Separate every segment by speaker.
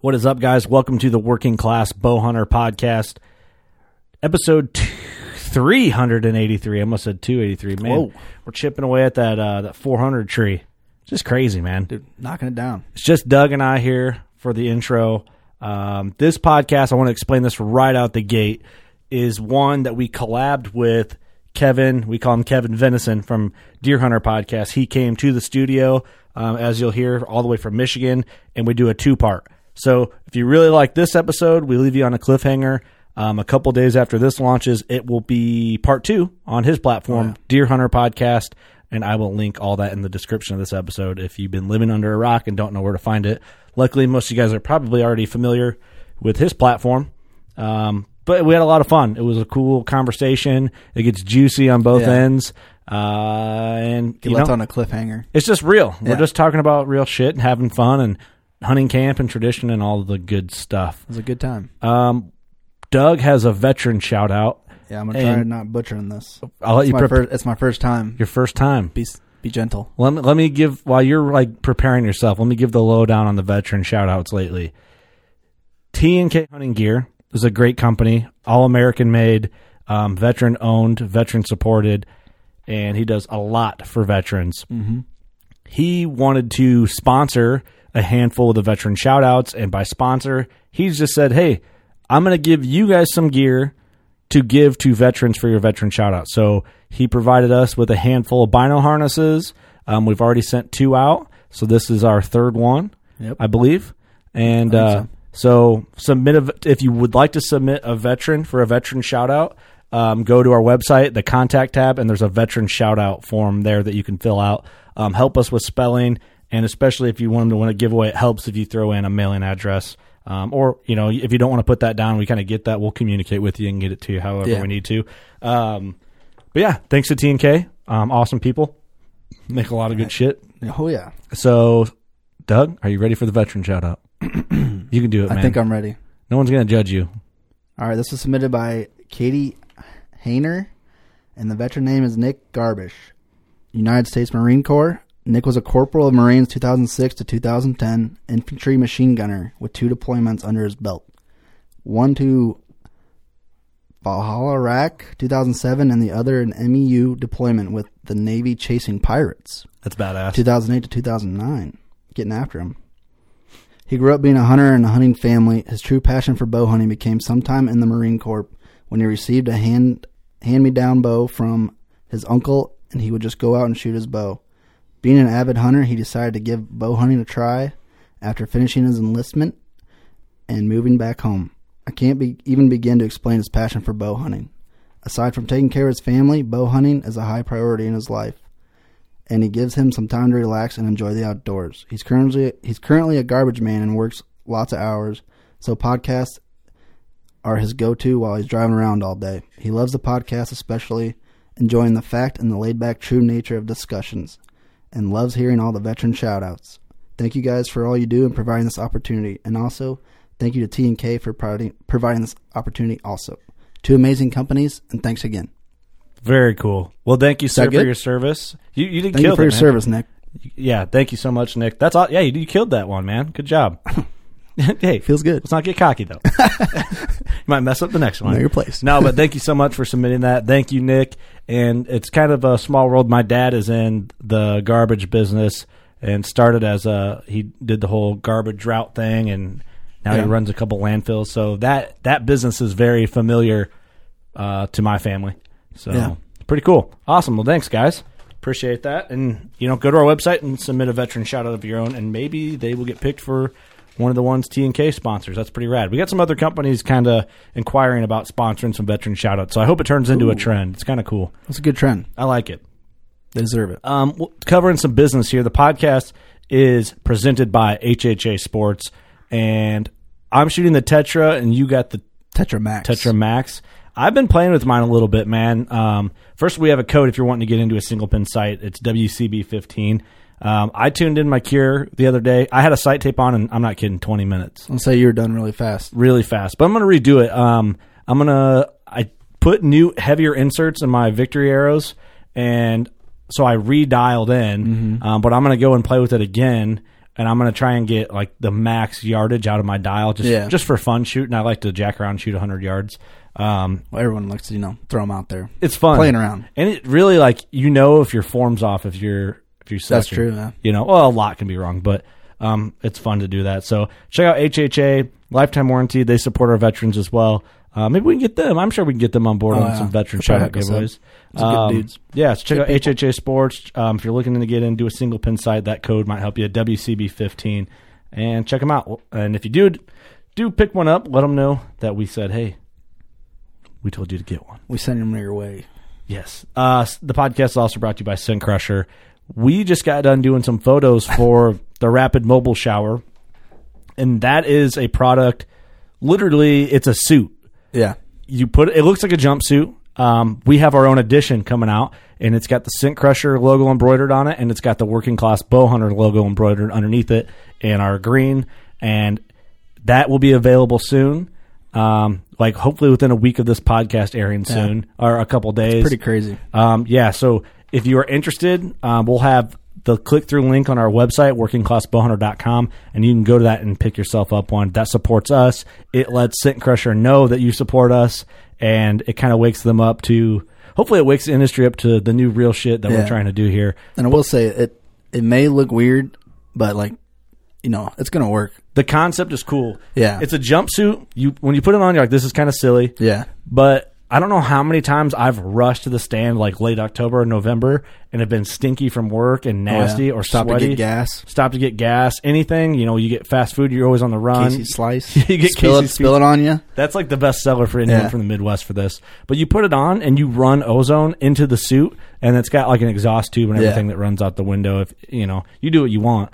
Speaker 1: What is up, guys? Welcome to the Working Class Bowhunter Podcast, episode 383. I almost said 283. Man,
Speaker 2: Whoa.
Speaker 1: We're chipping away at that 400 tree. Just crazy, man.
Speaker 2: Dude, knocking it down.
Speaker 1: It's just Doug and I here for the intro. This podcast, I want to explain this right out the gate, is one that we collabed with Kevin. We call him Kevin Venison from Deer Hunter Podcast. He came to the studio, as you'll hear, all the way from Michigan, and we do a two-part. So if you really like this episode, we leave you on a cliffhanger. A couple days after this launches, it will be part 2 on his platform, Deer Hunter Podcast, and I will link all that in the description of this episode if you've been living under a rock and don't know where to find it. Luckily, most of you guys are probably already familiar with his platform, but we had a lot of fun. It was a cool conversation. It gets juicy on both ends, and
Speaker 2: Get left on a cliffhanger.
Speaker 1: it's just real.
Speaker 2: Yeah.
Speaker 1: We're just talking about real shit and having fun and hunting camp and tradition and all the good stuff.
Speaker 2: It was a good time.
Speaker 1: Doug has a veteran shout out.
Speaker 2: Yeah, I'm going to try to not butchering this.
Speaker 1: I'll let you prepare.
Speaker 2: It's my first time.
Speaker 1: Your first time.
Speaker 2: Be gentle.
Speaker 1: Let me give, while you're like preparing yourself, let me give the lowdown on the veteran shout outs lately. T&K Hunting Gear is a great company, all American made, veteran owned, veteran supported, and he does a lot for veterans. Mm-hmm. He wanted to sponsor a handful of the veteran shout outs, and by sponsor, he's just said, hey, I'm going to give you guys some gear to give to veterans for your veteran shout out. So he provided us with a handful of bino harnesses. We've already sent 2 out, so this is our third one, I believe. And so submit if you would like to submit a veteran for a veteran shout out, go to our website, the contact tab, and there's a veteran shout out form there that you can fill out. Help us with spelling, and especially if you want to win a giveaway, it helps if you throw in a mailing address. Or, you know, if you don't want to put that down, we kind of get that. We'll communicate with you and get it to you however we need to. But yeah, thanks to T&K. Awesome people. Make a lot of good shit.
Speaker 2: Oh, yeah.
Speaker 1: So, Doug, are you ready for the veteran shout out? You can do it, man.
Speaker 2: I think I'm ready.
Speaker 1: No one's going to judge you.
Speaker 2: All right, this is submitted by Katie Hayner, and the veteran name is Nick Garbish, United States Marine Corps. Nick was a corporal of Marines 2006 to 2010, infantry machine gunner with 2 deployments under his belt. One to Valhalla, Iraq, 2007, and the other an MEU deployment with the Navy chasing pirates.
Speaker 1: That's badass.
Speaker 2: 2008 to 2009, getting after him. He grew up being a hunter in a hunting family. His true passion for bow hunting became sometime in the Marine Corps when he received a hand-me-down bow from his uncle, and he would just go out and shoot his bow. Being an avid hunter, he decided to give bow hunting a try after finishing his enlistment and moving back home. I can't even begin to explain his passion for bow hunting. Aside from taking care of his family, bow hunting is a high priority in his life, and he gives him some time to relax and enjoy the outdoors. He's currently a garbage man and works lots of hours, so podcasts are his go-to while he's driving around all day. He loves the podcast, especially enjoying the fact and the laid-back true nature of discussions, and loves hearing all the veteran shout-outs. Thank you guys for all you do and providing this opportunity. And also, thank you to T&K for providing this opportunity also. 2 amazing companies, and thanks again.
Speaker 1: Very cool. Well, thank you, sir, for
Speaker 2: good?
Speaker 1: your service. You did
Speaker 2: Thank
Speaker 1: kill
Speaker 2: you for
Speaker 1: it,
Speaker 2: your
Speaker 1: man.
Speaker 2: service, Nick.
Speaker 1: Yeah, thank you so much, Nick. That's all. Yeah, you killed that one, man. Good job. Hey,
Speaker 2: Feels good.
Speaker 1: let's not get cocky, though. You might mess up the next one.
Speaker 2: Know your place.
Speaker 1: No, but thank you so much for submitting that. Thank you, Nick. And it's kind of a small world. My dad is in the garbage business and started he did the whole garbage route thing, and now he runs a couple landfills. So that business is very familiar to my family. So pretty cool. Awesome. Well, thanks, guys. Appreciate that. And, go to our website and submit a veteran shout out of your own, and maybe they will get picked for one of the ones T&K sponsors. That's pretty rad. We got some other companies kind of inquiring about sponsoring some veteran shout-outs, so I hope it turns into a trend. It's kind of cool.
Speaker 2: It's a good trend.
Speaker 1: I like it.
Speaker 2: They deserve it.
Speaker 1: Covering some business here. The podcast is presented by HHA Sports, and I'm shooting the Tetra, and you got the
Speaker 2: Tetra Max.
Speaker 1: Tetra Max. I've been playing with mine a little bit, man. First, we have a code if you're wanting to get into a single pin sight. It's WCB15. I tuned in my Cure the other day. I had a sight tape on, and I'm not kidding, 20 minutes.
Speaker 2: I'll say you were done really fast.
Speaker 1: Really fast. But I'm going to redo it. I put new, heavier inserts in my Victory arrows, and so I redialed in. But I'm going to go and play with it again and I'm going to try and get like the max yardage out of my dial just for fun shooting. I like to jack around and shoot 100 yards.
Speaker 2: Well, everyone likes to, throw them out there.
Speaker 1: It's fun.
Speaker 2: Playing around.
Speaker 1: And it really, like, if your form's off, if you're sucking.
Speaker 2: That's true, yeah.
Speaker 1: Well, a lot can be wrong, but it's fun to do that. So check out HHA, lifetime warranty. They support our veterans as well. Maybe we can get them. I'm sure we can get them on board on some veteran shout-out giveaways.
Speaker 2: Good dudes.
Speaker 1: Yeah, so check out HHA Sports. If you're looking to get into a single pin sight, that code might help you, WCB15. And check them out. And if you do pick one up, let them know that we said, hey, we told you to get one.
Speaker 2: We send them your way.
Speaker 1: Yes. The podcast is also brought to you by Scent Crusher. We just got done doing some photos for the Rapid Mobile Shower. And that is a product, literally, it's a suit.
Speaker 2: Yeah.
Speaker 1: It looks like a jumpsuit. We have our own edition coming out, and it's got the Scent Crusher logo embroidered on it, and it's got the Working Class Bowhunter logo embroidered underneath it in our green, and that will be available soon. Hopefully within a week of this podcast airing soon, or a couple days.
Speaker 2: It's pretty crazy.
Speaker 1: So if you are interested, we'll have the click-through link on our website, workingclassbowhunter.com, and you can go to that and pick yourself up one. That supports us. It lets Scent Crusher know that you support us, and it kind of wakes them up to, hopefully it wakes the industry up to the new real shit that we're trying to do here.
Speaker 2: And I will say, it may look weird, but it's going to work.
Speaker 1: The concept is cool.
Speaker 2: Yeah.
Speaker 1: It's a jumpsuit. When you put it on, you're like, this is kind of silly.
Speaker 2: Yeah.
Speaker 1: But I don't know how many times I've rushed to the stand like late October or November and have been stinky from work and nasty or
Speaker 2: Stop
Speaker 1: sweaty.
Speaker 2: to get gas.
Speaker 1: Stop to get gas. Anything. You get fast food. You're always on the run.
Speaker 2: Casey's Slice.
Speaker 1: You get
Speaker 2: spill it on you.
Speaker 1: That's like the best seller for anyone from the Midwest for this. But you put it on and you run ozone into the suit, and it's got like an exhaust tube and everything that runs out the window. If you do what you want.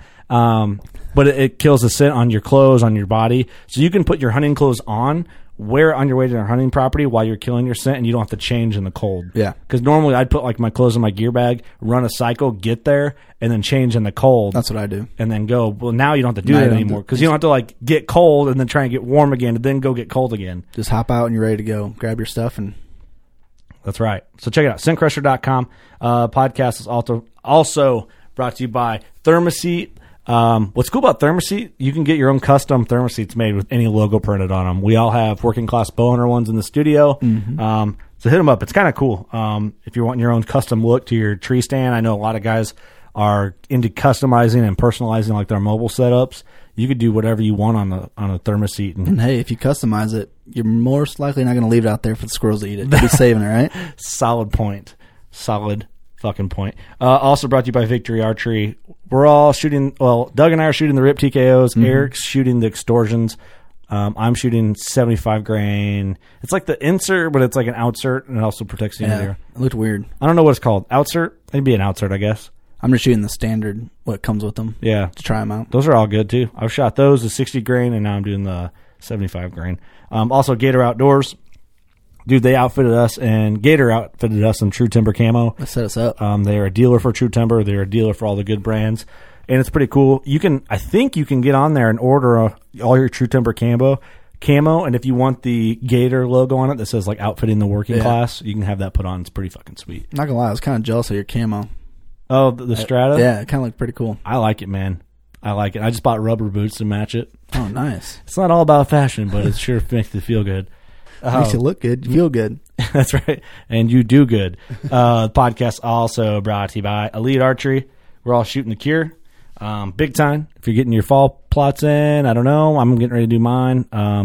Speaker 1: But it kills the scent on your clothes, on your body. So you can put your hunting clothes on, wear it on your way to your hunting property while you're killing your scent, and you don't have to change in the cold.
Speaker 2: Yeah.
Speaker 1: Because normally I'd put like my clothes in my gear bag, run a cycle, get there, and then change in the cold.
Speaker 2: That's what I do.
Speaker 1: And then go. Well, now you don't have to do that anymore because you don't have to like get cold and then try and get warm again and then go get cold again.
Speaker 2: Just hop out and you're ready to go. Grab your stuff and...
Speaker 1: That's right. So check it out. ScentCrusher.com. Podcast is also brought to you by Thermoset. What's cool about Thermoset, you can get your own custom Thermosets made with any logo printed on them. We all have Working Class Bowhunter ones in the studio. Mm-hmm. So hit them up. It's kind of cool. If you're wanting your own custom look to your tree stand, I know a lot of guys are into customizing and personalizing like their mobile setups. You could do whatever you want on a Thermoset.
Speaker 2: And hey, if you customize it, you're most likely not going to leave it out there for the squirrels to eat it. You'll be saving it, right?
Speaker 1: Solid point. Solid fucking point. Also brought to you by Victory Archery. We're all shooting, Doug and I are shooting the RIP TKOs. Mm-hmm. Eric's shooting the extorsions. I'm shooting 75 grain. It's like the insert, but it's like an outsert, and it also protects the ear.
Speaker 2: It looked weird.
Speaker 1: I don't know what it's called. Outsert? It'd be an outsert, I guess.
Speaker 2: I'm just shooting the standard, what comes with them.
Speaker 1: Yeah.
Speaker 2: To try them out.
Speaker 1: Those are all good, too. I've shot those, the 60 grain, and now I'm doing the 75 grain. Also, Gator Outdoors. Dude, they outfitted us, and Gator outfitted us in True Timber camo.
Speaker 2: That set us up.
Speaker 1: They're a dealer for True Timber. They're a dealer for all the good brands. And it's pretty cool. I think you can get on there and order all your True Timber camo. And if you want the Gator logo on it that says, like, outfitting the working class, you can have that put on. It's pretty fucking sweet.
Speaker 2: Not gonna lie, I was kind of jealous of your camo.
Speaker 1: Oh, the Strata?
Speaker 2: Yeah, it kind of looked pretty cool.
Speaker 1: I like it, man. I like it. I just bought rubber boots to match it.
Speaker 2: Oh, nice.
Speaker 1: It's not all about fashion, but it sure makes you feel good.
Speaker 2: Makes you look good. You feel good.
Speaker 1: That's right. And you do good. The podcast also brought to you by Elite Archery. We're all shooting the cure. Big time. If you're getting your fall plots in, I don't know. I'm getting ready to do mine.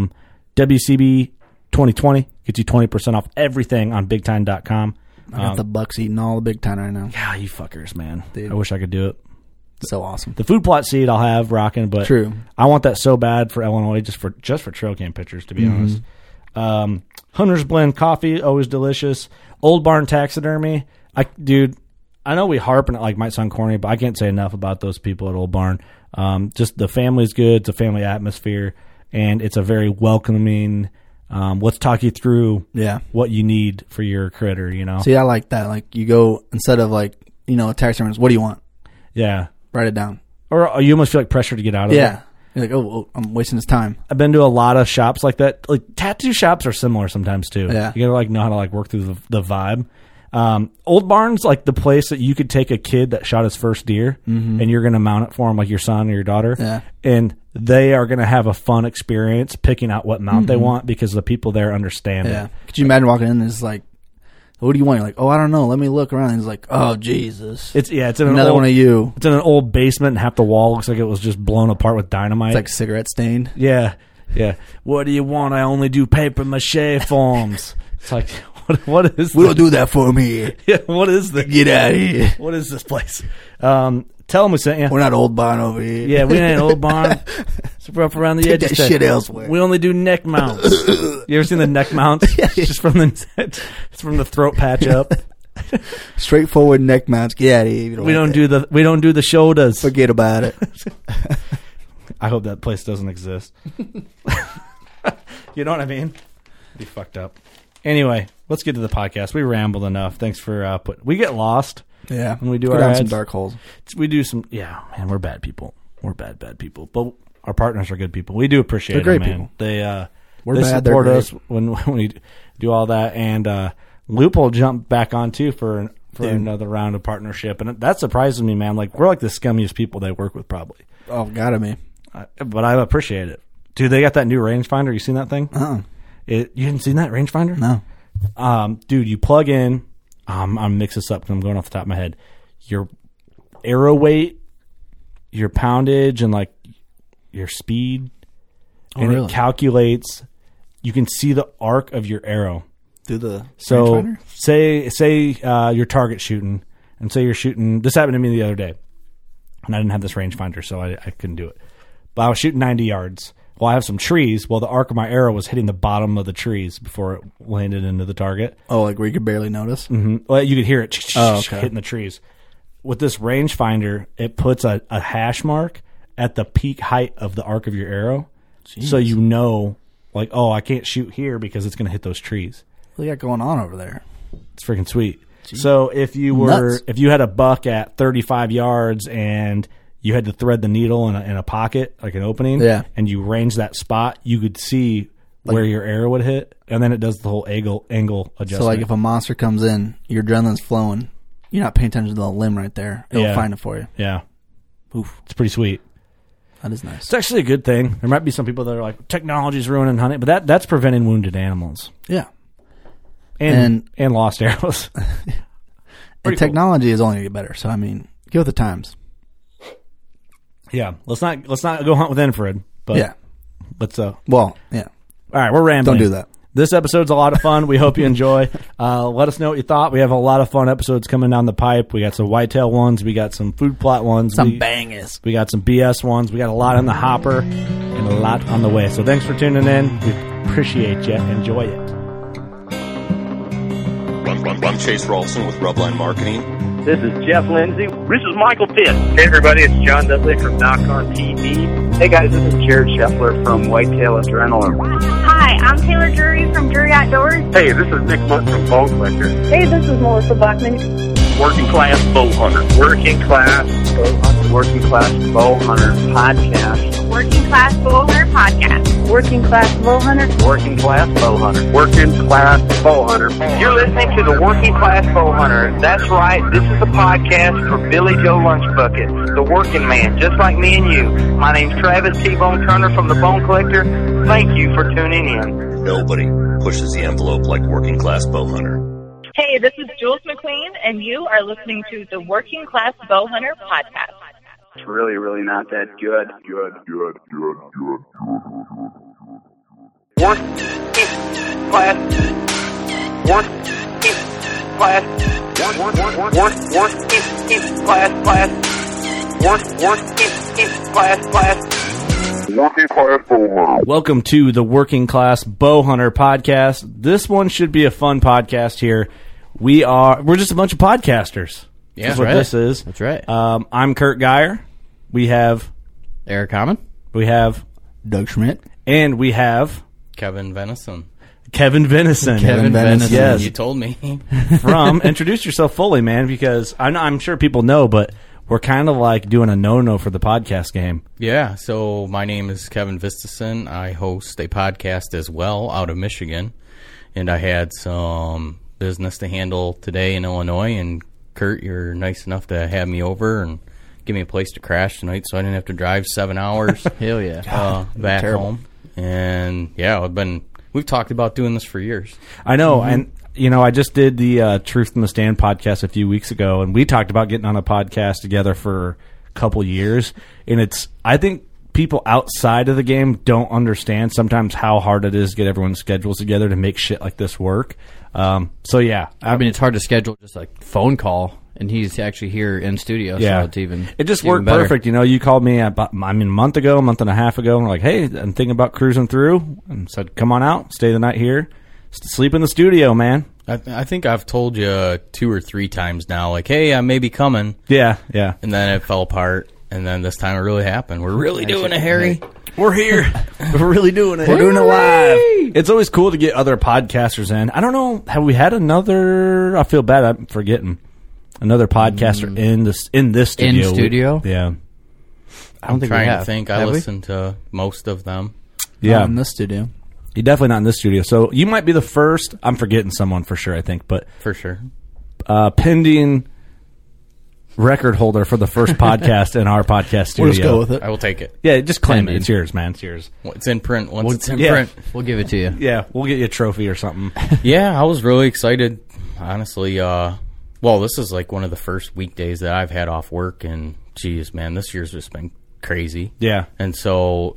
Speaker 1: WCB 2020 gets you 20% off everything on bigtime.com.
Speaker 2: I got the bucks eating all the big time right now.
Speaker 1: Yeah, you fuckers, man.
Speaker 2: Dude.
Speaker 1: I wish I could do it.
Speaker 2: So awesome.
Speaker 1: The food plot seed I'll have rocking, but
Speaker 2: true.
Speaker 1: I want that so bad for Illinois, just for trail cam pictures, to be honest. Hunter's Blend coffee, always delicious. Old Barn Taxidermy. Dude, I know we harp and it like might sound corny, but I can't say enough about those people at Old Barn. Just the family's good. It's a family atmosphere, and it's a very welcoming. Let's talk you through what you need for your critter, you know?
Speaker 2: See, I like that. Like, you go, instead of like, a taxidermist, what do you want?
Speaker 1: Yeah.
Speaker 2: Write it down.
Speaker 1: Or you almost feel like pressure to get out of it.
Speaker 2: Yeah. You're like, oh, I'm wasting his time.
Speaker 1: I've been to a lot of shops like that. Like, tattoo shops are similar sometimes, too.
Speaker 2: Yeah.
Speaker 1: You gotta, like, know how to, like, work through the vibe. Old Barn's like the place that you could take a kid that shot his first deer and you're going to mount it for him, like your son or your daughter.
Speaker 2: Yeah.
Speaker 1: And they are going to have a fun experience picking out what mount they want because the people there understand it.
Speaker 2: Could you imagine walking in and it's like, what do you want? You're like, oh, I don't know. Let me look around. And he's like, oh, Jesus.
Speaker 1: It's in
Speaker 2: another one of you.
Speaker 1: It's in an old basement and half the wall looks like it was just blown apart with dynamite.
Speaker 2: It's like cigarette stained.
Speaker 1: Yeah. What do you want? I only do paper mache forms. It's like, what is this?
Speaker 2: We don't do that for me.
Speaker 1: Yeah, what is this?
Speaker 2: Get out of here.
Speaker 1: What is this place? Tell them we sent you.
Speaker 2: We're not Old Barn over here.
Speaker 1: Yeah, we ain't Old Barn. So we're up around the edge.
Speaker 2: Take that shit elsewhere.
Speaker 1: We only do neck mounts. You ever seen the neck mounts?
Speaker 2: Yeah.
Speaker 1: It's just from the throat patch up.
Speaker 2: Straightforward neck mounts. Get out of here.
Speaker 1: We don't do the shoulders.
Speaker 2: Forget about it.
Speaker 1: I hope that place doesn't exist. You know what I mean? Be fucked up. Anyway, let's get to the podcast. We rambled enough. Thanks for we get lost.
Speaker 2: Yeah,
Speaker 1: when we do
Speaker 2: go
Speaker 1: our
Speaker 2: down
Speaker 1: ads.
Speaker 2: some dark holes.
Speaker 1: We do some. Yeah, man, we're bad people. We're bad people. But our partners are good people. We do appreciate
Speaker 2: They're
Speaker 1: them,
Speaker 2: great
Speaker 1: man.
Speaker 2: people.
Speaker 1: They support us when we do all that. And Loophole jumped back on too for another round of partnership, and that surprises me, man. Like we're like the scummiest people they work with, probably.
Speaker 2: Oh, gotta be.
Speaker 1: But I appreciate it, dude. They got that new rangefinder. You seen that thing? You hadn't seen that rangefinder?
Speaker 2: No.
Speaker 1: Dude, you plug in. I'm mix this up because I'm going off the top of my head. Your arrow weight, your poundage, and like your speed, and
Speaker 2: really?
Speaker 1: It calculates. You can see the arc of your arrow.
Speaker 2: Do the
Speaker 1: so
Speaker 2: rangefinder?
Speaker 1: say you're target shooting, and say you're shooting. This happened to me the other day, and I didn't have this rangefinder, so I couldn't do it. But I was shooting 90 yards. Well, I have some trees. Well, the arc of my arrow was hitting the bottom of the trees before it landed into the target.
Speaker 2: Oh, like where you could barely notice?
Speaker 1: Mm-hmm. Well, you could hear it
Speaker 2: okay.
Speaker 1: hitting the trees. With this rangefinder, it puts a hash mark at the peak height of the arc of your arrow. Jeez. So you know, like, oh, I can't shoot here because it's going to hit those trees.
Speaker 2: What do you got going on over there?
Speaker 1: It's freaking sweet.
Speaker 2: Jeez.
Speaker 1: So if you had a buck at 35 yards and you had to thread the needle in a pocket, like an opening, and you range that spot, you could see where your arrow would hit, and then it does the whole angle adjustment.
Speaker 2: So like if a monster comes in, your adrenaline's flowing, you're not paying attention to the limb right there. It'll find it for you.
Speaker 1: Yeah.
Speaker 2: Oof.
Speaker 1: It's pretty sweet.
Speaker 2: That is nice.
Speaker 1: It's actually a good thing. There might be some people that are like, technology's ruining hunting, but that's preventing wounded animals.
Speaker 2: Yeah.
Speaker 1: And lost arrows.
Speaker 2: And technology is only going to get better. So, I mean, go with the times.
Speaker 1: Yeah. Let's not go hunt with infrared. But let's
Speaker 2: well, yeah.
Speaker 1: All right, we're rambling.
Speaker 2: Don't do that.
Speaker 1: This episode's a lot of fun. We hope you enjoy. Let us know what you thought. We have a lot of fun episodes coming down the pipe. We got some whitetail ones. We got some food plot ones.
Speaker 2: Some bangers.
Speaker 1: We got some BS ones. We got a lot in the hopper and a lot on the way. So thanks for tuning in. We appreciate you. Enjoy it.
Speaker 3: I'm Chase Rolfson with Rubline Marketing.
Speaker 4: This is Jeff Lindsay. This is Michael Pitt. Hey, everybody, it's John Dudley from Knock On TV. Hey, guys, this is Jared Scheffler from Whitetail Adrenaline.
Speaker 5: Hi, I'm Taylor Drury from Drury Outdoors.
Speaker 4: Hey, this is Nick Munt from Bone Collector.
Speaker 5: Hey, this is Melissa Blackman.
Speaker 4: Working Class Bow Hunter. Working Class Bow Hunter. Working Class Bow Hunter Podcast.
Speaker 5: Working Class Bow Hunter Podcast. Working Class Bow Hunter.
Speaker 4: Working Class Bow Hunter. Working Class Bow Hunter. You're listening to the Working Class Bow Hunter. That's right. This is a podcast for Billy Joe Lunchbucket, the working man, just like me and you. My name's Travis T-Bone Turner from the Bone Collector. Thank you for tuning in.
Speaker 3: Nobody pushes the envelope like Working Class Bow Hunter.
Speaker 6: Hey, this is Jules McQueen, and you are listening to the Working Class Bow Hunter Podcast.
Speaker 4: It's really, really not that good. Working Class. Working Class.
Speaker 1: Welcome to the Working Class Bow Hunter Podcast. This one should be a fun podcast here. We're just a bunch of podcasters.
Speaker 7: Yeah,
Speaker 1: that's what this is.
Speaker 7: That's right.
Speaker 1: I'm Kurt Geyer. We have
Speaker 7: Eric Hammond.
Speaker 1: We have
Speaker 2: Doug Schmidt.
Speaker 1: And we have
Speaker 7: Kevin Venison.
Speaker 1: Kevin Venison. Yes.
Speaker 7: You told me.
Speaker 1: Introduce yourself fully, man, because I'm sure people know, but we're kind of like doing a no-no for the podcast game.
Speaker 7: Yeah, so my name is Kevin Vistison. I host a podcast as well out of Michigan, and I had some business to handle today in Illinois, and Kurt, you're nice enough to have me over and give me a place to crash tonight, so I didn't have to drive 7 hours.
Speaker 8: Hell yeah.
Speaker 7: Back
Speaker 8: terrible.
Speaker 7: home. And yeah, we've talked about doing this for years.
Speaker 1: I know, and I just did the Truth from the Stand podcast a few weeks ago, and we talked about getting on a podcast together for a couple years. And I think people outside of the game don't understand sometimes how hard it is to get everyone's schedules together to make shit like this work. So yeah,
Speaker 8: I mean, it's hard to schedule just a phone call, and he's actually here in studio.
Speaker 1: Yeah,
Speaker 8: so
Speaker 1: it just
Speaker 8: even
Speaker 1: worked
Speaker 8: better.
Speaker 1: perfect. You called me a month and a half ago, and we're like, hey, I'm thinking about cruising through, and said, come on out, stay the night here, sleep in the studio, man.
Speaker 7: I think I've told you 2 or 3 times now, like, hey, I may be coming.
Speaker 1: Yeah.
Speaker 7: And then it fell apart, and then this time it really happened. We're really doing it, Harry.
Speaker 1: We're here. We're really doing it. We're doing it live. It's always cool to get other podcasters in. I don't know. Have we had another? I feel bad. I'm forgetting another podcaster in this studio.
Speaker 8: In studio?
Speaker 1: Yeah.
Speaker 8: I don't think we
Speaker 7: trying
Speaker 8: have.
Speaker 7: to think. I
Speaker 8: Have we?
Speaker 7: listened to most of them.
Speaker 1: Yeah.
Speaker 2: in this studio.
Speaker 1: You're definitely not in this studio. So you might be the first. I'm forgetting someone for sure, I think. But
Speaker 7: For sure.
Speaker 1: pending record holder for the first podcast in our podcast studio.
Speaker 2: We'll just go with it.
Speaker 7: I will take it.
Speaker 1: Yeah, just claim it.
Speaker 8: Pending.
Speaker 1: It's yours, man. It's yours.
Speaker 7: It's in print. Once it's in
Speaker 1: yeah.
Speaker 7: print.
Speaker 8: We'll give it to you.
Speaker 1: Yeah, we'll get you a trophy or something.
Speaker 7: Yeah, I was really excited, honestly. This is like one of the first weekdays that I've had off work, and geez, man, this year's just been crazy.
Speaker 1: Yeah.
Speaker 7: And so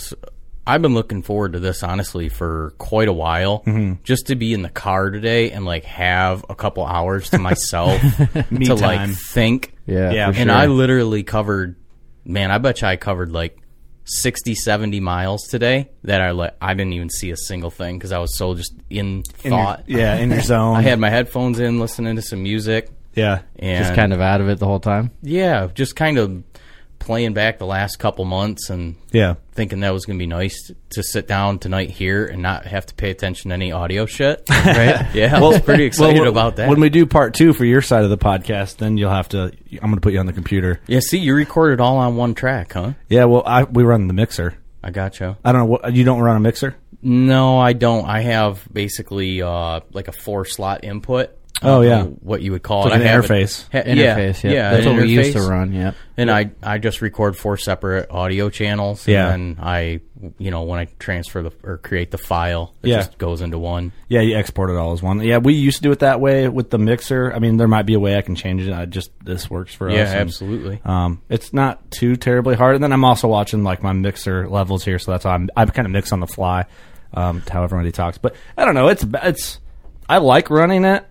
Speaker 7: I've been looking forward to this, honestly, for quite a while, just to be in the car today and like have a couple hours to myself
Speaker 1: Me
Speaker 7: to
Speaker 1: time.
Speaker 7: like think.
Speaker 8: Yeah,
Speaker 1: Yeah.
Speaker 8: for
Speaker 7: And
Speaker 8: sure.
Speaker 7: I literally covered, man, I bet you I covered like 60, 70 miles today that I didn't even see a single thing because I was so just in thought.
Speaker 1: in your zone.
Speaker 7: I had my headphones in, listening to some music.
Speaker 1: Yeah.
Speaker 7: And
Speaker 8: just kind of out of it the whole time.
Speaker 7: yeah, just kind of playing back the last couple months and
Speaker 1: Yeah.
Speaker 7: thinking that was going to be nice to sit down tonight here and not have to pay attention to any audio shit.
Speaker 8: Right?
Speaker 7: Yeah, I was pretty excited about that.
Speaker 1: When we do part 2 for your side of the podcast, then you'll have to. I'm going to put you on the computer.
Speaker 7: Yeah, see, you recorded all on one track, huh?
Speaker 1: Yeah. Well, we run the mixer.
Speaker 7: I gotcha.
Speaker 1: I don't know what you don't run a mixer.
Speaker 7: No, I don't. I have basically like a 4-slot input.
Speaker 1: Oh, yeah.
Speaker 7: What you would call
Speaker 1: So
Speaker 7: it.
Speaker 1: like
Speaker 7: I
Speaker 1: an
Speaker 7: have
Speaker 1: interface.
Speaker 8: Interface, yeah.
Speaker 7: Yeah,
Speaker 8: That's
Speaker 7: an
Speaker 8: what we used to
Speaker 7: interface.
Speaker 8: run, yeah.
Speaker 7: And I just record 4 separate audio channels.
Speaker 1: Yeah.
Speaker 7: And then I, when I transfer or create the file, it
Speaker 1: Yeah.
Speaker 7: just goes into one.
Speaker 1: Yeah, you export it all as one. Yeah, we used to do it that way with the mixer. I mean, there might be a way I can change it. This works for us.
Speaker 7: Yeah,
Speaker 1: and,
Speaker 7: absolutely.
Speaker 1: it's not too terribly hard. And then I'm also watching like my mixer levels here, so that's why I kind of mix on the fly. To how everybody talks, but I don't know. It's I like running it.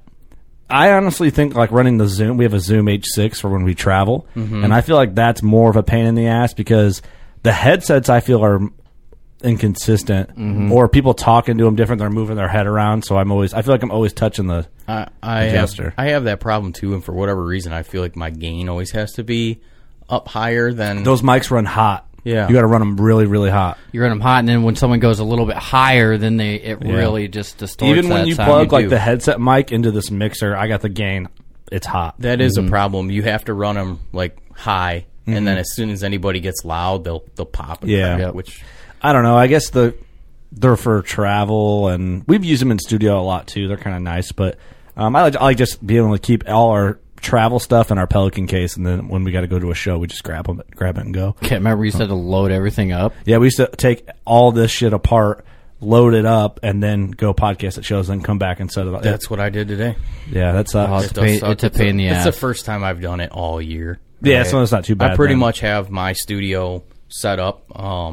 Speaker 1: I honestly think like running the Zoom. We have a Zoom H6 for when we travel, and I feel like that's more of a pain in the ass because the headsets I feel are inconsistent, or people talking to them different. They're moving their head around, so I feel like I'm always touching the.
Speaker 7: I
Speaker 1: adjuster.
Speaker 7: have that problem too, and for whatever reason, I feel like my gain always has to be up higher than
Speaker 1: Those mics run hot.
Speaker 7: Yeah.
Speaker 1: You got to run them really, really hot.
Speaker 8: You run them hot, and then when someone goes a little bit higher, then it really just distorts
Speaker 1: Even when
Speaker 8: that
Speaker 1: you
Speaker 8: sound.
Speaker 1: plug like
Speaker 8: do.
Speaker 1: the headset mic into this mixer, I got the gain. It's hot.
Speaker 7: That is a problem. You have to run them like high, and then as soon as anybody gets loud, they'll pop. And
Speaker 1: Yeah.
Speaker 7: crack,
Speaker 1: Yep.
Speaker 7: which
Speaker 1: I don't know. I guess they're for travel, and we've used them in studio a lot too. They're kind of nice, but I like just being able to keep all our travel stuff in our Pelican case, and then when we got to go to a show, we just grab it and go.
Speaker 8: Can't remember you said to load everything up.
Speaker 1: Yeah, we used to take all this shit apart, load it up, and then go podcast at shows, then come back and set it up.
Speaker 7: that's what I did today.
Speaker 1: Yeah, that sucks.
Speaker 8: Oh,
Speaker 7: It does suck.
Speaker 8: it's a pain in the
Speaker 7: It's
Speaker 8: ass.
Speaker 7: the first time I've done it all year.
Speaker 1: Yeah, so it's not too bad.
Speaker 7: I pretty
Speaker 1: then.
Speaker 7: much have my studio set up,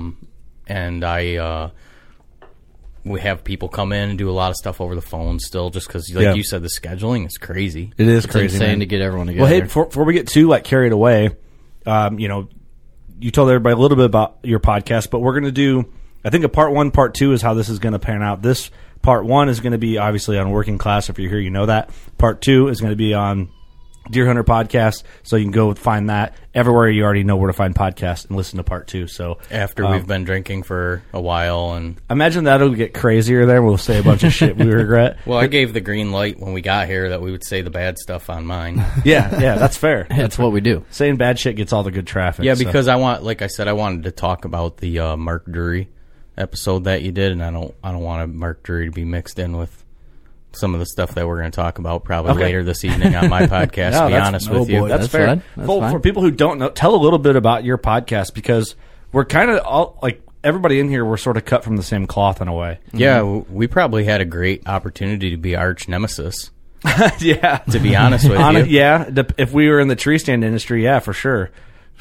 Speaker 7: and we have people come in and do a lot of stuff over the phone still, just because, like
Speaker 1: Yeah.
Speaker 7: you said, the scheduling is crazy.
Speaker 1: It is
Speaker 8: It's
Speaker 1: crazy,
Speaker 8: insane
Speaker 1: man.
Speaker 8: to get everyone together.
Speaker 1: Well, hey, before we get too carried away, you told everybody a little bit about your podcast, but we're going to do, I think, a part 1, part 2 is how this is going to pan out. This part 1 is going to be obviously on Working Class. If you're here, you know that. Part 2 is going to be on Deer Hunter Podcast, so you can go find that everywhere. You already know where to find podcasts and listen to part 2. So
Speaker 7: After we've been drinking for a while, and
Speaker 1: imagine that'll get crazier there. We'll say a bunch of shit we regret.
Speaker 7: well, I gave the green light when we got here that we would say the bad stuff on mine.
Speaker 1: Yeah, that's fair.
Speaker 8: That's what we do.
Speaker 1: Saying bad shit gets all the good traffic.
Speaker 7: Yeah,
Speaker 1: so.
Speaker 7: because I wanted to talk about the Mark Drury episode that you did, and I don't want Mark Drury to be mixed in with some of the stuff that we're going to talk about probably later this evening on my podcast, to be honest with you.
Speaker 1: That's fair.
Speaker 8: fine. That's
Speaker 1: Well,
Speaker 8: fine.
Speaker 1: for people who don't know, tell a little bit about your podcast, because we're kind of all, like, everybody in here, we're sort of cut from the same cloth in a way.
Speaker 7: Yeah, we probably had a great opportunity to be arch nemesis,
Speaker 1: Yeah.
Speaker 7: to be honest with you.
Speaker 1: Yeah. If we were in the tree stand industry, yeah, for sure.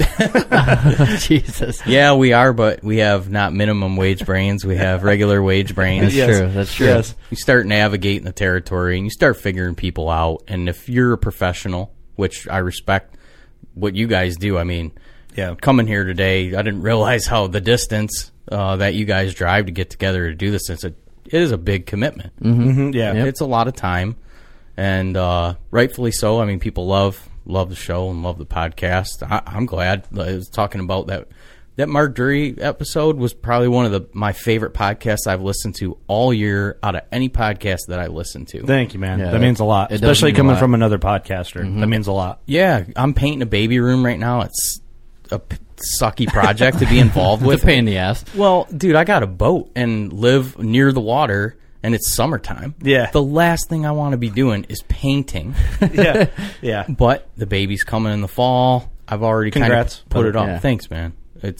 Speaker 8: Jesus.
Speaker 7: Yeah, we are, but we have not minimum wage brains. We have regular wage brains.
Speaker 8: That's true. That's true.
Speaker 1: Yes.
Speaker 7: You start navigating the territory and you start figuring people out. And if you're a professional, which I respect what you guys do, I mean,
Speaker 1: Yeah.
Speaker 7: coming here today, I didn't realize how the distance that you guys drive to get together to do this. It is a big commitment.
Speaker 1: Mm-hmm. Yeah.
Speaker 7: It's a lot of time, and rightfully so. I mean, people love the show and love the podcast. I'm glad. I was talking about that Mark Drury episode was probably one of my favorite podcasts I've listened to all year out of any podcast that I listened to.
Speaker 1: Thank you, man.
Speaker 8: Yeah,
Speaker 1: that means a lot,
Speaker 8: it does
Speaker 1: especially
Speaker 8: mean a
Speaker 1: coming
Speaker 8: lot.
Speaker 1: from another podcaster. That means a lot.
Speaker 7: Yeah, I'm painting a baby room right now. It's a sucky project to be involved with.
Speaker 8: It's a pain in the ass.
Speaker 7: Well, dude, I got a boat and live near the water, and it's summertime.
Speaker 1: Yeah.
Speaker 7: The last thing I want to be doing is painting.
Speaker 1: Yeah. Yeah.
Speaker 7: But the baby's coming in the fall. I've already kind
Speaker 1: Congrats.
Speaker 7: of put it on.
Speaker 8: Yeah.
Speaker 7: Thanks, man.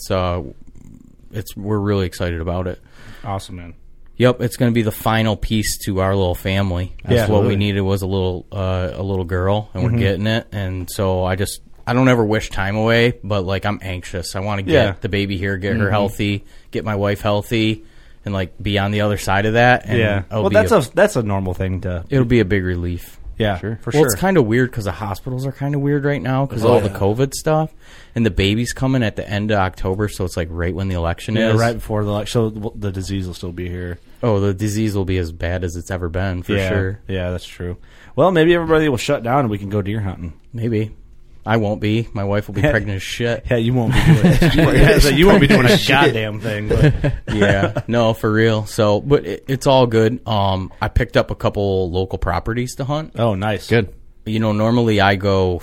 Speaker 7: We're really excited about it.
Speaker 1: Awesome, man.
Speaker 7: Yep, it's going to be the final piece to our little family. That's
Speaker 1: Yeah.
Speaker 7: what we
Speaker 1: Absolutely.
Speaker 7: needed was a little girl, and we're getting it. And so I don't ever wish time away, but like I'm anxious. I want to get
Speaker 1: Yeah.
Speaker 7: the baby here, get her healthy, get my wife healthy, and like be on the other side of that. And
Speaker 1: Yeah.
Speaker 7: it'll
Speaker 1: Well,
Speaker 7: be
Speaker 1: that's a normal thing to.
Speaker 7: it'll be a big relief.
Speaker 1: Yeah.
Speaker 8: Sure.
Speaker 1: For
Speaker 7: Well,
Speaker 1: sure.
Speaker 7: it's kind of weird because the hospitals are kind of weird right now because of all the COVID stuff, and the baby's coming at the end of October, so it's like right when the election
Speaker 1: Yeah,
Speaker 7: is.
Speaker 1: right before the so the disease will still be here.
Speaker 7: Oh, the disease will be as bad as it's ever been for
Speaker 1: yeah.
Speaker 7: sure.
Speaker 1: Yeah, that's true. Well, maybe everybody will shut down and we can go deer hunting.
Speaker 7: Maybe. I won't be. My wife will be pregnant as shit.
Speaker 1: Yeah, you won't be doing it. You won't be doing a goddamn thing. But.
Speaker 7: Yeah, no, for real. So, but it's all good. I picked up a couple local properties to hunt.
Speaker 1: Oh, nice.
Speaker 8: Good.
Speaker 7: You know, normally I go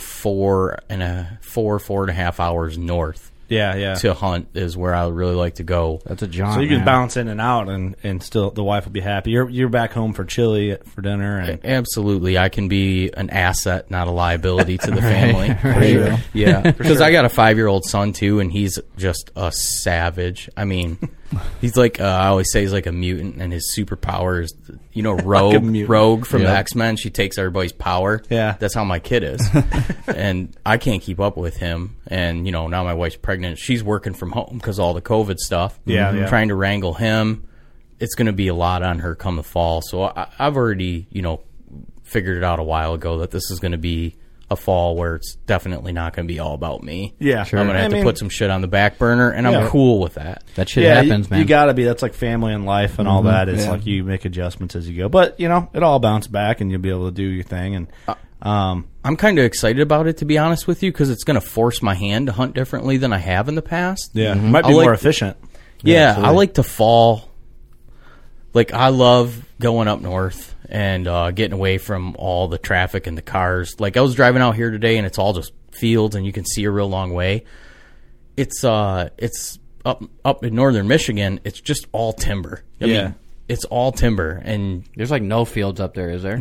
Speaker 7: 4.5 hours north
Speaker 1: Yeah, yeah.
Speaker 7: to hunt is where I would really like to go.
Speaker 8: That's a jaunt.
Speaker 1: So you can
Speaker 8: man.
Speaker 1: bounce in and out, and still the wife will be happy. You're back home for chili for dinner, and
Speaker 7: Absolutely, I can be an asset, not a liability to the family.
Speaker 8: Right.
Speaker 7: Yeah, because I got a 5-year-old son too, and he's just a savage. I mean, he's like I always say he's like a mutant, and his superpower is Rogue.
Speaker 1: mutant.
Speaker 7: Rogue from the
Speaker 8: Yep.
Speaker 7: X-Men. She takes everybody's power.
Speaker 1: Yeah.
Speaker 7: that's how my kid is, and I can't keep up with him. And now my wife's pregnant. She's working from home because all the COVID stuff.
Speaker 1: Yeah, yeah.
Speaker 7: Trying to wrangle him. It's going to be a lot on her come the fall. So I've already figured it out a while ago that this is going to be a fall where it's definitely not going to be all about me.
Speaker 1: Yeah,
Speaker 7: I'm going to have to put some shit on the back burner, and
Speaker 1: Yeah.
Speaker 7: I'm cool with that.
Speaker 8: That shit
Speaker 1: yeah,
Speaker 8: happens, man.
Speaker 1: You gotta be. That's like family and life and all that. It's like you make adjustments as you go, but it all bounce back, and you'll be able to do your thing. And
Speaker 7: I'm kind of excited about it, to be honest with you, because it's going to force my hand to hunt differently than I have in the past.
Speaker 1: yeah, it might be
Speaker 7: I like-
Speaker 1: more efficient.
Speaker 7: Yeah, I
Speaker 1: absolutely.
Speaker 7: like to fall. Like, I love going up north and getting away from all the traffic and the cars. Like, I was driving out here today, and it's all just fields, and you can see a real long way. It's up in northern Michigan. It's just all timber. I mean, it's all timber, and
Speaker 8: There's like no fields up there, is there?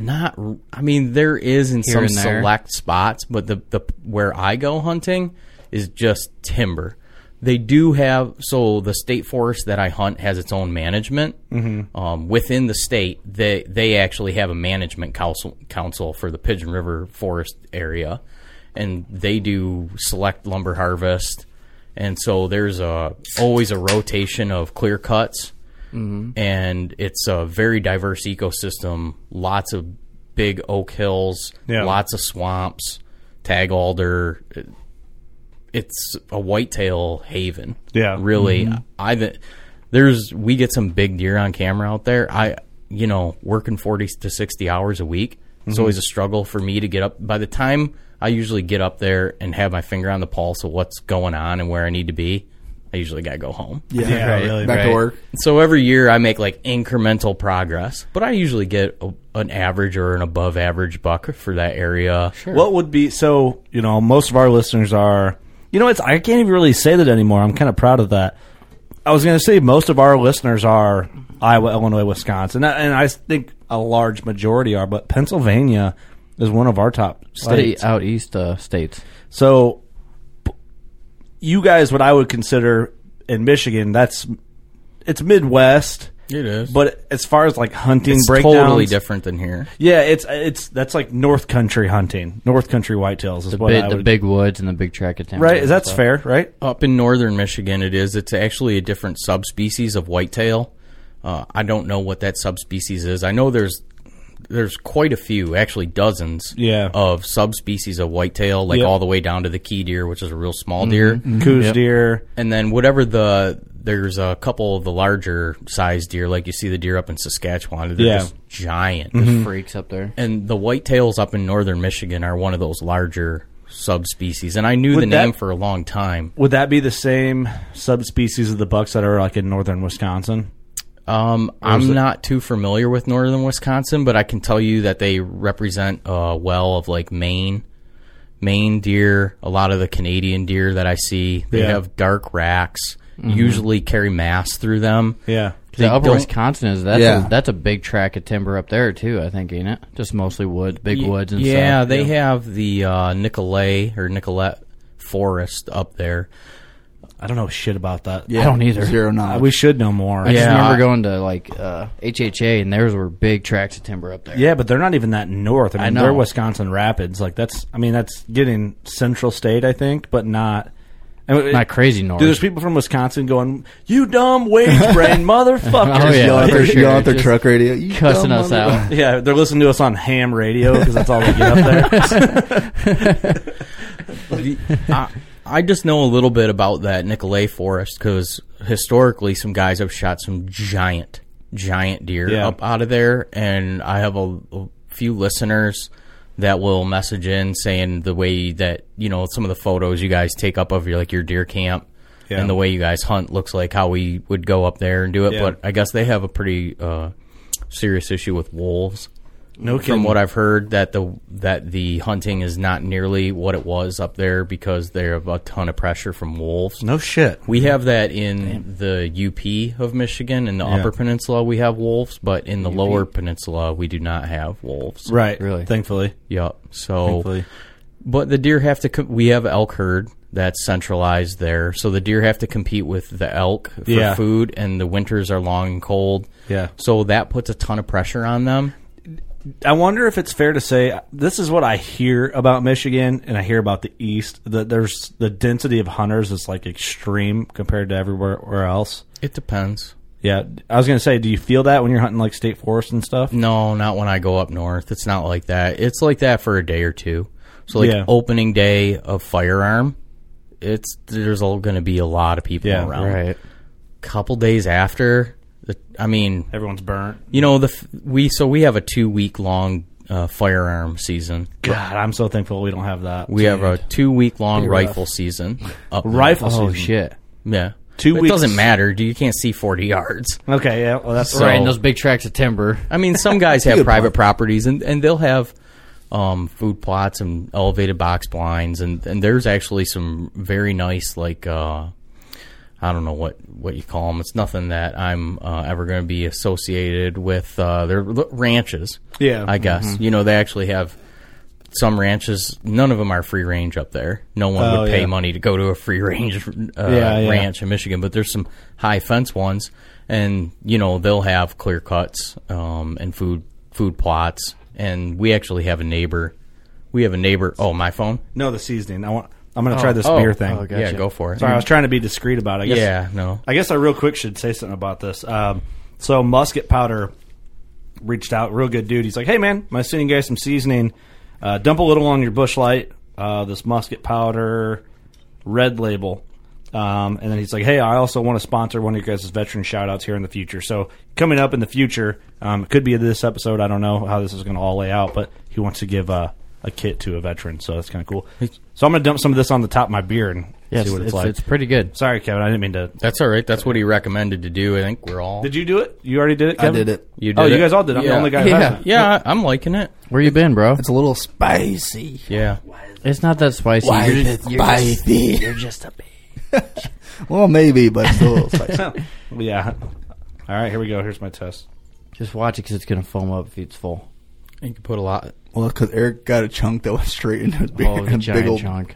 Speaker 7: there is in
Speaker 8: Here
Speaker 7: some
Speaker 8: and there.
Speaker 7: select spots, but the where I go hunting is just timber. They do have, so the state forest that I hunt has its own management. Mm-hmm. Within the state, they actually have a management council for the Pigeon River Forest area, and they do select lumber harvest. And so there's always a rotation of clear cuts, and it's a very diverse ecosystem. Lots of big oak hills, lots of swamps, tag alder. It's a whitetail haven.
Speaker 1: Yeah.
Speaker 7: Really. We get some big deer on camera out there. Working 40 to 60 hours a week. It's always a struggle for me to get up. By the time I usually get up there and have my finger on the pulse of what's going on and where I need to be, I usually got to go home.
Speaker 1: Yeah,
Speaker 2: right.
Speaker 1: really.
Speaker 2: Back to work.
Speaker 7: So every year I make like incremental progress, but I usually get an average or an above average buck for that area.
Speaker 1: What would be most of our listeners are. I can't even really say that anymore. I'm kind of proud of that. I was going to say most of our listeners are Iowa, Illinois, Wisconsin, and I think a large majority are, but Pennsylvania is one of our top states.
Speaker 8: Out east states.
Speaker 1: So, you guys, what I would consider in Michigan, it's Midwest.
Speaker 7: It is.
Speaker 1: But as far as like hunting
Speaker 7: It's
Speaker 1: breakdowns,
Speaker 7: totally different than here.
Speaker 1: Yeah, that's like North Country hunting, North Country whitetails is what I would.
Speaker 8: The big woods and the big track of timber.
Speaker 1: Right, that's fair, right?
Speaker 7: Up in northern Michigan, it is. It's actually a different subspecies of whitetail. I don't know what that subspecies is. I know there's quite a few, actually dozens, of subspecies of whitetail, like all the way down to the key deer, which is a real small deer,
Speaker 1: Coos deer,
Speaker 7: and then whatever there's a couple of the larger size deer, like you see the deer up in Saskatchewan. They're just giant,
Speaker 8: freaks up there.
Speaker 7: and the whitetails up in northern Michigan are one of those larger subspecies. And I knew the name for a long time.
Speaker 1: Would that be the same subspecies of the bucks that are like in northern Wisconsin?
Speaker 7: I'm not too familiar with northern Wisconsin, but I can tell you that they represent well of like Maine deer, a lot of the Canadian deer that I see. They have dark racks, usually carry mass through them.
Speaker 1: Yeah.
Speaker 8: The upper Wisconsin that's a big tract of timber up there too, I think, ain't it? Just mostly woods, big woods and stuff.
Speaker 7: Yeah, they have the Nicolette forest up there.
Speaker 1: I don't know shit about that.
Speaker 2: Yeah,
Speaker 8: I don't either.
Speaker 2: Zero knowledge.
Speaker 1: We should know more.
Speaker 8: I just remember going to like HHA, and theirs were big tracts of timber up there.
Speaker 1: Yeah, but they're not even that north. I mean,
Speaker 8: know.
Speaker 1: they're Wisconsin Rapids. Like that's getting central state, I think, but not.
Speaker 8: Not crazy north.
Speaker 1: Dude, there's people from Wisconsin going, "You dumb wage brain motherfucker!"
Speaker 8: Oh, yeah.
Speaker 2: Yelling
Speaker 8: for sure.
Speaker 2: at their
Speaker 8: Just
Speaker 2: truck radio, you
Speaker 8: cussing
Speaker 2: dumb
Speaker 8: us
Speaker 2: mother-
Speaker 8: out.
Speaker 1: Yeah, they're listening to us on ham radio because that's all they get up there.
Speaker 7: I just know a little bit about that Nicolay forest because historically some guys have shot some giant deer up out of there, and I have a few listeners that will message in saying the way that, you know, some of the photos you guys take up of your deer camp and the way you guys hunt looks like how we would go up there and do it. But I guess they have a pretty serious issue with wolves.
Speaker 1: No kidding.
Speaker 7: From what I've heard, that the hunting is not nearly what it was up there because they have a ton of pressure from wolves.
Speaker 1: No shit.
Speaker 7: We have that in the UP of Michigan. In the Upper Peninsula, we have wolves, but in the Lower Peninsula, we do not have wolves.
Speaker 1: Right.
Speaker 8: Really?
Speaker 1: Thankfully.
Speaker 7: Yep. So,
Speaker 1: Thankfully.
Speaker 7: but the deer have to. We have elk herd that's centralized there, so the deer have to compete with the elk for food, and the winters are long and cold.
Speaker 1: Yeah.
Speaker 7: So that puts a ton of pressure on them.
Speaker 1: I wonder if it's fair to say this is what I hear about Michigan, and I hear about the East. That there's the density of hunters is like extreme compared to everywhere else.
Speaker 7: It depends.
Speaker 1: Yeah, I was gonna say, do you feel that when you're hunting like state forest and stuff?
Speaker 7: No, not when I go up north. It's not like that. It's like that for a day or two. So like opening day of firearm, there's going to be a lot of people around.
Speaker 8: Right.
Speaker 7: Couple days after,
Speaker 1: Everyone's burnt.
Speaker 7: You know, we have a 2-week long firearm season.
Speaker 1: God, I'm so thankful we don't have that.
Speaker 7: We have a 2-week long rifle season.
Speaker 1: Rifle season.
Speaker 8: Oh shit.
Speaker 7: Yeah.
Speaker 1: 2
Speaker 7: It
Speaker 1: weeks.
Speaker 7: doesn't matter. You can't see 40 yards.
Speaker 1: Okay, yeah, well that's
Speaker 8: Right, and those big tracts of timber.
Speaker 7: I mean, some guys have private properties, and they'll have food plots and elevated box blinds, and there's actually some very nice, like, I don't know what you call them. It's nothing that I'm ever going to be associated with. They're ranches, I guess.
Speaker 1: Mm-hmm.
Speaker 7: You know, they actually have some ranches. None of them are free range up there. No one would pay money to go to a free range ranch in Michigan, but there's some high fence ones, and you know they'll have clear cuts and food plots. And we actually have a neighbor. Oh, my phone?
Speaker 1: No, the seasoning. I'm going to try this beer thing.
Speaker 8: Oh, gotcha.
Speaker 7: Yeah, go for it.
Speaker 1: Sorry, I was trying to be discreet about it. I guess,
Speaker 7: Yeah, no.
Speaker 1: I guess I real quick should say something about this. So Musket Powder reached out, real good dude. He's like, "Hey man, am I sending you guys some seasoning? Dump a little on your Bush Light. This Musket Powder Red Label." And then he's like, "Hey, I also want to sponsor one of your guys' veteran shout-outs here in the future." So coming up in the future, it could be this episode. I don't know how this is going to all lay out, but he wants to give a kit to a veteran, so that's kind of cool. So I'm going to dump some of this on the top of my beer and see what it's like.
Speaker 8: It's pretty good.
Speaker 1: Sorry, Kevin, I didn't mean to.
Speaker 7: That's all right. That's what he recommended to do. I think we're all.
Speaker 1: Did you do it? You already did it, Kevin?
Speaker 2: I did it.
Speaker 7: You did
Speaker 1: Oh, you
Speaker 7: it?
Speaker 1: guys all did. I'm the only guy who hasn't.
Speaker 7: Yeah, I'm liking it.
Speaker 8: Where you been, bro?
Speaker 2: It's a little spicy.
Speaker 7: Yeah.
Speaker 8: It's not that spicy.
Speaker 2: Why is it spicy?
Speaker 8: You're just a baby.
Speaker 2: Well, maybe, but it's still a little spicy.
Speaker 1: Yeah. All right, here we go. Here's my test.
Speaker 8: Just watch it because it's going to foam up if it's full.
Speaker 7: You can put a lot.
Speaker 2: Well, because Eric got a chunk that went straight into his beer.
Speaker 8: A giant chunk.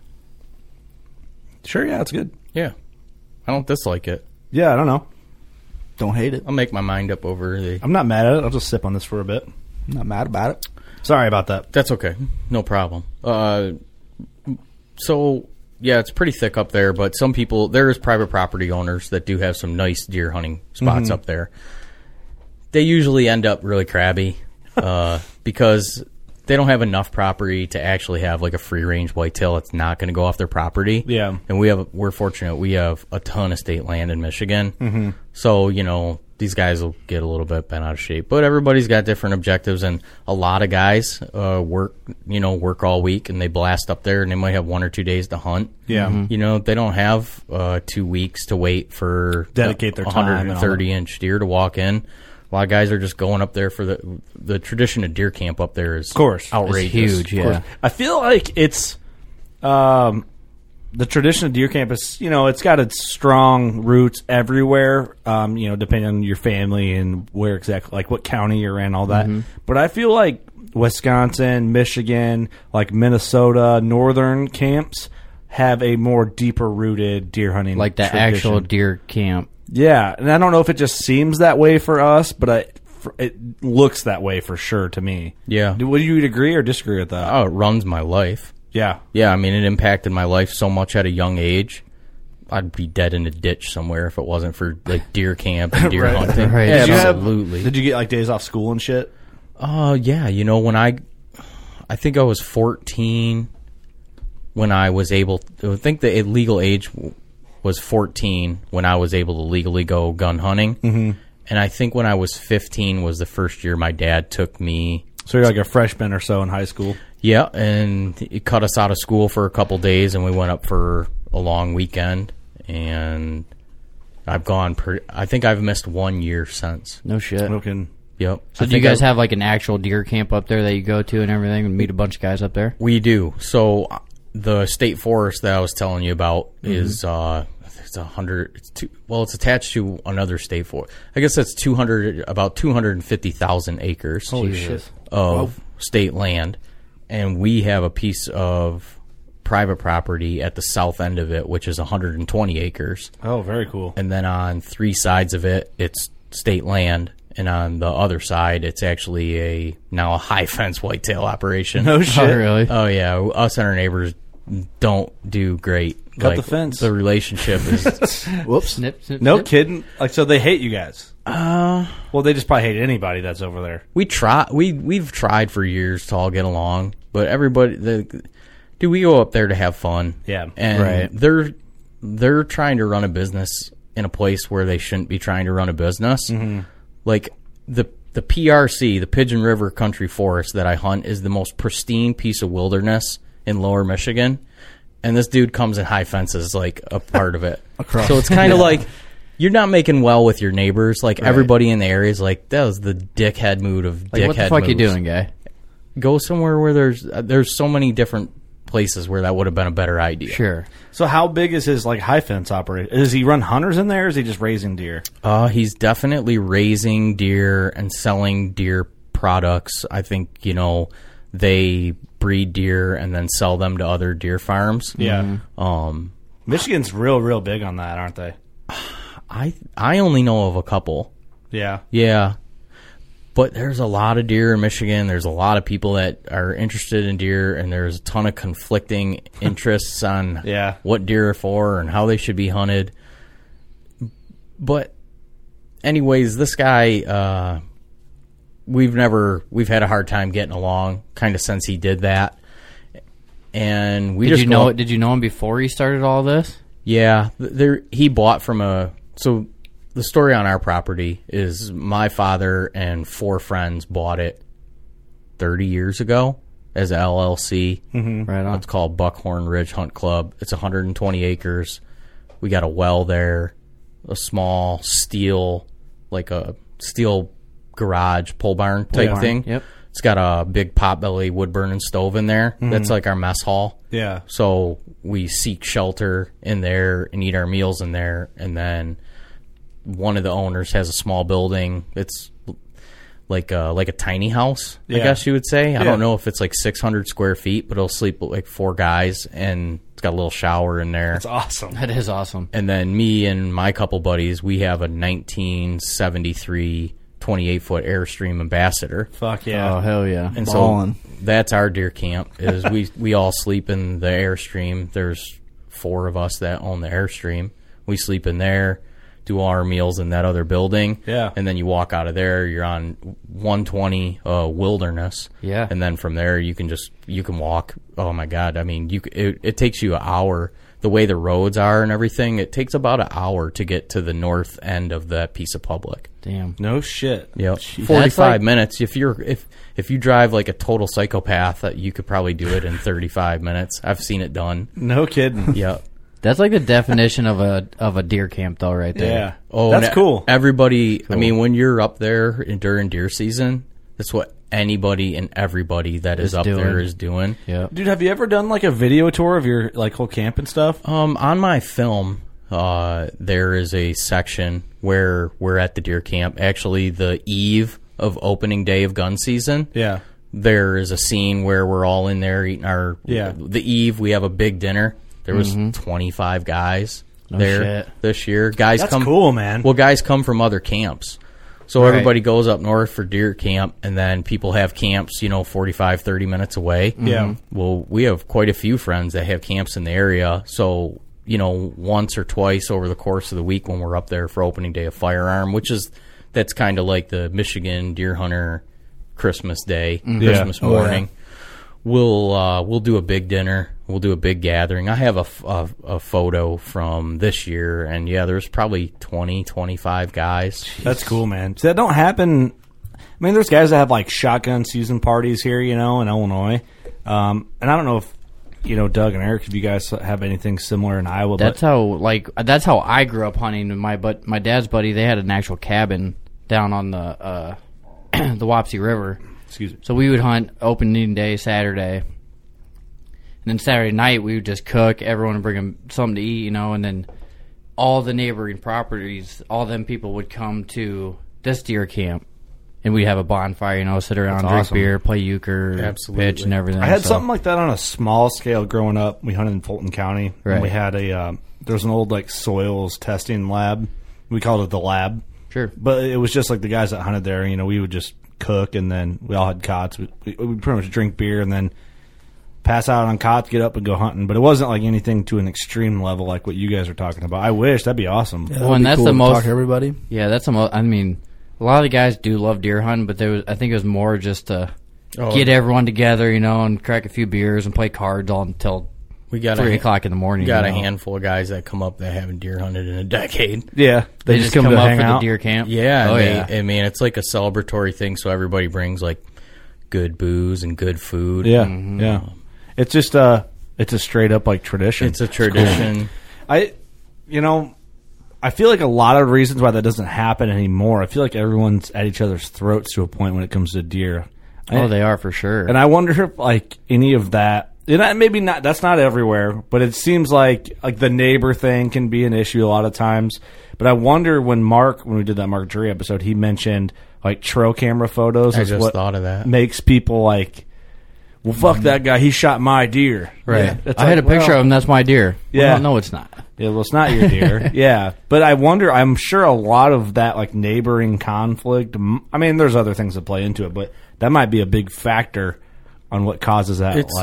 Speaker 1: Sure, yeah, it's good.
Speaker 7: Yeah. I don't dislike it.
Speaker 1: Yeah, I don't know.
Speaker 2: Don't hate it.
Speaker 7: I'll make my mind up over the...
Speaker 1: I'm not mad at it. I'll just sip on this for a bit.
Speaker 2: I'm not mad about it.
Speaker 1: Sorry about that.
Speaker 7: That's okay. No problem. So, yeah, it's pretty thick up there, but some people... There's private property owners that do have some nice deer hunting spots up there. They usually end up really crabby because they don't have enough property to actually have like a free-range whitetail that's not going to go off their property.
Speaker 1: Yeah.
Speaker 7: And we're fortunate. We have a ton of state land in Michigan. So, you know, these guys will get a little bit bent out of shape. But everybody's got different objectives, and a lot of guys work all week, and they blast up there, and they might have 1 or 2 days to hunt.
Speaker 1: Yeah.
Speaker 7: You know, they don't have 2 weeks to wait for
Speaker 1: Dedicate their time.
Speaker 7: 130-inch deer to walk in. A lot of guys are just going up there for the tradition of deer camp up there is,
Speaker 1: of course,
Speaker 7: outrageous.
Speaker 8: It's huge, yeah.
Speaker 1: I feel like it's the tradition of deer camp is, you know, it's got its strong roots everywhere, you know, depending on your family and where exactly, like what county you're in, all that. But I feel like Wisconsin, Michigan, like Minnesota, northern camps have a more deeper rooted deer hunting,
Speaker 8: like the
Speaker 1: tradition.
Speaker 8: actual deer camp.
Speaker 1: Yeah, and I don't know if it just seems that way for us, but it looks that way for sure to me.
Speaker 7: Yeah.
Speaker 1: Would you agree or disagree with that?
Speaker 7: Oh, it runs my life.
Speaker 1: Yeah.
Speaker 7: Yeah, I mean, it impacted my life so much at a young age. I'd be dead in a ditch somewhere if it wasn't for like deer camp and deer hunting.
Speaker 8: Right.
Speaker 1: Yeah,
Speaker 7: absolutely.
Speaker 1: Did you get like days off school and shit?
Speaker 7: Yeah. You know, when I think I was 14 when I was able to, I think the legal age was 14 when I was able to legally go gun hunting. And I think when I was 15 was the first year my dad took me.
Speaker 1: So you're like a freshman or so in high school?
Speaker 7: Yeah, and he cut us out of school for a couple days, and we went up for a long weekend. And I think I've missed 1 year since.
Speaker 8: No shit.
Speaker 1: Looking.
Speaker 7: Yep.
Speaker 8: So do you guys have like an actual deer camp up there that you go to and everything and meet a bunch of guys up there?
Speaker 7: We do. So the state forest that I was telling you about is it's 100. It's attached to another state forest. I guess that's about 250,000 acres.
Speaker 1: Holy shit.
Speaker 7: Of state land, and we have a piece of private property at the south end of it, which is 120 acres.
Speaker 1: Oh, very cool.
Speaker 7: And then on 3 sides of it, it's state land. And on the other side, it's actually now a high fence whitetail operation.
Speaker 1: No shit.
Speaker 8: Oh, really?
Speaker 7: Oh, yeah. Us and our neighbors don't do great.
Speaker 1: Cut the fence.
Speaker 7: The relationship is...
Speaker 2: Whoops.
Speaker 8: Snip, snip,
Speaker 1: No
Speaker 8: snip.
Speaker 1: kidding. Like, so they hate you guys? Well, they just probably hate anybody that's over there.
Speaker 7: We've tried for years to all get along, but everybody... we go up there to have fun.
Speaker 1: Yeah.
Speaker 7: And they're trying to run a business in a place where they shouldn't be trying to run a business. Like the PRC, the Pigeon River Country Forest that I hunt, is the most pristine piece of wilderness in Lower Michigan, and this dude comes in high fences like a part of it. So it's kind of like you're not making well with your neighbors. Like everybody in the area is like, that was the dickhead mood of
Speaker 8: Like,
Speaker 7: dickhead.
Speaker 8: what the fuck
Speaker 7: moves.
Speaker 8: you doing, guy?
Speaker 7: Go somewhere where there's so many different places where that would have been a better idea.
Speaker 8: Sure.
Speaker 1: So how big is his like high fence operation? Does he run hunters in there, or is he just raising deer?
Speaker 7: He's definitely raising deer and selling deer products. I think, they breed deer and then sell them to other deer farms.
Speaker 1: Yeah. Michigan's real big on that, aren't they?
Speaker 7: I only know of a couple.
Speaker 1: Yeah.
Speaker 7: Yeah. But there's a lot of deer in Michigan. There's a lot of people that are interested in deer, and there's a ton of conflicting interests on what deer are for and how they should be hunted. But anyways, this guy, we've had a hard time getting along kind of since he did that. And
Speaker 8: Did you know him before he started all this?
Speaker 7: Yeah. He bought from so the story on our property is my father and 4 friends bought it 30 years ago as an LLC.
Speaker 8: Right on.
Speaker 7: It's called Buckhorn Ridge Hunt Club. It's 120 acres. We got a well there, a small steel garage pole barn type thing.
Speaker 8: Yep.
Speaker 7: It's got a big potbelly wood burning stove in there. That's like our mess hall.
Speaker 1: Yeah.
Speaker 7: So we seek shelter in there and eat our meals in there, and then one of the owners has a small building. like a tiny house, I
Speaker 1: Yeah.
Speaker 7: guess you would say. I
Speaker 1: Yeah.
Speaker 7: don't know if it's like 600 square feet, but it'll sleep with like 4 guys, and it's got a little shower in there.
Speaker 1: That's awesome.
Speaker 8: That is awesome.
Speaker 7: And then me and my couple buddies, we have a 1973 28-foot Airstream Ambassador.
Speaker 1: Fuck yeah.
Speaker 8: Oh, hell yeah.
Speaker 7: And
Speaker 2: Ballin'.
Speaker 7: so that's our deer camp. Is we all sleep in the Airstream. There's 4 of us that own the Airstream. We sleep in there, do all our meals in that other building.
Speaker 1: Yeah.
Speaker 7: And then you walk out of there, you're on 120 Wilderness.
Speaker 8: Yeah.
Speaker 7: And then from there you can walk. Oh my God. I mean, it takes you an hour. The way the roads are and everything, it takes about an hour to get to the north end of that piece of public.
Speaker 8: Damn.
Speaker 1: No shit.
Speaker 7: Yep.
Speaker 8: That's
Speaker 7: 45
Speaker 8: like-
Speaker 7: minutes. If you drive like a total psychopath, you could probably do it in 35 minutes. I've seen it done.
Speaker 1: No kidding.
Speaker 7: Yep.
Speaker 8: That's like the definition of a deer camp, though, right there.
Speaker 1: Yeah.
Speaker 7: Oh,
Speaker 1: that's
Speaker 7: and
Speaker 1: cool.
Speaker 7: Everybody, I mean, when you're up there during deer season, that's what anybody and everybody that is up there is doing.
Speaker 8: Yeah.
Speaker 1: Dude, have you ever done like a video tour of your like whole camp and stuff?
Speaker 7: On my film, there is a section where we're at the deer camp. Actually, the eve of opening day of gun season.
Speaker 1: Yeah.
Speaker 7: There is a scene where we're all in there eating our.
Speaker 1: Yeah.
Speaker 7: The eve, we have a big dinner. There was 25 guys there
Speaker 8: shit.
Speaker 7: this year. Guys
Speaker 1: That's
Speaker 7: come
Speaker 1: cool, man.
Speaker 7: Well, guys come from other camps. So
Speaker 8: Right.
Speaker 7: everybody goes up north for deer camp, and then people have camps, 45, 30 minutes away.
Speaker 1: Yeah.
Speaker 7: Well, we have quite a few friends that have camps in the area. So, once or twice over the course of the week when we're up there for opening day of firearm, that's kind of like the Michigan deer hunter Christmas day, Christmas
Speaker 1: Yeah.
Speaker 7: morning. We'll do a big dinner. We'll do a big gathering. I have a photo from this year, and there's probably 20, 25 guys.
Speaker 1: That's cool, man. So that don't happen. I mean, there's guys that have like shotgun season parties here, in Illinois. And I don't know if, Doug and Eric, if you guys have anything similar in Iowa.
Speaker 8: That's how I grew up hunting. My dad's buddy, they had an actual cabin down on the the Wapsie River.
Speaker 1: Excuse me.
Speaker 8: So we would hunt opening day Saturday, and then Saturday night we would just cook. Everyone would bring them something to eat, and then all the neighboring properties, all them people would come to this deer camp, and we'd have a bonfire, sit around,
Speaker 1: That's
Speaker 8: drink
Speaker 1: awesome.
Speaker 8: beer, play euchre,
Speaker 7: Absolutely.
Speaker 8: pitch, and everything.
Speaker 1: I had
Speaker 8: So-
Speaker 1: something like that on a small scale growing up. We hunted in Fulton County.
Speaker 8: Right.
Speaker 1: And we had there was an old like soils testing lab. We called it the lab.
Speaker 8: Sure.
Speaker 1: But it was just like the guys that hunted there. We would just cook, and then we all had cots. We pretty much drink beer and then pass out on cots, get up and go hunting. But it wasn't like anything to an extreme level like what you guys are talking about. I wish. That'd be awesome.
Speaker 2: Yeah,
Speaker 8: Well, and
Speaker 2: that'd be
Speaker 8: that's the
Speaker 2: to
Speaker 8: most-
Speaker 2: talk to everybody.
Speaker 8: Yeah, that's the most. I mean, a lot of the guys do love deer hunting, but I think it was more just to get everyone together, and crack a few beers and play cards all until
Speaker 7: We got
Speaker 8: 3 o'clock in the morning.
Speaker 7: We got
Speaker 8: you
Speaker 7: a
Speaker 8: know.
Speaker 7: handful of guys that come up that haven't deer hunted in a decade.
Speaker 1: Yeah.
Speaker 8: They just come
Speaker 1: to
Speaker 8: up
Speaker 1: hang
Speaker 8: for
Speaker 1: out.
Speaker 8: the deer camp.
Speaker 7: Yeah,
Speaker 8: Oh,
Speaker 7: they-
Speaker 8: yeah.
Speaker 7: I mean, it's like a celebratory thing, so everybody brings like good booze and good food.
Speaker 1: Yeah. Yeah. It's just it's a straight up like tradition.
Speaker 7: It's a tradition.
Speaker 1: I feel like a lot of reasons why that doesn't happen anymore. I feel like everyone's at each other's throats to a point when it comes to deer.
Speaker 8: Oh, they are for sure.
Speaker 1: And I wonder if like any of that, and maybe not. That's not everywhere, but it seems like the neighbor thing can be an issue a lot of times. But I wonder when we did that Mark Drury episode, he mentioned like trail camera photos.
Speaker 7: I
Speaker 1: is
Speaker 7: just
Speaker 1: what
Speaker 7: thought of that.
Speaker 1: makes people like, well, fuck that guy. He shot my deer.
Speaker 8: right.
Speaker 1: Yeah. It's
Speaker 8: I had a
Speaker 1: like,
Speaker 8: picture
Speaker 1: well,
Speaker 8: of him. That's my deer.
Speaker 1: Yeah.
Speaker 8: Well, no, it's not.
Speaker 1: Yeah, well, it's not your deer. Yeah, but I wonder. I'm sure a lot of that, like neighboring conflict. I mean, there's other things that play into it, but that might be a big factor on what causes that.
Speaker 7: It's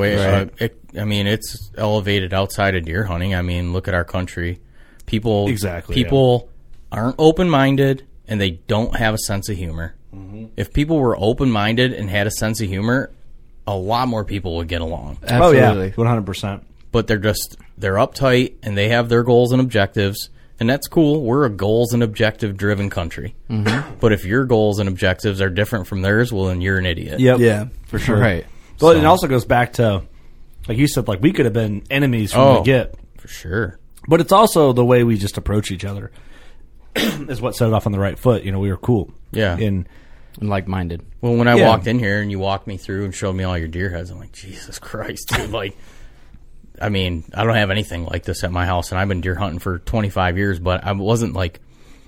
Speaker 7: it's elevated outside of deer hunting. I mean, look at our country. People aren't open-minded, and they don't have a sense of humor. Mm-hmm. If people were open-minded and had a sense of humor, a lot more people would get along.
Speaker 8: Absolutely.
Speaker 1: Oh yeah, 100%.
Speaker 7: But they're uptight, and they have their goals and objectives, and that's cool. We're a goals and objective driven country. Mm-hmm. But if your goals and objectives are different from theirs, well, then you're an idiot.
Speaker 1: Yep.
Speaker 2: Yeah.
Speaker 1: For sure.
Speaker 8: Right.
Speaker 1: But it also goes back to, like you said, like we could have been enemies from the get.
Speaker 7: For sure.
Speaker 1: But it's also the way we just approach each other is what set it off on the right foot. We were cool.
Speaker 7: Yeah.
Speaker 1: And
Speaker 8: And like-minded.
Speaker 7: Well, when I
Speaker 1: Yeah.
Speaker 7: walked in here and you walked me through and showed me all your deer heads, I'm like, Jesus Christ, dude. Like, I mean, I don't have anything like this at my house, and I've been deer hunting for 25 years, but I wasn't like,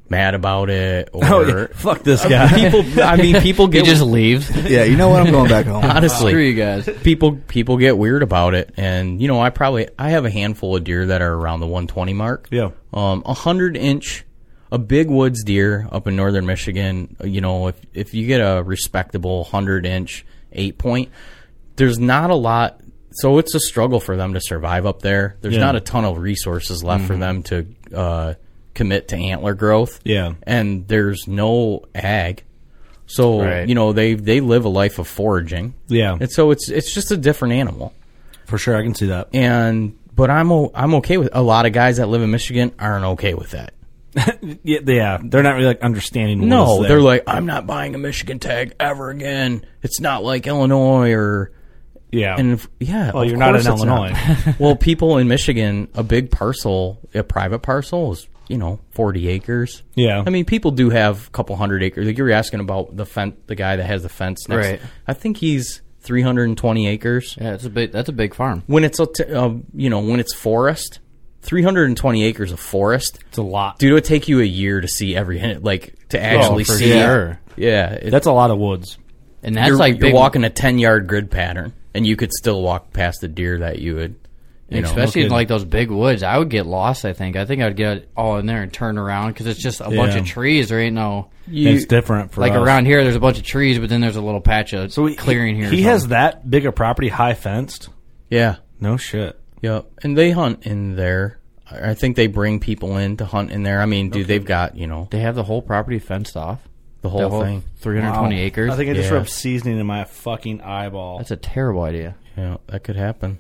Speaker 7: mad about it, or
Speaker 1: Oh, yeah. Fuck this guy.
Speaker 7: people
Speaker 8: He
Speaker 7: get
Speaker 8: just leaves.
Speaker 2: Yeah, you know what? I'm going back home.
Speaker 7: honestly.
Speaker 8: Screw you guys.
Speaker 7: People get weird about it, and you know, I have a handful of deer that are around the 120 mark.
Speaker 1: Yeah.
Speaker 7: 100-inch, a big woods deer up in northern Michigan. You know, if you get a respectable 100-inch 8-point, there's not a lot. So it's a struggle for them to survive up there. There's not a ton of resources left for them to commit to antler growth.
Speaker 1: Yeah.
Speaker 7: And there's no ag. So,
Speaker 8: Right.
Speaker 7: you know, they live a life of foraging.
Speaker 1: Yeah.
Speaker 7: And so it's just a different animal.
Speaker 1: For sure, I can see that.
Speaker 7: But I'm okay with a lot of guys that live in Michigan aren't okay with that.
Speaker 1: Yeah, they're not really like understanding. what is
Speaker 7: No,
Speaker 1: there.
Speaker 7: they're like, I'm not buying a Michigan tag ever again. It's not like Illinois or
Speaker 1: yeah.
Speaker 7: Well,
Speaker 1: Well, you're not in Illinois.
Speaker 7: Well, people in Michigan, a big parcel, a private parcel is 40 acres.
Speaker 1: Yeah.
Speaker 7: I mean, people do have a couple hundred acres. Like you were asking about the guy that has the fence next.
Speaker 8: Right.
Speaker 7: I think he's 320 acres.
Speaker 8: Yeah, that's a big farm.
Speaker 7: When it's when it's forest, 320 acres of forest.
Speaker 1: It's a lot.
Speaker 7: Dude, it would take you a year to see to actually
Speaker 8: for
Speaker 7: see.
Speaker 8: sure.
Speaker 7: Yeah,
Speaker 1: That's a lot of woods.
Speaker 8: And that's
Speaker 7: you're,
Speaker 8: like
Speaker 7: you're
Speaker 8: big,
Speaker 7: walking a 10-yard grid pattern, and you could still walk past the deer that you would.
Speaker 8: especially in
Speaker 1: okay.
Speaker 8: like those big woods. I would get lost. I think I'd get all in there and turn around because it's just a bunch
Speaker 1: Yeah.
Speaker 8: of trees. There ain't no
Speaker 1: It's different for
Speaker 8: like
Speaker 1: us.
Speaker 8: around here. There's a bunch of trees, but then there's a little patch of clearing here. or
Speaker 1: He has
Speaker 8: something.
Speaker 1: that big a property, high fenced.
Speaker 7: Yeah,
Speaker 1: No shit.
Speaker 7: yeah, and they hunt in there. I think they bring people in to hunt in there. I mean, dude, they've got
Speaker 8: They have the whole property fenced off.
Speaker 7: the whole thing.
Speaker 8: 320 acres.
Speaker 1: I think I just
Speaker 7: Yeah.
Speaker 1: rubbed seasoning in my fucking eyeball.
Speaker 8: That's a terrible idea.
Speaker 7: Yeah, that could happen.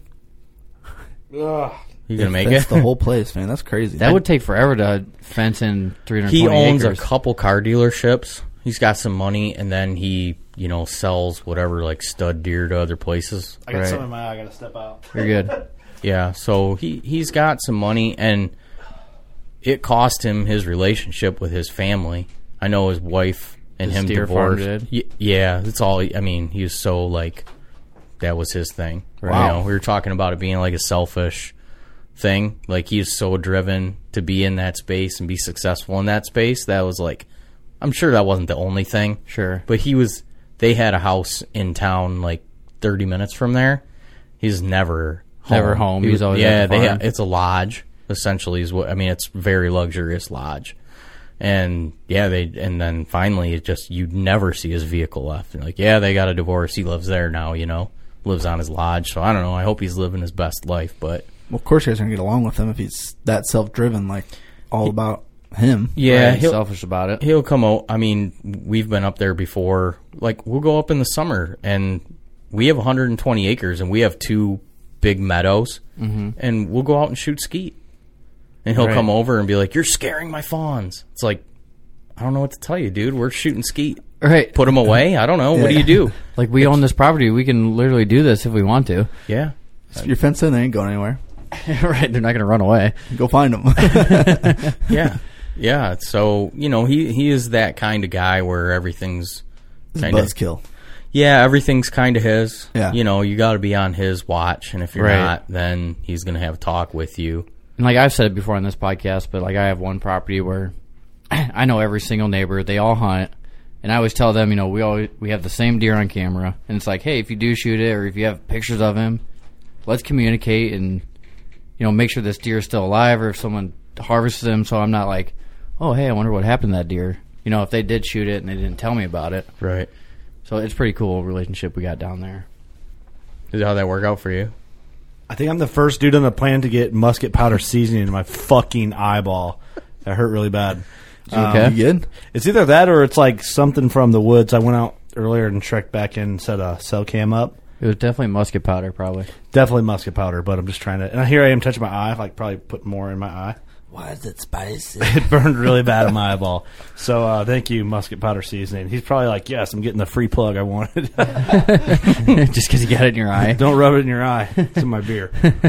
Speaker 1: Ugh.
Speaker 7: You gonna make
Speaker 2: That's
Speaker 7: it?
Speaker 2: the whole place, man. That's crazy.
Speaker 8: That would take forever to fence in 320
Speaker 7: He owns
Speaker 8: acres.
Speaker 7: a couple car dealerships. He's got some money, and then he, sells whatever like stud deer to other places.
Speaker 1: I got
Speaker 8: Right.
Speaker 1: some in my eye. I got to step out.
Speaker 8: You're good.
Speaker 7: Yeah, so he's got some money, and it cost him his relationship with his family. I know his wife and
Speaker 8: The
Speaker 7: him
Speaker 8: steer farm
Speaker 7: divorced.
Speaker 8: did?
Speaker 7: Yeah, that's all. I mean, he was so like that was his thing.
Speaker 8: Wow.
Speaker 7: We were talking about it being like a selfish thing. Like he's so driven to be in that space and be successful in that space. That was like, I'm sure that wasn't the only thing.
Speaker 8: Sure.
Speaker 7: But they had a house in town like 30 minutes from there. He's never
Speaker 8: home. He was always at the farm.
Speaker 7: it's a lodge essentially is what I mean. It's very luxurious lodge, and and then finally it just you'd never see his vehicle left. And like they got a divorce. He lives there now. Lives on his lodge. So I don't know. I hope he's living his best life. But
Speaker 2: well, of course, you guys are gonna get along with him if he's that self-driven, like all about him.
Speaker 7: yeah,
Speaker 8: Right, selfish about it.
Speaker 7: He'll come out. I mean, we've been up there before. Like we'll go up in the summer, and we have 120 acres, and we have 2 big meadows, and we'll go out and shoot skeet. And he'll
Speaker 8: Right.
Speaker 7: come over and be like, "You're scaring my fawns." It's like, I don't know what to tell you, dude. We're shooting skeet.
Speaker 8: Right.
Speaker 7: Put them away. I don't know. What do you do?
Speaker 8: Like we own this property. We can literally do this if we want to.
Speaker 7: Yeah.
Speaker 2: If you're fenced in, they ain't going anywhere.
Speaker 8: Right. They're not going to run away.
Speaker 2: Go find them.
Speaker 7: Yeah. Yeah. So he is that kind of guy where everything's kind of
Speaker 2: Buzzkill.
Speaker 7: Yeah, everything's kind of his.
Speaker 2: Yeah.
Speaker 7: You got to be on his watch, and if you're
Speaker 8: Right.
Speaker 7: not, then he's going to have a talk with you.
Speaker 8: And like I've said it before on this podcast, but like I have one property where I know every single neighbor. They all hunt, and I always tell them, we have the same deer on camera, and it's like, hey, if you do shoot it or if you have pictures of him, let's communicate and make sure this deer is still alive, or if someone harvests him, so I'm not like, oh, hey, I wonder what happened to that deer. If they did shoot it and they didn't tell me about it.
Speaker 7: Right.
Speaker 8: So it's pretty cool relationship we got down there.
Speaker 7: How'd that work out for you?
Speaker 1: I think I'm the first dude on the planet to get musket powder seasoning in my fucking eyeball. That hurt really bad.
Speaker 8: Okay.
Speaker 2: You good?
Speaker 1: It's either that or it's like something from the woods. I went out earlier and trekked back in and set a cell cam up.
Speaker 8: It was definitely musket powder, probably.
Speaker 1: Definitely musket powder, but I'm just trying to. And here I am touching my eye. Like probably put more in my eye.
Speaker 2: Why is it spicy?
Speaker 1: It burned really bad in my eyeball. So thank you, musket powder seasoning. He's probably like, yes, I'm getting the free plug I wanted.
Speaker 8: Just because you got it in your eye.
Speaker 1: Don't rub it in your eye. It's in my beer.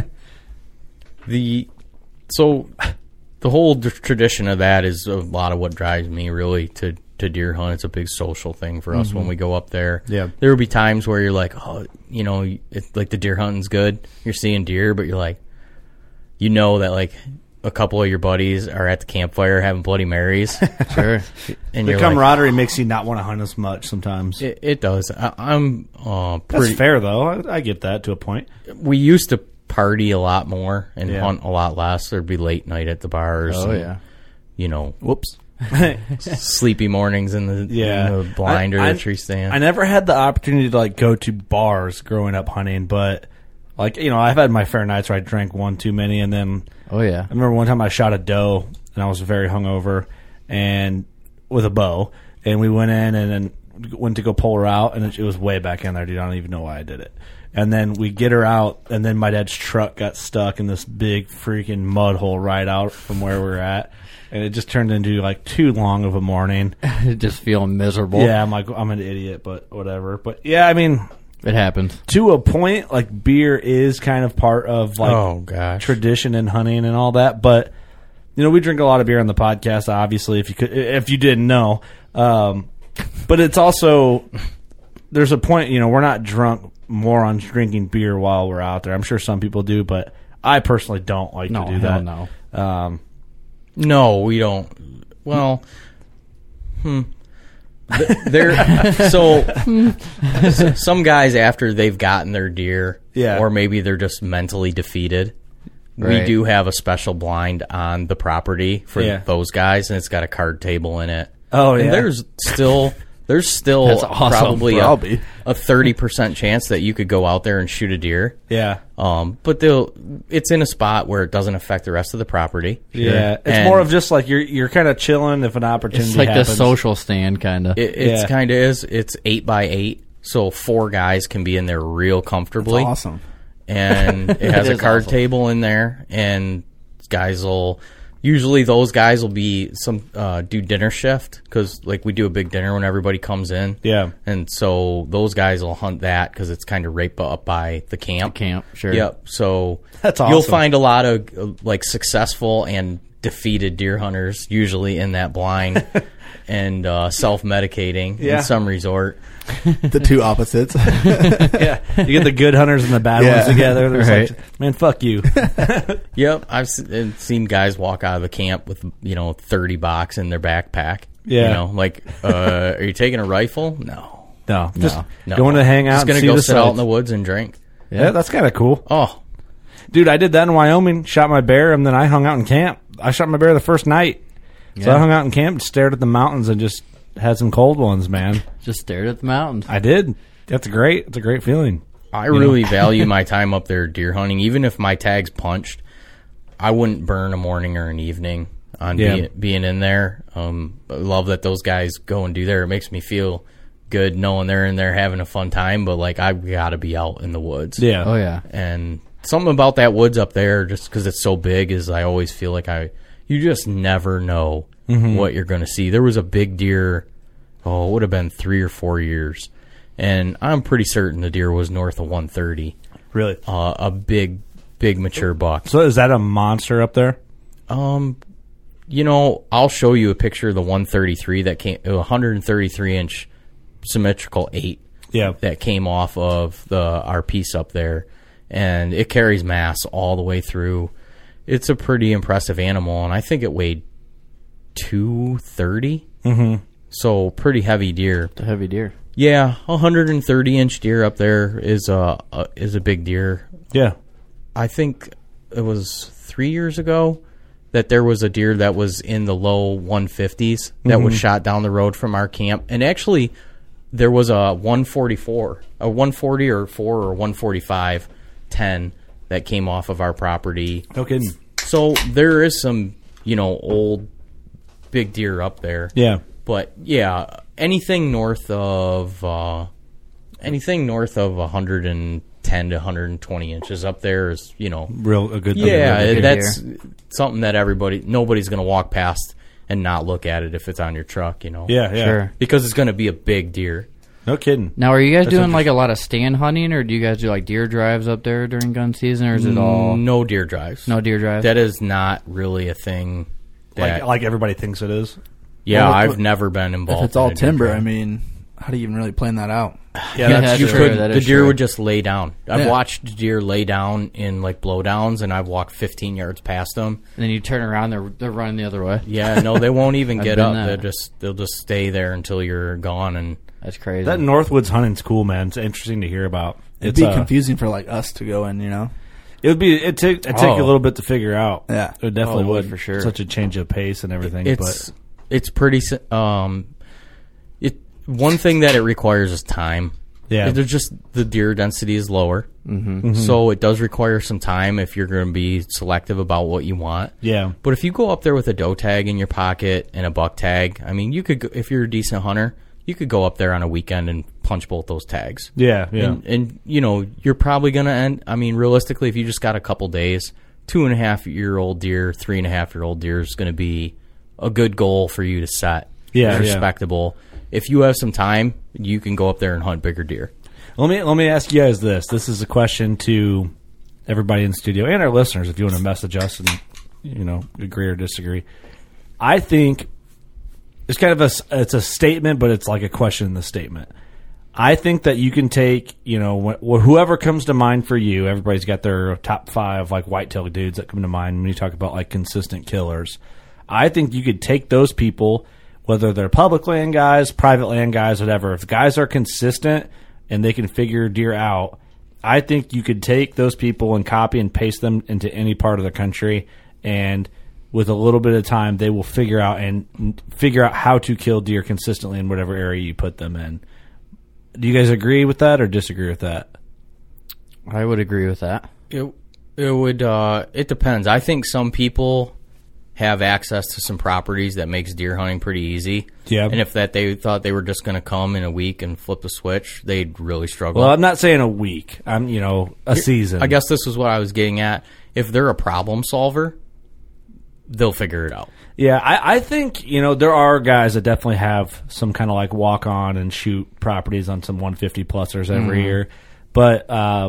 Speaker 7: The whole tradition of that is a lot of what drives me really to deer hunt. It's a big social thing for us when we go up there.
Speaker 1: Yeah.
Speaker 7: There will be times where you're like, oh, it's like the deer hunting's good. You're seeing deer, but you're like, that like a couple of your buddies are at the campfire having Bloody Marys.
Speaker 8: Sure.
Speaker 7: And
Speaker 1: The
Speaker 7: you're
Speaker 1: camaraderie makes you not want to hunt as much sometimes.
Speaker 7: it does. I'm
Speaker 1: That's
Speaker 7: pretty.
Speaker 1: fair, though. I get that to a point.
Speaker 7: We used to party a lot more and
Speaker 1: Yeah.
Speaker 7: hunt a lot less. There'd be late night at the bars.
Speaker 8: Oh,
Speaker 7: and,
Speaker 8: yeah.
Speaker 7: You know,
Speaker 2: Whoops.
Speaker 7: sleepy mornings in the,
Speaker 1: Yeah.
Speaker 7: in the blind or
Speaker 1: I-
Speaker 7: the tree stand.
Speaker 1: I never had the opportunity to like go to bars growing up hunting, but like I've had my fair nights where I drank one too many, and then
Speaker 8: Oh, yeah.
Speaker 1: I remember one time I shot a doe and I was very hungover and with a bow, and we went in and then went to go pull her out, and it was way back in there, dude. I don't even know why I did it. And then we get her out, and then my dad's truck got stuck in this big freaking mud hole right out from where we were at, and it just turned into like too long of a morning.
Speaker 8: Just feeling miserable.
Speaker 1: Yeah, I'm like, I'm an idiot, but whatever. But yeah, I mean,
Speaker 8: It happens.
Speaker 1: to a point, like beer is kind of part of like
Speaker 7: oh gosh.
Speaker 1: tradition in hunting and all that. But we drink a lot of beer on the podcast. Obviously, if you didn't know, but it's also there's a point. We're not drunk more on drinking beer while we're out there. I'm sure some people do, but I personally don't like
Speaker 8: No,
Speaker 1: to do
Speaker 8: hell
Speaker 1: that.
Speaker 8: no.
Speaker 7: No, we don't. Well, some guys after they've gotten their deer,
Speaker 1: Yeah.
Speaker 7: or maybe they're just mentally defeated. We
Speaker 8: Right.
Speaker 7: do have a special blind on the property for
Speaker 1: Yeah.
Speaker 7: those guys, and it's got a card table in it.
Speaker 1: Oh,
Speaker 7: and
Speaker 1: yeah.
Speaker 7: there's still
Speaker 8: That's awesome.
Speaker 7: probably
Speaker 2: Probably.
Speaker 7: a 30% chance that you could go out there and shoot a deer.
Speaker 1: Yeah.
Speaker 7: But it's in a spot where it doesn't affect the rest of the property.
Speaker 1: Yeah, it's
Speaker 7: And
Speaker 1: more of just like you're kind of chilling if an opportunity
Speaker 8: It's like
Speaker 1: happens.
Speaker 8: the social stand, kind of.
Speaker 7: It's
Speaker 1: Yeah.
Speaker 7: kind of is. It's 8x8, so 4 guys can be in there real comfortably.
Speaker 2: Awesome.
Speaker 7: And it has
Speaker 8: It
Speaker 7: a
Speaker 8: is
Speaker 7: card
Speaker 8: awesome.
Speaker 7: table in there, and those guys will be do dinner shift, because like we do a big dinner when everybody comes in.
Speaker 1: Yeah.
Speaker 7: And so those guys will hunt that because it's kind of right up by the camp.
Speaker 8: Sure.
Speaker 7: Yep. So
Speaker 1: That's
Speaker 7: You'll
Speaker 1: awesome.
Speaker 7: find a lot of like successful and defeated deer hunters usually in that blind and self-medicating
Speaker 1: Yeah.
Speaker 7: in some resort.
Speaker 2: The two opposites.
Speaker 1: Yeah, you get the good hunters and the bad
Speaker 2: Yeah.
Speaker 1: ones together. They're just
Speaker 8: Right.
Speaker 1: like, man, fuck you.
Speaker 7: Yep. I've seen guys walk out of the camp with 30 box in their backpack.
Speaker 1: Yeah.
Speaker 7: Like, are you taking a rifle? No.
Speaker 1: No, just
Speaker 7: No.
Speaker 1: going to hang out.
Speaker 7: Just
Speaker 1: and
Speaker 7: gonna
Speaker 1: see
Speaker 7: go
Speaker 1: the
Speaker 7: sit out in
Speaker 1: sights.
Speaker 7: the woods and drink.
Speaker 1: Yeah, that's kind of cool,
Speaker 7: Oh,
Speaker 1: dude. I did that in Wyoming. Shot my bear, and then I hung out in camp. I shot my bear the first night, so I hung out in camp, stared at the mountains, and just had some cold ones. Man,
Speaker 8: Just stared at the mountains.
Speaker 1: I did. That's great. It's a great feeling.
Speaker 7: I really value my time up there deer hunting. Even if my tag's punched, I wouldn't burn a morning or an evening on
Speaker 1: Yeah.
Speaker 7: being in there. I love that those guys go and do there. It makes me feel good knowing they're in there having a fun time, but like I've got to be out in the woods.
Speaker 1: Yeah.
Speaker 8: Oh, yeah.
Speaker 7: And something about that woods up there, just because it's so big, is I always feel like you just never know what you're going to see. There was a big deer, it would have been 3 or 4 years, and I'm pretty certain the deer was north of 130.
Speaker 1: Really.
Speaker 7: A big mature buck.
Speaker 1: So is that a monster up there?
Speaker 7: I'll show you a picture of the 133 that came, a 133 inch symmetrical 8.
Speaker 1: Yeah.
Speaker 7: That came off of our piece up there, and it carries mass all the way through. It's a pretty impressive animal, and I think it weighed 230.
Speaker 1: Mm-hmm.
Speaker 7: So pretty heavy deer.
Speaker 8: It's a heavy deer.
Speaker 7: Yeah, 130 inch deer up there is a big deer.
Speaker 1: Yeah.
Speaker 7: I think it was 3 years ago that there was a deer that was in the low 150s that was shot down the road from our camp, and actually there was a 144, a 140 or 4 or 145 10 that came off of our property.
Speaker 1: No kidding.
Speaker 7: So there is some, old big deer up there.
Speaker 1: Yeah.
Speaker 7: But yeah, anything north of 110 to 120 inches up there is,
Speaker 1: A good.
Speaker 7: yeah,
Speaker 1: a good
Speaker 7: that's something that nobody's going to walk past and not look at it if it's on your truck,
Speaker 1: Yeah. Yeah.
Speaker 8: Sure.
Speaker 7: because it's going to be a big deer.
Speaker 1: No kidding.
Speaker 8: Now, are you guys
Speaker 1: That's
Speaker 8: doing like a lot of stand hunting, or do you guys do like deer drives up there during gun season, or is it all
Speaker 7: No deer drives.
Speaker 8: no deer drives?
Speaker 7: That is not really a thing. That,
Speaker 1: Like everybody thinks it is.
Speaker 7: yeah,
Speaker 2: Well,
Speaker 7: I've never been involved.
Speaker 2: If it's all
Speaker 7: in a deer
Speaker 2: timber,
Speaker 7: drive.
Speaker 2: I mean, how do you even really plan that out?
Speaker 1: Yeah, that's
Speaker 7: You
Speaker 1: true.
Speaker 7: could,
Speaker 8: That
Speaker 7: the
Speaker 8: is
Speaker 7: deer
Speaker 8: true.
Speaker 7: would just lay down. I've
Speaker 2: Yeah.
Speaker 7: watched deer lay down in like blowdowns, and I've walked 15 yards past them.
Speaker 8: And then you turn around, they're running the other way.
Speaker 7: Yeah, no, they won't even
Speaker 8: I've
Speaker 7: get
Speaker 8: been
Speaker 7: up.
Speaker 8: there.
Speaker 7: They'll just stay there until you're gone. And
Speaker 8: That's crazy.
Speaker 1: That Northwoods hunting's cool, man. It's interesting to hear about.
Speaker 2: It'd be confusing for like us to go in, you know.
Speaker 1: It'd take a little bit to figure out.
Speaker 2: Yeah.
Speaker 1: It definitely
Speaker 8: Oh, it
Speaker 1: would
Speaker 8: would for sure.
Speaker 1: Such a change of pace and everything.
Speaker 7: it's pretty. One thing that it requires is time.
Speaker 1: Yeah.
Speaker 7: There's just the deer density is lower, so it does require some time if you're going to be selective about what you want.
Speaker 1: Yeah.
Speaker 7: But if you go up there with a doe tag in your pocket and a buck tag, I mean, you could, if you're a decent hunter, you could go up there on a weekend and punch both those tags.
Speaker 1: Yeah.
Speaker 7: And you know, you're probably going to end, I mean, realistically, if you just got a couple days, 2.5-year-old deer, 3.5-year-old deer is going to be a good goal for you to set.
Speaker 1: Yeah,
Speaker 7: It's
Speaker 1: yeah.
Speaker 7: respectable. If you have some time, you can go up there and hunt bigger deer.
Speaker 1: Let me ask you guys this. This is a question to everybody in the studio and our listeners. If you want to message us and agree or disagree, I think it's kind of it's a statement, but it's like a question in the statement. I think that you can take whoever comes to mind for you. Everybody's got their top 5 like whitetail dudes that come to mind when you talk about like consistent killers. I think you could take those people, whether they're public land guys, private land guys, whatever. If guys are consistent and they can figure deer out, I think you could take those people and copy and paste them into any part of the country, and with a little bit of time, they will figure out how to kill deer consistently in whatever area you put them in. Do you guys agree with that or disagree with that?
Speaker 8: I would agree with that.
Speaker 7: It depends. I think some people have access to some properties that makes deer hunting pretty easy.
Speaker 1: Yeah.
Speaker 7: And if they thought they were just going to come in a week and flip the switch, they'd really struggle.
Speaker 1: Well, I'm not saying a week. I'm, a season.
Speaker 7: I guess this is what I was getting at. If they're a problem solver, they'll figure it out.
Speaker 1: Yeah, I think, there are guys that definitely have some kind of like walk on and shoot properties on some 150 plusers every year. But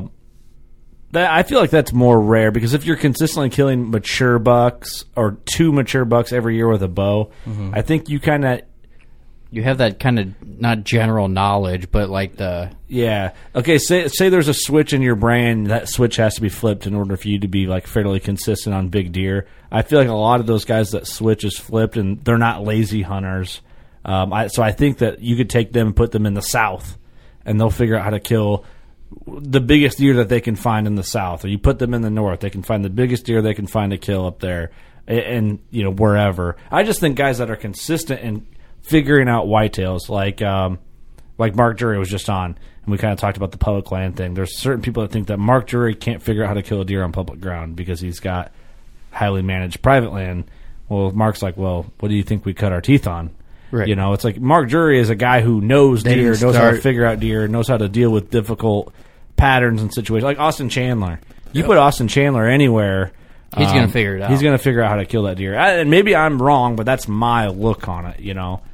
Speaker 1: I feel like that's more rare, because if you're consistently killing mature bucks or 2 mature bucks every year with a bow, I think you kind of...
Speaker 8: You have that kind of, not general knowledge, but like the...
Speaker 1: Yeah. Okay, say there's a switch in your brain. That switch has to be flipped in order for you to be like fairly consistent on big deer. I feel like a lot of those guys, that switch is flipped, and they're not lazy hunters. So I think that you could take them and put them in the South, and they'll figure out how to kill the biggest deer that they can find in the South. Or you put them in the North, they can find the biggest deer they can find to kill up there, and wherever. I just think guys that are consistent in figuring out whitetails, like Mark Jury was just on, and we kind of talked about the public land thing. There's certain people that think that Mark Jury can't figure out how to kill a deer on public ground because he's got highly managed private land. Well, Mark's like, well, what do you think we cut our teeth on?
Speaker 8: Right.
Speaker 1: It's like Mark Jury is a guy who knows
Speaker 8: They
Speaker 1: deer,
Speaker 8: didn't
Speaker 1: knows how to
Speaker 8: start-
Speaker 1: figure out deer, knows how to deal with difficult patterns and situations. Like Austin Chandler. You put Austin Chandler anywhere,
Speaker 8: He's gonna figure it out.
Speaker 1: He's going to figure out how to kill that deer. And maybe I'm wrong, but that's my look on it,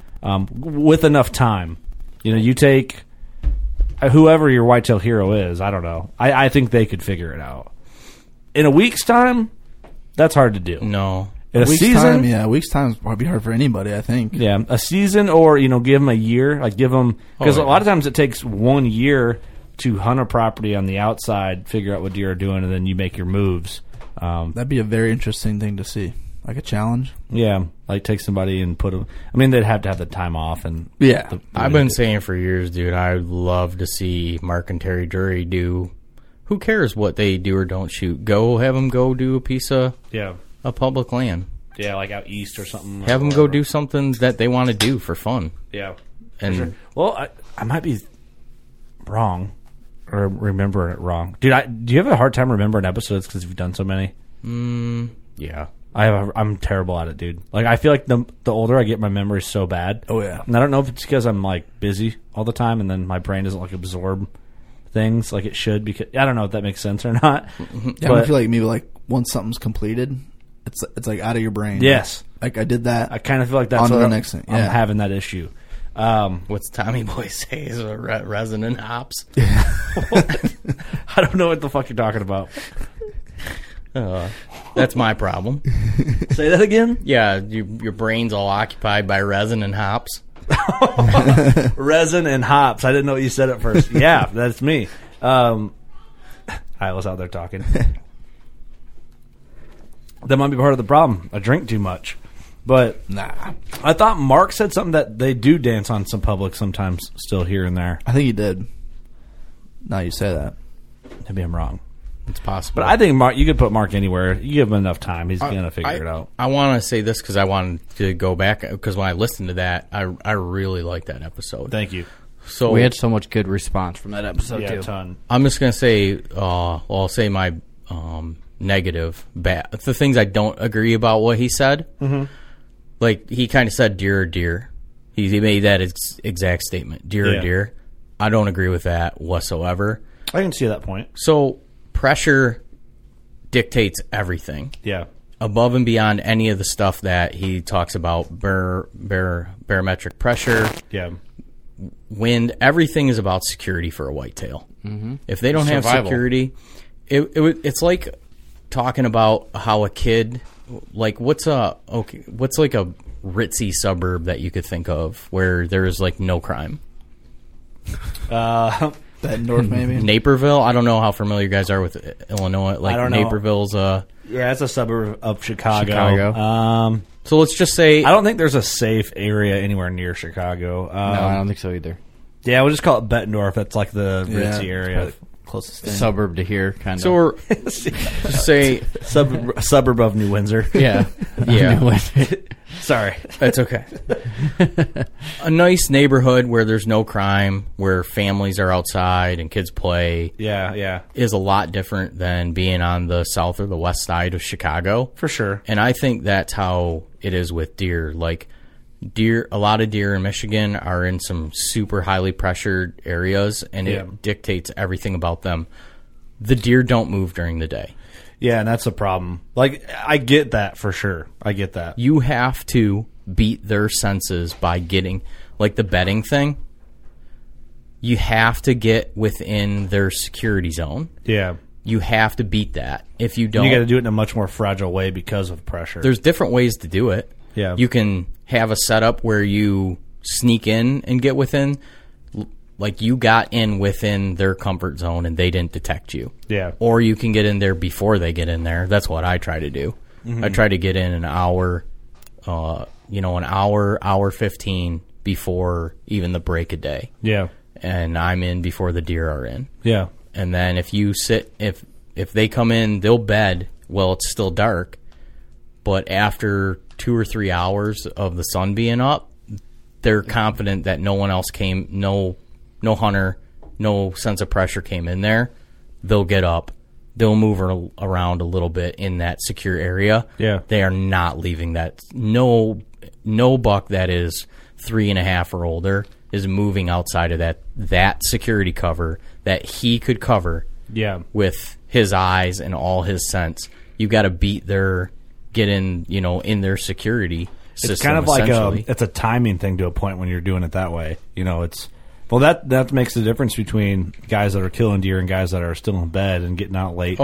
Speaker 1: with enough time. You take whoever your whitetail hero is, I don't know. I think they could figure it out. In a week's time, that's hard to do.
Speaker 7: No.
Speaker 1: In a
Speaker 2: week's
Speaker 1: season,
Speaker 2: time, a week's time is probably hard for anybody, I think.
Speaker 1: yeah, a season, or give them a year, like give them, because a lot of times it takes 1 year to hunt a property on the outside, figure out what deer are doing, and then you make your moves.
Speaker 2: That'd be a very interesting thing to see, like a challenge.
Speaker 1: Yeah, like take somebody and put them. I mean, they'd have to have the time off, and
Speaker 2: Yeah.
Speaker 7: I've been saying for years, dude, I would love to see Mark and Terry Drury do. Who cares what they do or don't shoot? Go have them go do a piece of a public land.
Speaker 1: Yeah, like out east or something.
Speaker 7: Have them go do something that they want to do for fun.
Speaker 1: Yeah,
Speaker 7: And
Speaker 1: sure. Well, I might be wrong or remembering it wrong, dude. Do you have a hard time remembering episodes because you've done so many?
Speaker 7: yeah,
Speaker 1: I'm terrible at it, dude. Like I feel like the older I get, my memory's so bad.
Speaker 2: Oh, yeah.
Speaker 1: And I don't know if it's because I'm like busy all the time, and then my brain doesn't like absorb things like it should. Because I don't know if that makes sense or not.
Speaker 2: Yeah, I feel like maybe like once something's completed, it's like out of your brain.
Speaker 1: Yes,
Speaker 2: Like I did that.
Speaker 1: I kind of feel like that's
Speaker 2: On to
Speaker 1: what
Speaker 2: the
Speaker 1: I'm,
Speaker 2: next thing,
Speaker 1: I'm
Speaker 2: yeah.
Speaker 1: having that issue.
Speaker 7: what's Tommy Boy say is a resin and hops.
Speaker 1: I don't know what the fuck you're talking about.
Speaker 7: That's my problem.
Speaker 1: Say that again.
Speaker 7: Yeah, your brain's all occupied by resin and hops.
Speaker 1: Resin and hops. I didn't know what you said at first. Yeah, that's me. I was out there talking. That might be part of the problem. I drink too much. But
Speaker 2: Nah.
Speaker 1: I thought Mark said something that they do dance on some public sometimes still here and there.
Speaker 2: I think he did. Now you say that.
Speaker 1: Maybe I'm wrong.
Speaker 7: It's possible.
Speaker 1: But I think Mark, you could put Mark anywhere. You give him enough time. He's going to figure it out.
Speaker 7: I want to say this because I wanted to go back because when I listened to that, I really liked that episode.
Speaker 1: Thank you.
Speaker 7: So
Speaker 8: We had so much good response from that episode,
Speaker 1: Yeah,
Speaker 8: too.
Speaker 1: a ton.
Speaker 7: I'm just going to say, I'll say my negative, the things I don't agree about what he said. Mm-hmm. Like, he kind of said deer or deer. He made that exact statement, deer or deer. I don't agree with that whatsoever.
Speaker 1: I can see that point.
Speaker 7: So, pressure dictates everything.
Speaker 1: Yeah.
Speaker 7: Above and beyond any of the stuff that he talks about, barometric pressure,
Speaker 1: Yeah.
Speaker 7: wind, everything is about security for a whitetail. Mm-hmm. If they don't have
Speaker 8: Survival.
Speaker 7: security, it's like talking about how a kid, like what's like a ritzy suburb that you could think of where there is like no crime.
Speaker 2: Bettendorf, maybe?
Speaker 7: Naperville, I don't know how familiar you guys are with Illinois. Like
Speaker 1: I don't know.
Speaker 7: Naperville's
Speaker 1: Yeah, it's a suburb of Chicago.
Speaker 7: so let's just say
Speaker 1: I don't think there's a safe area anywhere near Chicago.
Speaker 8: No, I don't think so either.
Speaker 1: Yeah, we'll just call it Bettendorf. That's like the ritzy
Speaker 2: it's
Speaker 1: area.
Speaker 2: probably closest thing.
Speaker 8: Suburb to here, kind of.
Speaker 7: so we're just say
Speaker 1: Suburb of New Windsor.
Speaker 8: yeah.
Speaker 7: yeah.
Speaker 1: Sorry.
Speaker 7: That's okay. A nice neighborhood where there's no crime, where families are outside and kids play,
Speaker 1: Yeah.
Speaker 7: is a lot different than being on the south or the west side of Chicago.
Speaker 1: For sure.
Speaker 7: And I think that's how it is with deer. Like a lot of deer in Michigan are in some super highly pressured areas, and
Speaker 1: Yeah.
Speaker 7: it dictates everything about them. The deer don't move during the day.
Speaker 1: Yeah, and that's a problem. Like, I get that for sure. I get that.
Speaker 7: You have to beat their senses by getting, like the bedding thing, you have to get within their security zone.
Speaker 1: Yeah.
Speaker 7: You have to beat that. If you don't,
Speaker 1: You got to do it in a much more fragile way because of pressure.
Speaker 7: there's different ways to do it.
Speaker 1: Yeah.
Speaker 7: You can have a setup where you sneak in and get within, like you got in within their comfort zone and they didn't detect you.
Speaker 1: Yeah.
Speaker 7: Or you can get in there before they get in there. That's what I try to do. I try to get in an hour, hour 15 before even the break of day.
Speaker 1: Yeah.
Speaker 7: And I'm in before the deer are in.
Speaker 1: Yeah.
Speaker 7: And then if they come in, they'll bed while it's still dark. But after 2 or 3 hours of the sun being up, they're confident that no one else came, no hunter, no sense of pressure came in there. They'll get up. They'll move around a little bit in that secure area.
Speaker 1: Yeah.
Speaker 7: They are not leaving that. No buck that is 3.5 or older is moving outside of that security cover that he could cover
Speaker 1: Yeah.
Speaker 7: with his eyes and all his sense. You got to get in, in their security system.
Speaker 1: It's kind of like
Speaker 7: essentially.
Speaker 1: it's a timing thing to a point when you're doing it that way. That makes the difference between guys that are killing deer and guys that are still in bed and getting out late.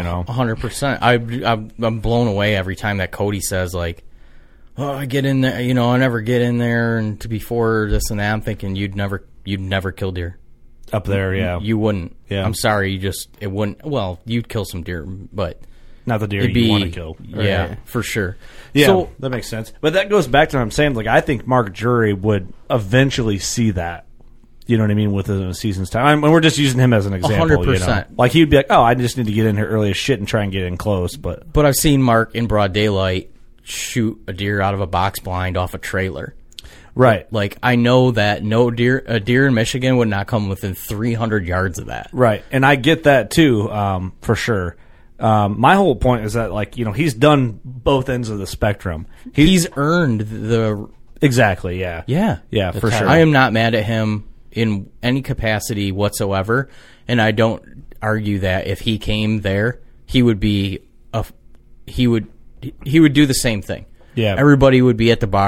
Speaker 7: 100%. I'm blown away every time that Cody says like, "Oh, I get in there, I never get in there," and before this and that, I'm thinking you'd never kill deer.
Speaker 1: Up there, yeah.
Speaker 7: You wouldn't.
Speaker 1: Yeah.
Speaker 7: I'm sorry, it wouldn't. Well, you'd kill some deer, but
Speaker 1: Not the deer
Speaker 7: it'd
Speaker 1: you
Speaker 7: be
Speaker 1: want to kill.
Speaker 7: Yeah, for sure.
Speaker 1: Yeah,
Speaker 7: So
Speaker 1: that makes sense. But that goes back to what I'm saying. Like, I think Mark Jury would eventually see that. You know what I mean? Within a season's time. And we're just using him as an example.
Speaker 7: 100%.
Speaker 1: Like, he'd be like, oh, I just need to get in here early as shit and try and get in close. But
Speaker 7: I've seen Mark in broad daylight shoot a deer out of a box blind off a trailer.
Speaker 1: right.
Speaker 7: Like, I know that a deer in Michigan would not come within 300 yards of that.
Speaker 1: Right. And I get that, too, for sure. My whole point is that, like, he's done both ends of the spectrum.
Speaker 7: He's earned the...
Speaker 1: Exactly, yeah.
Speaker 7: Yeah.
Speaker 1: Yeah, for sure.
Speaker 7: I am not mad at him in any capacity whatsoever, and I don't argue that if he came there, he would be he would do the same thing.
Speaker 1: Yeah.
Speaker 7: Everybody would be at the bar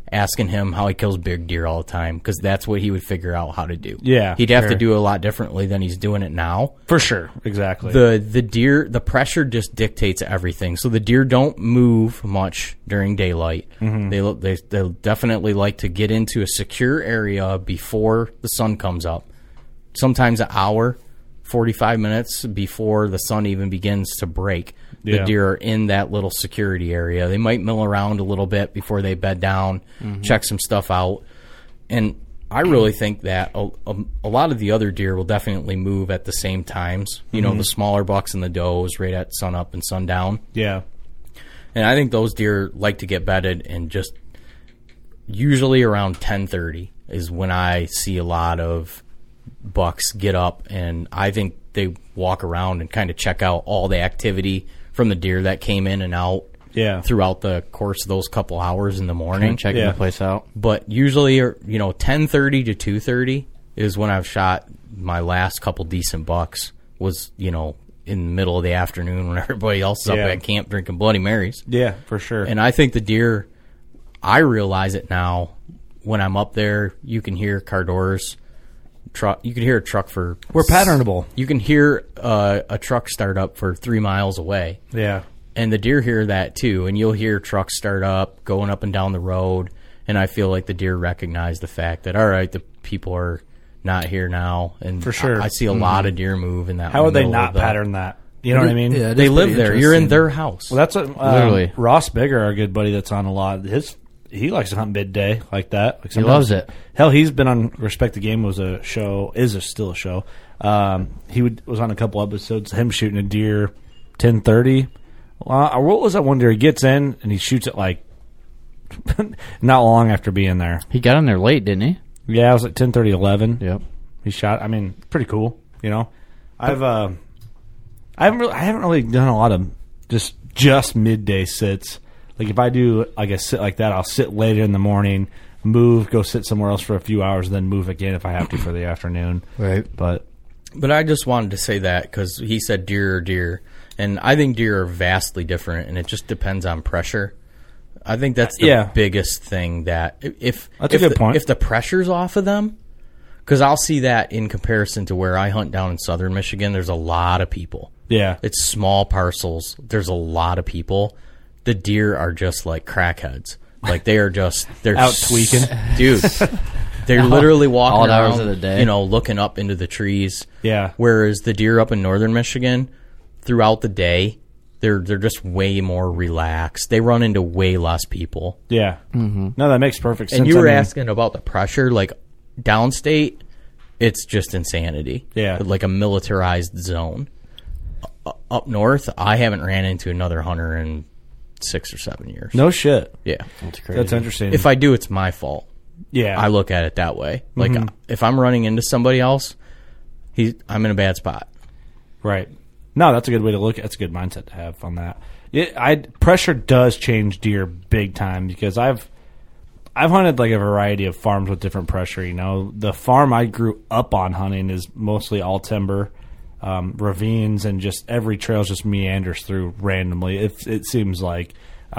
Speaker 7: asking him how he kills big deer all the time, because that's what he would figure out how to do.
Speaker 1: Yeah,
Speaker 7: he'd have
Speaker 1: sure.
Speaker 7: to do it a lot differently than he's doing it now.
Speaker 1: For sure, exactly.
Speaker 7: The deer, the pressure just dictates everything. So the deer don't move much during daylight. They definitely like to get into a secure area before the sun comes up. Sometimes an hour, 45 minutes before the sun even begins to break. The deer are in that little security area. They might mill around a little bit before they bed down, check some stuff out. And I really think that a lot of the other deer will definitely move at the same times. You know, the smaller bucks and the does right at sun up and sundown.
Speaker 1: Yeah.
Speaker 7: And I think those deer like to get bedded, and just usually around 10:30 is when I see a lot of bucks get up, and I think they walk around and kind of check out all the activity from the deer that came in and out throughout the course of those couple hours in the morning.
Speaker 8: Checking the place out.
Speaker 7: But usually, 10:30 to 2:30 is when I've shot my last couple decent bucks, was, in the middle of the afternoon when everybody else is up at camp drinking Bloody Marys.
Speaker 1: Yeah, for sure.
Speaker 7: And I think the deer, I realize it now, when I'm up there, you can hear Cardor's truck. You can hear a truck for...
Speaker 1: We're patternable.
Speaker 7: You can hear a truck start up for 3 miles away.
Speaker 1: Yeah.
Speaker 7: And the deer hear that too. And you'll hear trucks start up, going up and down the road. And I feel like the deer recognize the fact that, all right, the people are not here now. And
Speaker 1: for sure.
Speaker 7: I see a lot of deer move in that.
Speaker 1: How would they not pattern that? You know what I mean?
Speaker 2: Yeah,
Speaker 7: they live there. You're in their house.
Speaker 1: Well, that's what
Speaker 8: Literally.
Speaker 1: Ross Bigger, our good buddy that's on a lot. He likes to hunt midday like that. Like
Speaker 8: he loves it.
Speaker 1: Hell, he's been on Respect the Game was a show, still a show. He was on a couple episodes, him shooting a deer 10:30. What was that one deer? He gets in and he shoots it like not long after being there.
Speaker 8: He got in there late, didn't he?
Speaker 1: Yeah, it was like 10:30, 11.
Speaker 8: Yep.
Speaker 1: He shot. I mean, pretty cool. I haven't really done a lot of just midday sits. Like if I do like a sit like that, I'll sit later in the morning, move, go sit somewhere else for a few hours, then move again if I have to for the afternoon.
Speaker 2: Right.
Speaker 7: But I just wanted to say that because he said deer are deer, and I think deer are vastly different, and it just depends on pressure. I think that's the biggest thing. That's a good point. If the pressure's off of them, because I'll see that in comparison to where I hunt down in southern Michigan. There's a lot of people.
Speaker 1: Yeah,
Speaker 7: it's small parcels. There's a lot of people. The deer are just like crackheads. Like they're
Speaker 1: out tweaking,
Speaker 7: dude. They're literally walking
Speaker 8: all
Speaker 7: around,
Speaker 8: hours of the day.
Speaker 7: Looking up into the trees.
Speaker 1: Yeah.
Speaker 7: Whereas the deer up in northern Michigan, throughout the day, they're just way more relaxed. They run into way less people.
Speaker 1: Yeah. Mm-hmm. No, that makes perfect sense.
Speaker 7: And you were asking about the pressure, like downstate, it's just insanity.
Speaker 1: Yeah.
Speaker 7: Like a militarized zone. Up north, I haven't ran into another hunter in 6 or 7 years.
Speaker 1: No shit.
Speaker 7: Yeah.
Speaker 8: That's crazy.
Speaker 1: That's interesting.
Speaker 7: If I do, it's my fault.
Speaker 1: Yeah.
Speaker 7: I look at it that way. Like, if I'm running into somebody else, I'm in a bad spot.
Speaker 1: Right. No, that's a good way to look at it. That's a good mindset to have on that. Pressure does change deer big time because I've hunted like a variety of farms with different pressure. The farm I grew up on hunting is mostly all timber, ravines, and just every trail just meanders through randomly. It seems like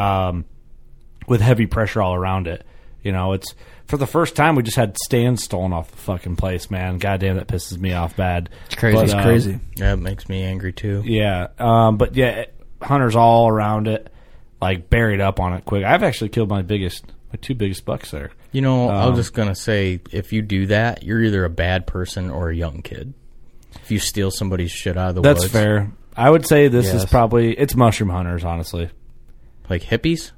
Speaker 1: with heavy pressure all around it. It's for the first time we just had stands stolen off the fucking place, man. Goddamn, that pisses me off bad.
Speaker 8: It's crazy.
Speaker 2: It's crazy.
Speaker 7: Yeah, it makes me angry too.
Speaker 1: Yeah, but yeah, hunters all around it, like buried up on it quick. I've actually killed my two biggest bucks there.
Speaker 7: I was just gonna say, if you do that, you're either a bad person or a young kid. If you steal somebody's shit out of the woods.
Speaker 1: That's fair. I would say this is probably it's mushroom hunters, honestly.
Speaker 7: Like hippies.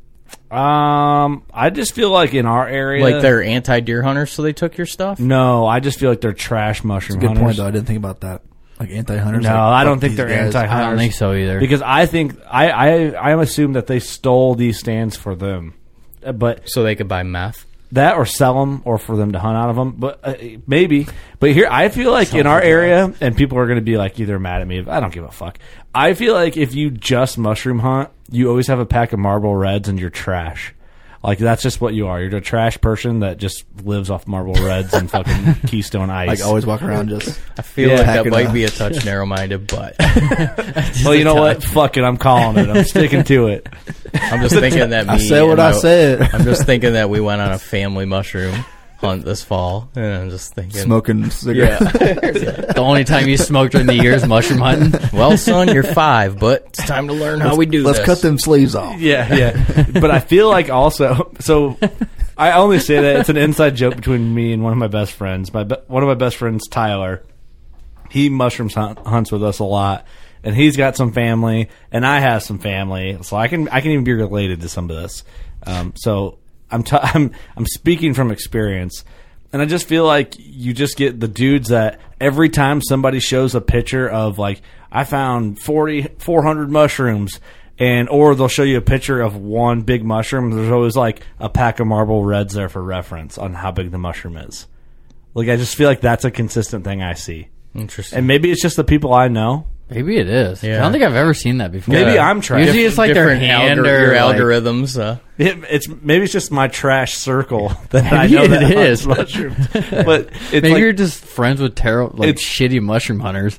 Speaker 1: I just feel like in our area,
Speaker 7: like they're anti-deer hunters, so they took your stuff.
Speaker 1: No, I just feel like they're trash mushroom
Speaker 2: That's a good
Speaker 1: hunters.
Speaker 2: point, though. I didn't think about that. Like anti-hunters.
Speaker 1: No,
Speaker 2: like,
Speaker 1: I don't think
Speaker 2: these
Speaker 1: they're
Speaker 2: guys.
Speaker 1: anti-hunters.
Speaker 8: I don't think so either.
Speaker 1: Because I think I assume that they stole these stands for them, but
Speaker 7: So they could buy meth.
Speaker 1: that or sell them or for them to hunt out of them. But maybe. But here, I feel like in our area, and people are going to be like either mad at me. I don't give a fuck. I feel like if you just mushroom hunt, you always have a pack of Marlboro Reds and you're trash. Like, that's just what you are. You're a trash person that just lives off Marble Reds and fucking Keystone Ice.
Speaker 2: Like always walk around just.
Speaker 7: I feel like that
Speaker 2: packing
Speaker 7: might
Speaker 2: up.
Speaker 7: be a touch narrow-minded, but
Speaker 1: Well, you know what? Fuck it. I'm calling it. I'm sticking to it.
Speaker 7: I'm just thinking that
Speaker 2: I said what I said.
Speaker 7: I'm just thinking that we went on a family mushroom hunt this fall, and I'm just thinking
Speaker 2: Smoking cigarettes.
Speaker 8: The only time you smoked during the year is mushroom hunting.
Speaker 7: Well, son, you're 5, but it's time to learn how we do
Speaker 2: Let's
Speaker 7: this.
Speaker 2: cut them sleeves off.
Speaker 1: Yeah. But I feel like also, so I only say that it's an inside joke between me and one of my best friends. One of my best friends, Tyler, he mushrooms hunts with us a lot, and he's got some family, and I have some family, so I can even be related to some of this. So I'm speaking from experience, and I just feel like you just get the dudes that every time somebody shows a picture of like, I found 400 mushrooms, or they'll show you a picture of one big mushroom. There's always like a pack of Marble Reds there for reference on how big the mushroom is. Like, I just feel like that's a consistent thing I see.
Speaker 7: Interesting.
Speaker 1: And maybe it's just the people I know.
Speaker 8: Maybe it is.
Speaker 7: Yeah.
Speaker 8: I don't think I've ever seen that before.
Speaker 1: Maybe I'm trash.
Speaker 8: Usually it's like their
Speaker 7: Different
Speaker 8: hand
Speaker 7: your
Speaker 8: or like,
Speaker 7: algorithms.
Speaker 1: Maybe it's just my trash circle that I
Speaker 8: Maybe
Speaker 1: know that
Speaker 8: it
Speaker 1: hunts
Speaker 8: is.
Speaker 1: mushrooms. But it's
Speaker 8: maybe
Speaker 1: like,
Speaker 8: you're just friends with like
Speaker 1: It's-
Speaker 8: shitty mushroom hunters.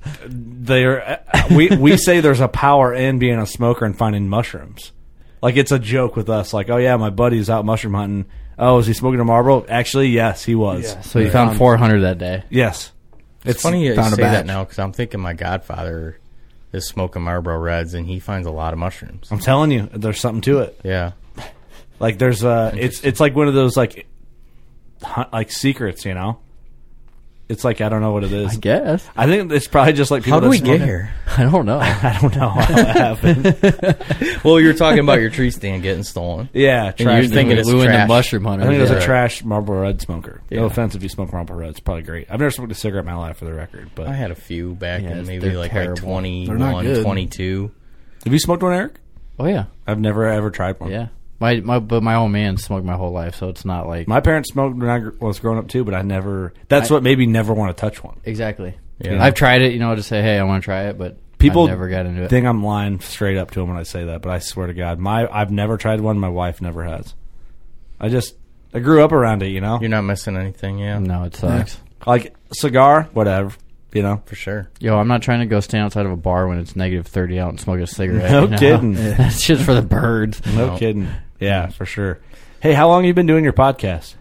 Speaker 1: we say there's a power in being a smoker and finding mushrooms. Like, it's a joke with us. Like, oh yeah, my buddy's out mushroom hunting. Oh, is he smoking a Marlboro? Actually, yes, he was.
Speaker 8: So you found 400 that day.
Speaker 1: Yes.
Speaker 7: It's funny you
Speaker 2: found a
Speaker 7: say that
Speaker 2: batch.
Speaker 7: now because I'm thinking my godfather is smoking Marlboro Reds and he finds a lot of mushrooms.
Speaker 1: I'm telling you, there's something to it.
Speaker 7: Yeah.
Speaker 1: Like, there's it's like one of those like secrets, you know. It's like, I don't know what it is.
Speaker 8: I guess.
Speaker 1: I think it's probably just like people.
Speaker 7: How do we
Speaker 1: that
Speaker 7: get
Speaker 1: smoke-
Speaker 7: here?
Speaker 8: I don't know.
Speaker 1: I don't know how it happened.
Speaker 7: Well, you're talking about your tree stand getting stolen.
Speaker 1: Yeah,
Speaker 7: And
Speaker 1: trash.
Speaker 7: you're thinking it's
Speaker 8: Lou and the
Speaker 7: trash.
Speaker 8: mushroom
Speaker 1: I
Speaker 8: hunters.
Speaker 1: think it was
Speaker 8: yeah.
Speaker 1: a trash Marlboro Red smoker.
Speaker 7: Yeah.
Speaker 1: No offense if you smoke Marlboro Red, it's probably great. I've never smoked a cigarette in my life, for the record. But
Speaker 7: I had a few back
Speaker 8: Yeah,
Speaker 7: in maybe
Speaker 8: they're
Speaker 7: like
Speaker 8: terrible.
Speaker 7: 21,
Speaker 2: good.
Speaker 7: 22.
Speaker 1: have you smoked one, Eric?
Speaker 8: Oh yeah,
Speaker 1: I've never ever tried one.
Speaker 8: yeah. But my old man smoked my whole life, so it's not like
Speaker 1: My parents smoked when I was growing up too, but I never. That's what made me never want to touch one.
Speaker 8: exactly.
Speaker 7: Yeah.
Speaker 8: I've tried it, to say, hey, I want to try it, but
Speaker 1: People
Speaker 8: I've never got into it.
Speaker 1: think I'm lying straight up to them when I say that, but I swear to God, I've never tried one. My wife never has. I grew up around it, you know.
Speaker 7: You're not missing anything, yeah.
Speaker 8: No, it sucks.
Speaker 1: Like cigar, whatever, you know.
Speaker 7: For sure.
Speaker 8: Yo, I'm not trying to go stand outside of a bar when it's -30 out and smoke a cigarette.
Speaker 1: No kidding.
Speaker 8: That's just for the birds.
Speaker 1: No kidding. Yeah, for sure. Hey, how long have you been doing your podcast?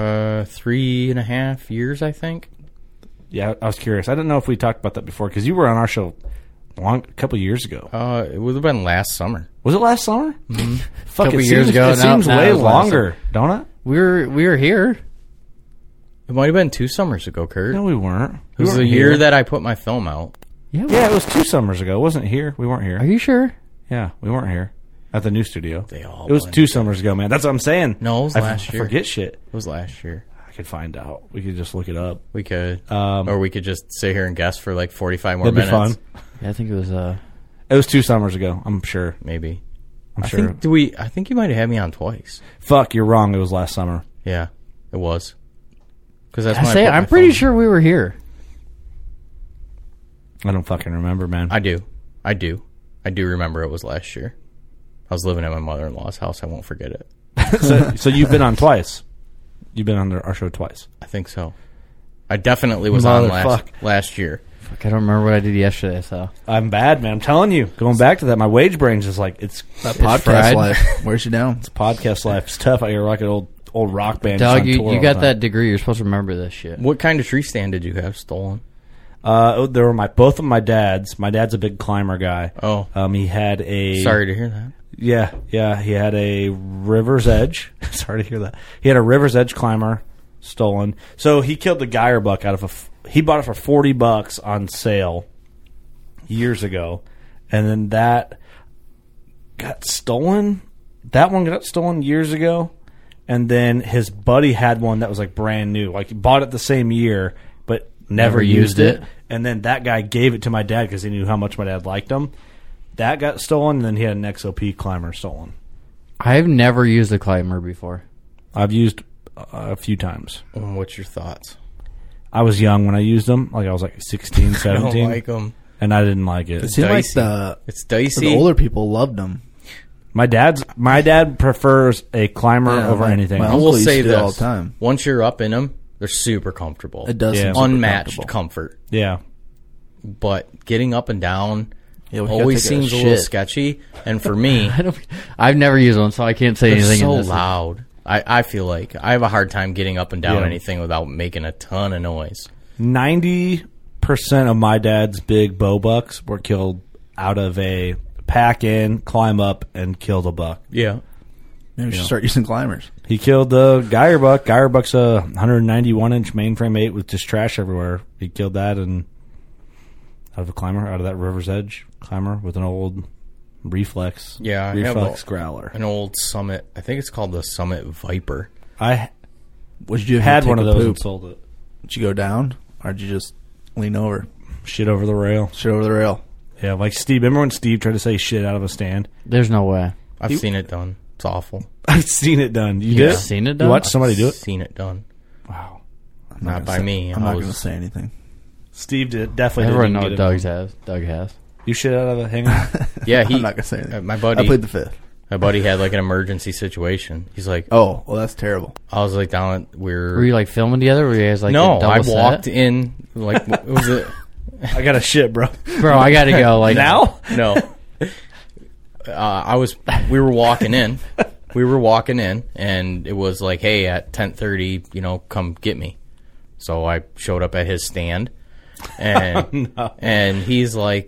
Speaker 7: 3.5 years, I think.
Speaker 1: Yeah, I was curious. I didn't know if we talked about that before because you were on our show a couple years ago.
Speaker 7: It would have been last summer.
Speaker 1: Was it last summer? Mm-hmm. Fuck,
Speaker 8: Couple
Speaker 1: it
Speaker 8: years
Speaker 1: seems,
Speaker 8: ago.
Speaker 1: It
Speaker 8: Now-
Speaker 1: seems
Speaker 8: now
Speaker 1: way
Speaker 8: it was last
Speaker 1: longer, don't it?
Speaker 8: We were here.
Speaker 7: It might have been 2 summers ago, Kurt.
Speaker 1: No, we weren't.
Speaker 7: It was the year that I put my film out.
Speaker 8: Yeah.
Speaker 1: Yeah, it was 2 summers ago. It wasn't here. We weren't here.
Speaker 8: Are you sure?
Speaker 1: Yeah, we weren't here at the new studio.
Speaker 7: They all
Speaker 1: It was
Speaker 7: blend
Speaker 1: 2 summers ago, man. That's what I'm saying.
Speaker 7: No, it was last year.
Speaker 1: I forget shit.
Speaker 7: It was last year.
Speaker 1: I could find out. We could just look it up.
Speaker 7: We could.
Speaker 1: Um,
Speaker 7: or we could just sit here and guess for like 45 more
Speaker 1: That'd be
Speaker 7: minutes.
Speaker 1: fun.
Speaker 8: Yeah, I think it was.
Speaker 1: It was 2 summers ago. I'm sure.
Speaker 7: Maybe.
Speaker 1: I'm
Speaker 7: I
Speaker 1: sure.
Speaker 7: think, I think you might have had me on twice.
Speaker 1: Fuck, you're wrong. It was last summer.
Speaker 7: Yeah, it was. Because that's when I put my
Speaker 8: I'm pretty
Speaker 7: film-
Speaker 8: sure we were here.
Speaker 1: I don't fucking remember, man.
Speaker 7: I do remember it was last year. I was living at my mother-in-law's house. I won't forget it.
Speaker 1: So you've been on twice. You've been on our show twice.
Speaker 7: I think so. I definitely was on
Speaker 1: Motherfuck.
Speaker 7: last year.
Speaker 8: Fuck, I don't remember what I did yesterday. So
Speaker 1: I'm bad, man. I'm telling you. Going back to that, my wage brain's just like it's
Speaker 2: Podcast
Speaker 8: fried.
Speaker 2: life wears you down.
Speaker 1: podcast life. It's tough out here rocking old rock band.
Speaker 8: Doug, you got that degree. You're supposed to remember this shit.
Speaker 7: What kind of tree stand did you have stolen?
Speaker 1: There were both of my dads. My dad's a big climber guy.
Speaker 7: Oh.
Speaker 1: He had a.
Speaker 7: Sorry to hear that.
Speaker 1: Yeah. He had a River's Edge. Sorry to hear that. He had a River's Edge climber stolen. So he killed the Geyer buck out of he bought it for $40 on sale years ago, and then that got stolen. That one got stolen years ago, and then his buddy had one that was like brand new. Like he bought it the same year, but never used it. And then that guy gave it to my dad because he knew how much my dad liked him. That got stolen, and then he had an XOP climber stolen.
Speaker 8: I've never used a climber before.
Speaker 1: I've used a few times.
Speaker 7: What's your thoughts?
Speaker 1: I was young when I used them. Like I was like 16, 17.
Speaker 7: I don't like them.
Speaker 1: And I didn't like it.
Speaker 2: It seemed like
Speaker 7: It's dicey.
Speaker 2: the older people loved them.
Speaker 1: My dad prefers a climber
Speaker 2: Yeah,
Speaker 1: over anything.
Speaker 2: my
Speaker 7: I
Speaker 2: uncle
Speaker 7: will
Speaker 2: used
Speaker 7: say
Speaker 2: to do it
Speaker 7: this:
Speaker 2: all the time.
Speaker 7: once you're up in them, they're super comfortable.
Speaker 2: It does seem super
Speaker 7: unmatched
Speaker 2: comfortable.
Speaker 7: comfort.
Speaker 1: Yeah.
Speaker 7: But getting up and down
Speaker 2: Yeah, we gotta
Speaker 7: always
Speaker 2: take a
Speaker 7: seems a little
Speaker 2: shit.
Speaker 7: sketchy. And for me,
Speaker 8: I've never used one, so I can't say
Speaker 7: they're
Speaker 8: anything.
Speaker 7: so
Speaker 8: in this.
Speaker 7: loud. I feel like I have a hard time getting up and down
Speaker 1: Yeah.
Speaker 7: anything without making a ton of noise.
Speaker 1: 90% of my dad's big bow bucks were killed out of a pack in, climb up, and killed a buck.
Speaker 7: Yeah.
Speaker 2: Maybe we should start using climbers.
Speaker 1: He killed the Geyer buck. Geyer buck's a 191-inch mainframe 8 with just trash everywhere. He killed that and out of a climber, out of that River's Edge climber with an old Reflex.
Speaker 7: Yeah, I have
Speaker 1: Reflex growler.
Speaker 7: an old Summit. I think it's called the Summit Viper.
Speaker 1: I
Speaker 2: What did you do?
Speaker 1: had
Speaker 2: Take
Speaker 1: one of
Speaker 2: a
Speaker 1: those
Speaker 2: poop?
Speaker 1: and sold it.
Speaker 2: Did you go down, or did you just lean over?
Speaker 1: Shit over the rail.
Speaker 2: Shit over the rail.
Speaker 1: Yeah, like Steve. Remember when Steve tried to say shit out of a stand?
Speaker 8: There's no way.
Speaker 7: I've seen it done. It's awful.
Speaker 1: I've seen it done. You
Speaker 8: You've
Speaker 1: did?
Speaker 8: seen it
Speaker 1: You
Speaker 8: done?
Speaker 1: watched somebody do it?
Speaker 7: Seen it done.
Speaker 1: Wow.
Speaker 2: I'm
Speaker 7: Not
Speaker 2: gonna
Speaker 7: by
Speaker 2: say-
Speaker 7: me.
Speaker 2: I'm
Speaker 7: I
Speaker 2: not
Speaker 7: was-
Speaker 2: going to say anything.
Speaker 1: Steve did. Definitely
Speaker 8: Everyone
Speaker 1: did.
Speaker 8: knows
Speaker 1: You
Speaker 8: what
Speaker 1: get it.
Speaker 8: Doug has.
Speaker 1: You shit out of a hanger?
Speaker 7: Yeah, he.
Speaker 2: I'm not going to say anything.
Speaker 7: My buddy.
Speaker 2: I played the fifth.
Speaker 7: My buddy had like an emergency situation. He's like,
Speaker 2: Oh, well, that's terrible.
Speaker 7: I was like down at
Speaker 8: Were you like filming together? Were you guys like
Speaker 7: no,
Speaker 8: a double
Speaker 7: I
Speaker 8: set?
Speaker 7: walked in like it was a
Speaker 1: I got a shit, bro.
Speaker 8: Bro, I gotta go. Like
Speaker 1: Now?
Speaker 7: no. We were walking in. We were walking in, and it was like, hey, at 10:30, come get me. So I showed up at his stand, and and he's like,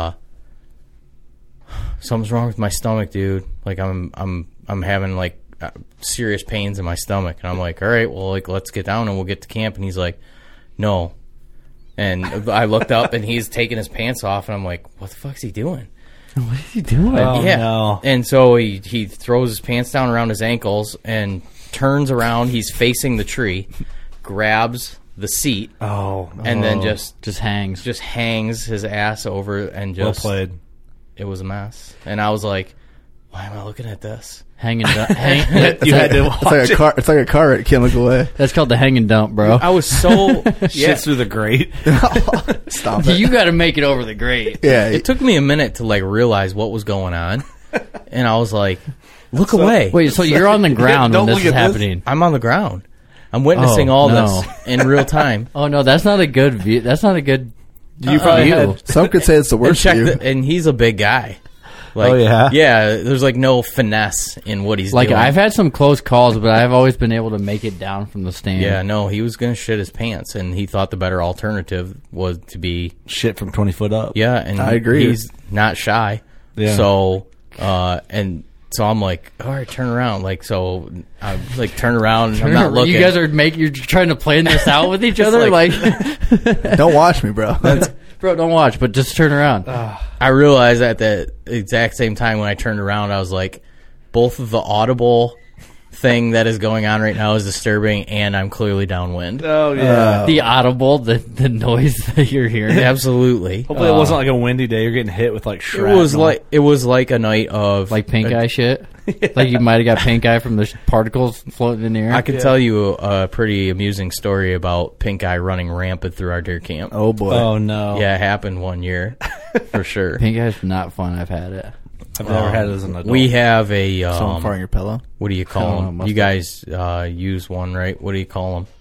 Speaker 7: something's wrong with my stomach, dude. Like I'm having like serious pains in my stomach, and I'm like, all right, well, like let's get down and we'll get to camp. And he's like, no. And I looked up, and he's taking his pants off, and I'm like, what the fuck's he doing?
Speaker 8: What is he doing?
Speaker 1: Oh,
Speaker 7: Yeah.
Speaker 1: no.
Speaker 7: And so he throws his pants down around his ankles and turns around. He's facing the tree, grabs the seat,
Speaker 1: Oh.
Speaker 7: and then just
Speaker 8: hangs.
Speaker 7: hangs his ass over and
Speaker 1: Well
Speaker 7: just
Speaker 1: played.
Speaker 7: It was a mess. And I was like, why am I looking at this?
Speaker 8: hang and dump.
Speaker 1: You had to
Speaker 2: It's like a car. It's like a car wreck. Can't look away.
Speaker 8: That's called the hang and dump, bro.
Speaker 7: I was so
Speaker 1: shit through the grate.
Speaker 2: Stop it.
Speaker 8: You got to make it over the grate.
Speaker 2: Yeah.
Speaker 7: It took me a minute to like realize what was going on, and I was like, look away.
Speaker 8: Wait, so you're on the ground
Speaker 1: Don't
Speaker 8: when this
Speaker 1: look
Speaker 8: is
Speaker 1: at this.
Speaker 8: happening?
Speaker 7: I'm on the ground. I'm witnessing all
Speaker 8: no.
Speaker 7: this in real time.
Speaker 8: Oh no, that's not a good view. That's not a good.
Speaker 1: You probably
Speaker 8: view.
Speaker 1: had.
Speaker 2: Some could say it's the
Speaker 7: And
Speaker 2: worst
Speaker 7: check
Speaker 2: view.
Speaker 7: and he's a big guy. Like,
Speaker 1: Oh, yeah?
Speaker 7: Yeah, there's like no finesse in what he's
Speaker 8: Like
Speaker 7: doing.
Speaker 8: I've had some close calls, but I've always been able to make it down from the stand.
Speaker 7: Yeah, no, he was gonna shit his pants, and he thought the better alternative was to be
Speaker 1: Shit from 20 foot up.
Speaker 7: yeah, and
Speaker 2: I agree.
Speaker 7: He's not shy,
Speaker 1: Yeah.
Speaker 7: So so I'm like, all right, turn around, like so, I like turn around, and I'm not looking.
Speaker 8: You guys are you're trying to plan this out with each other,
Speaker 7: like-
Speaker 2: Don't watch me, bro.
Speaker 8: bro, don't watch, but just turn around.
Speaker 7: I realized at the exact same time when I turned around, I was like, both of the audible thing that is going on right now is disturbing, and I'm clearly downwind.
Speaker 1: Oh, yeah.
Speaker 8: The audible, the noise that you're hearing.
Speaker 7: Absolutely.
Speaker 1: Hopefully it wasn't like a windy day. You're getting hit with like shrapnel.
Speaker 7: It was like a night of
Speaker 8: Like pink eye shit. Like you might have got pink eye from the particles floating in the air.
Speaker 7: I could tell you a pretty amusing story about pink eye running rampant through our deer camp.
Speaker 2: Oh boy.
Speaker 1: Oh, no.
Speaker 7: Yeah, it happened one year for sure.
Speaker 8: Pink eye's not fun. I've had it.
Speaker 1: I've never had it as an adult.
Speaker 7: We have a
Speaker 2: Someone farting your pillow.
Speaker 7: what do you
Speaker 8: I
Speaker 7: call
Speaker 8: don't know,
Speaker 7: them?
Speaker 8: must
Speaker 7: You
Speaker 8: be.
Speaker 7: guys use one, right? What do you call them?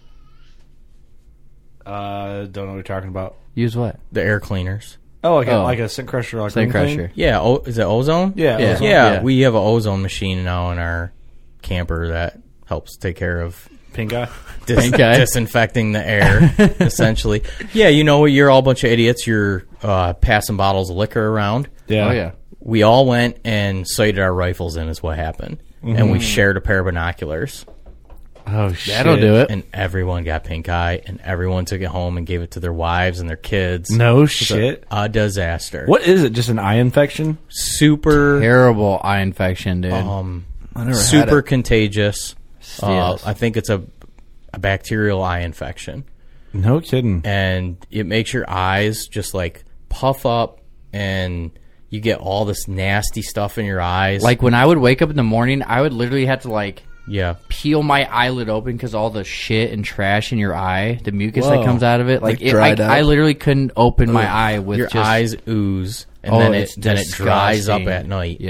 Speaker 1: don't know what you're talking about.
Speaker 8: Use what?
Speaker 7: The air cleaners.
Speaker 1: Oh, like
Speaker 8: Oh.
Speaker 1: a scent crusher. Like
Speaker 8: Scent
Speaker 1: ring thing?
Speaker 8: crusher.
Speaker 7: Yeah, is it ozone?
Speaker 1: Yeah.
Speaker 8: Yeah.
Speaker 1: ozone.
Speaker 7: Yeah,
Speaker 8: Yeah.
Speaker 7: we have an ozone machine now in our camper that helps take care of
Speaker 1: Pink eye.
Speaker 8: Pink eye.
Speaker 7: disinfecting the air, essentially. Yeah, you're all a bunch of idiots. You're passing bottles of liquor around.
Speaker 1: Yeah.
Speaker 8: Oh yeah.
Speaker 7: We all went and sighted our rifles in is what happened. And we shared a pair of binoculars.
Speaker 1: Oh, shit.
Speaker 8: That'll do it.
Speaker 7: And everyone got pink eye, and everyone took it home and gave it to their wives and their kids.
Speaker 1: No shit.
Speaker 7: A disaster.
Speaker 1: What is it? Just an eye infection?
Speaker 7: Super,
Speaker 8: Terrible eye infection, dude.
Speaker 2: I never had
Speaker 7: super
Speaker 2: it.
Speaker 7: contagious.
Speaker 8: Yes.
Speaker 7: I think it's a bacterial eye infection.
Speaker 1: No kidding.
Speaker 7: And it makes your eyes just like puff up, and you get all this nasty stuff in your eyes.
Speaker 8: Like when I would wake up in the morning, I would literally have to like
Speaker 7: yeah,
Speaker 8: peel my eyelid open because all the shit and trash in your eye, the mucus that
Speaker 1: Whoa.
Speaker 8: comes out of it,
Speaker 2: Like dried out?
Speaker 8: I literally couldn't open my eye with
Speaker 7: your
Speaker 8: just
Speaker 7: eyes ooze, and
Speaker 8: Oh,
Speaker 7: then
Speaker 8: it's
Speaker 7: it dries up
Speaker 8: disgusting.
Speaker 7: at night.
Speaker 8: Yep.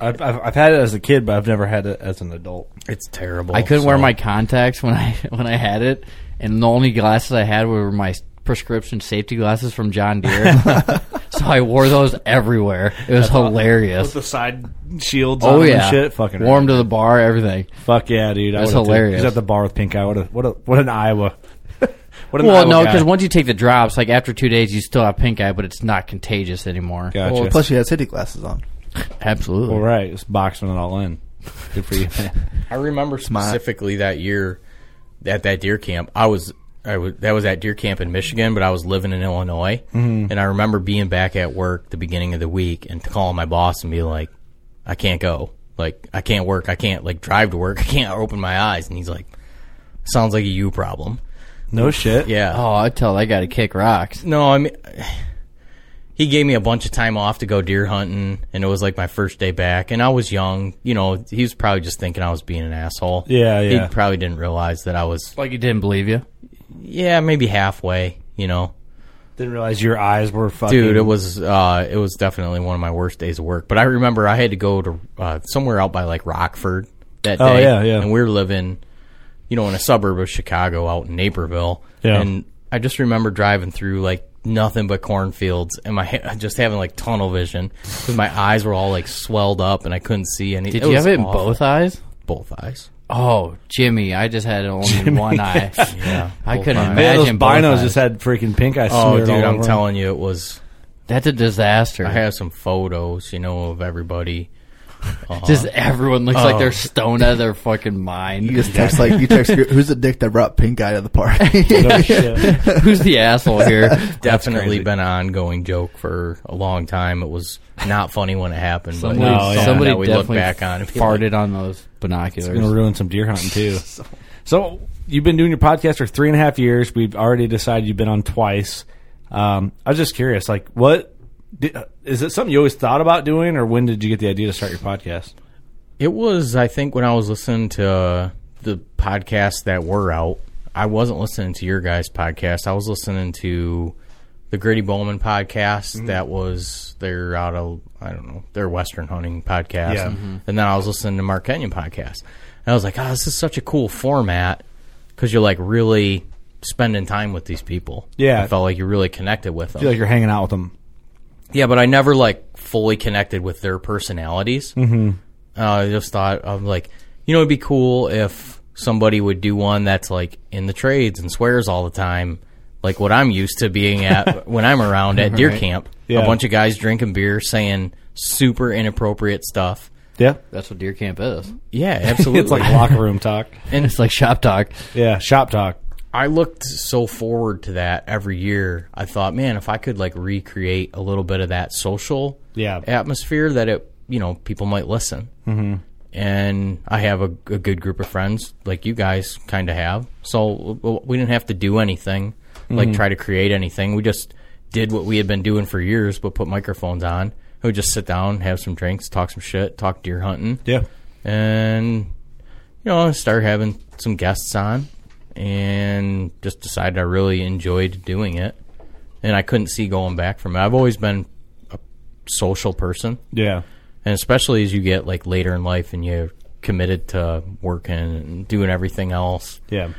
Speaker 1: I've had it as a kid, but I've never had it as an adult.
Speaker 7: It's terrible.
Speaker 8: I couldn't wear my contacts when I had it, and the only glasses I had were my prescription safety glasses from John Deere. So I wore those everywhere. It was hilarious.
Speaker 1: With the side shields on and shit. Fucking
Speaker 8: wore them to the bar, everything.
Speaker 1: Fuck yeah, dude.
Speaker 8: It was hilarious.
Speaker 1: He's at the bar with pink eye. What an Iowa.
Speaker 8: Well, no, because once you take the drops, like after 2 days, you still have pink eye, but it's not contagious anymore.
Speaker 1: Gotcha.
Speaker 9: Well, plus you had safety glasses on.
Speaker 8: Absolutely.
Speaker 1: All right. It's boxing it all in. Good for you.
Speaker 7: I remember specifically that year at that deer camp. That was at deer camp in Michigan, but I was living in Illinois, and I remember being back at work the beginning of the week and calling my boss and be like, "I can't go. Like, I can't work. I can't like drive to work. I can't open my eyes." And he's like, "Sounds like a you problem."
Speaker 1: No shit.
Speaker 7: Yeah.
Speaker 8: Oh, I tell I got to kick rocks.
Speaker 7: No, I mean, he gave me a bunch of time off to go deer hunting, and it was like my first day back, and I was young. You know, he was probably just thinking I was being an asshole.
Speaker 1: Yeah.
Speaker 7: He probably didn't realize that I was.
Speaker 8: Like he didn't believe you?
Speaker 7: Yeah, maybe halfway, you know.
Speaker 1: Didn't realize your eyes were fucking...
Speaker 7: Dude, it was definitely one of my worst days of work. But I remember I had to go to somewhere out by like Rockford that day.
Speaker 1: Oh, yeah.
Speaker 7: And we were living, you know, in a suburb of Chicago out in Naperville.
Speaker 1: Yeah.
Speaker 7: And I just remember driving through like nothing but cornfields and just having like tunnel vision because my eyes were all like swelled up and I couldn't see anything.
Speaker 8: Did you have it in both eyes?
Speaker 7: Both eyes.
Speaker 8: Oh, Jimmy, I just had only one eye.
Speaker 7: Yeah.
Speaker 8: I couldn't
Speaker 1: Yeah,
Speaker 8: imagine
Speaker 1: those binos
Speaker 8: both eyes.
Speaker 1: just had freaking pink eye
Speaker 7: Oh,
Speaker 1: smeared
Speaker 7: dude,
Speaker 1: all
Speaker 7: I'm
Speaker 1: over
Speaker 7: telling you, it was...
Speaker 8: That's a disaster.
Speaker 7: I have some photos, you know, of everybody.
Speaker 8: Just everyone looks like they're stoned out of their fucking mind.
Speaker 9: You just text who's the dick that brought pink eye to the party?
Speaker 1: No shit.
Speaker 8: Who's the asshole here?
Speaker 7: Definitely
Speaker 1: crazy.
Speaker 7: been an ongoing joke for a long time. It was not funny when it happened, but
Speaker 8: Somebody,
Speaker 1: No, yeah.
Speaker 8: somebody
Speaker 7: now we look
Speaker 8: definitely
Speaker 7: back on it.
Speaker 8: farted on those binoculars.
Speaker 1: It's going to ruin some deer hunting, too. So, you've been doing your podcast for 3.5 years. We've already decided you've been on twice. I was just curious, like, is it something you always thought about doing, or when did you get the idea to start your podcast?
Speaker 7: It was, I think, when I was listening to the podcasts that were out. I wasn't listening to your guys' podcast. I was listening to the Gritty Bowman podcast. That was, they're out of, I don't know, their Western hunting podcast.
Speaker 1: Yeah.
Speaker 7: And then I was listening to Mark Kenyon podcast. And I was like, this is such a cool format because you're like really spending time with these people.
Speaker 1: Yeah.
Speaker 7: I felt like you really connected with them.
Speaker 1: I feel like you're hanging out with them.
Speaker 7: Yeah, but I never like fully connected with their personalities. Mm-hmm. I just thought of like, you know, it'd be cool if somebody would do one that's like in the trades and swears all the time, like what I'm used to being at when I'm around at deer camp.
Speaker 1: Yeah.
Speaker 7: A bunch of guys drinking beer, saying super inappropriate stuff.
Speaker 1: Yeah.
Speaker 8: That's what deer camp is.
Speaker 7: Yeah, absolutely.
Speaker 1: It's like locker room talk.
Speaker 8: And it's like shop talk.
Speaker 1: Yeah, shop talk.
Speaker 7: I looked so forward to that every year. I thought, man, if I could like recreate a little bit of that social atmosphere, that it, you know, people might listen. Mm-hmm. And I have a good group of friends like you guys kind of have. So we didn't have to do anything, like try to create anything. We just did what we had been doing for years, but put microphones on. And we'd just sit down, have some drinks, talk some shit, talk deer hunting.
Speaker 1: Yeah.
Speaker 7: And, you know, start having some guests on. And just decided I really enjoyed doing it, and I couldn't see going back from it. I've always been a social person,
Speaker 1: Yeah.
Speaker 7: and especially as you get like later in life and you're committed to working and doing everything else,
Speaker 1: Yeah.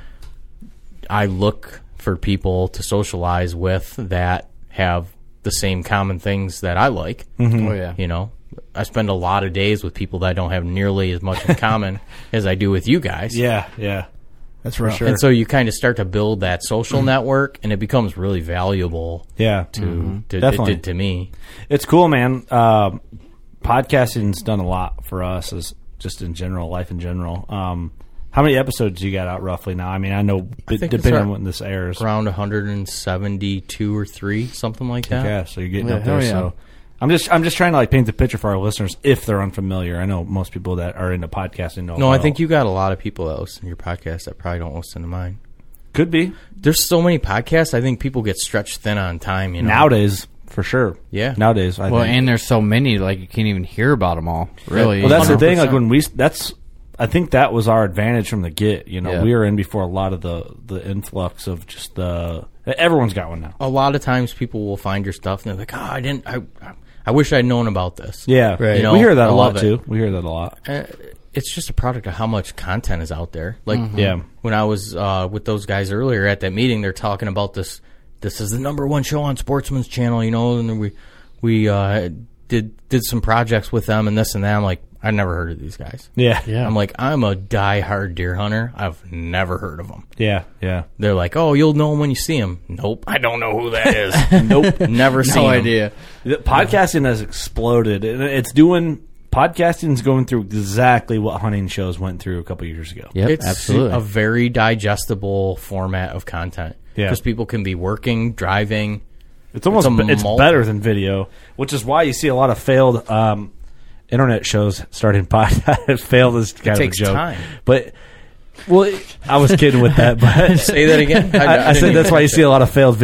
Speaker 7: I look for people to socialize with that have the same common things that I like.
Speaker 1: Mm-hmm.
Speaker 8: Oh, yeah.
Speaker 7: You know, I spend a lot of days with people that don't have nearly as much in common as I do with you guys.
Speaker 1: Yeah. Yeah.
Speaker 9: That's right.
Speaker 1: sure.
Speaker 7: And so you kind of start to build that social network, and it becomes really valuable
Speaker 1: Yeah.
Speaker 7: to
Speaker 1: Definitely.
Speaker 7: to me.
Speaker 1: It's cool, man. Podcasting's done a lot for us, as just in general, life in general. How many episodes you got out roughly now? I mean, I know
Speaker 7: I think
Speaker 1: depending
Speaker 7: it's
Speaker 1: on when this airs.
Speaker 7: Around 172 or 3, something like that.
Speaker 1: Yeah, so you're getting
Speaker 8: Yeah,
Speaker 1: up there.
Speaker 8: hell yeah.
Speaker 1: So I'm just trying to like paint the picture for our listeners if they're unfamiliar. I know most people that are into podcasting know.
Speaker 7: No, I
Speaker 1: well.
Speaker 7: think you got a lot of people that listen to your podcast that probably don't listen to mine.
Speaker 1: could be
Speaker 7: There's so many podcasts, I think people get stretched thin on time, you know.
Speaker 1: nowadays for sure.
Speaker 7: Yeah.
Speaker 1: nowadays. I
Speaker 8: Well,
Speaker 1: think.
Speaker 8: and there's so many, like, you can't even hear about them all, really.
Speaker 1: Well, that's the thing.
Speaker 7: 100%.
Speaker 1: Like when I think that was our advantage from the get. You know,
Speaker 8: Yeah.
Speaker 1: we were in before a lot of the influx of just everyone's got one now.
Speaker 7: A lot of times people will find your stuff and they're like, I I wish I'd known about this.
Speaker 1: Yeah,
Speaker 2: Right.
Speaker 7: You know,
Speaker 1: we hear that
Speaker 7: I
Speaker 1: a lot
Speaker 7: love it.
Speaker 1: too. We hear that a lot.
Speaker 7: It's just a product of how much content is out there. Like,
Speaker 1: Yeah.
Speaker 7: when I was with those guys earlier at that meeting, they're talking about this. This is the #1 show on Sportsman's Channel, you know, and we did some projects with them and this and that. I'm like, I never heard of these guys.
Speaker 1: Yeah,
Speaker 7: I'm like, I'm a diehard deer hunter. I've never heard of them.
Speaker 1: yeah.
Speaker 7: They're like, oh, you'll know them when you see them. Nope, I don't know who that is. Nope, never seen
Speaker 8: No
Speaker 7: 'em.
Speaker 8: idea.
Speaker 1: The podcasting has exploded. It's doing. Podcasting's going through exactly what hunting shows went through a couple years ago.
Speaker 8: Yep,
Speaker 7: It's
Speaker 8: absolutely.
Speaker 7: a very digestible format of content.
Speaker 1: Yeah.
Speaker 7: Because people can be working, driving.
Speaker 1: It's almost
Speaker 7: It's a
Speaker 1: it's
Speaker 7: mul-
Speaker 1: better than video, which is why you see a lot of failed internet shows starting podcast. Failed is kind
Speaker 7: takes
Speaker 1: of a joke,
Speaker 7: time.
Speaker 1: but well, I was kidding with that. But
Speaker 7: Say that again.
Speaker 1: I
Speaker 7: didn't
Speaker 1: said
Speaker 7: even
Speaker 1: that's why you
Speaker 7: catch
Speaker 1: see
Speaker 7: it.
Speaker 1: a lot of failed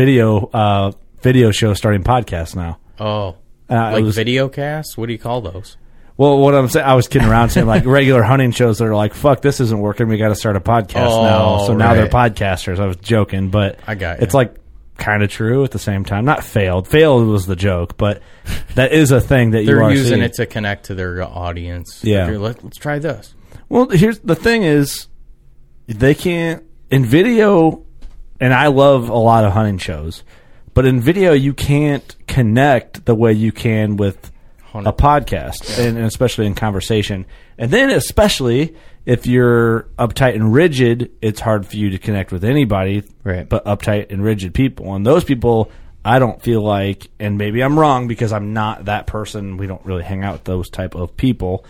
Speaker 1: video shows starting podcasts now.
Speaker 7: Oh,
Speaker 1: It
Speaker 7: like
Speaker 1: was-
Speaker 7: video casts? What do you call those?
Speaker 1: Well, what I'm saying, I was kidding around saying like regular hunting shows that are like, fuck, this isn't working. We got to start a podcast now. So now they're
Speaker 7: right.
Speaker 1: podcasters. I was joking, but
Speaker 7: I got ya.
Speaker 1: it's like kind of true at the same time. Not failed. Failed was the joke, but that is a thing that you
Speaker 7: They're
Speaker 1: are
Speaker 7: using
Speaker 1: seeing.
Speaker 7: it to connect to their audience.
Speaker 1: Yeah.
Speaker 7: Here, let's try this.
Speaker 1: Well, here's the thing is they can't in video, and I love a lot of hunting shows, but in video you can't connect the way you can with a podcast, and especially in conversation. And then especially if you're uptight and rigid, it's hard for you to connect with anybody
Speaker 8: Right.
Speaker 1: but uptight and rigid people. And those people, I don't feel like, and maybe I'm wrong because I'm not that person. We don't really hang out with those type of people.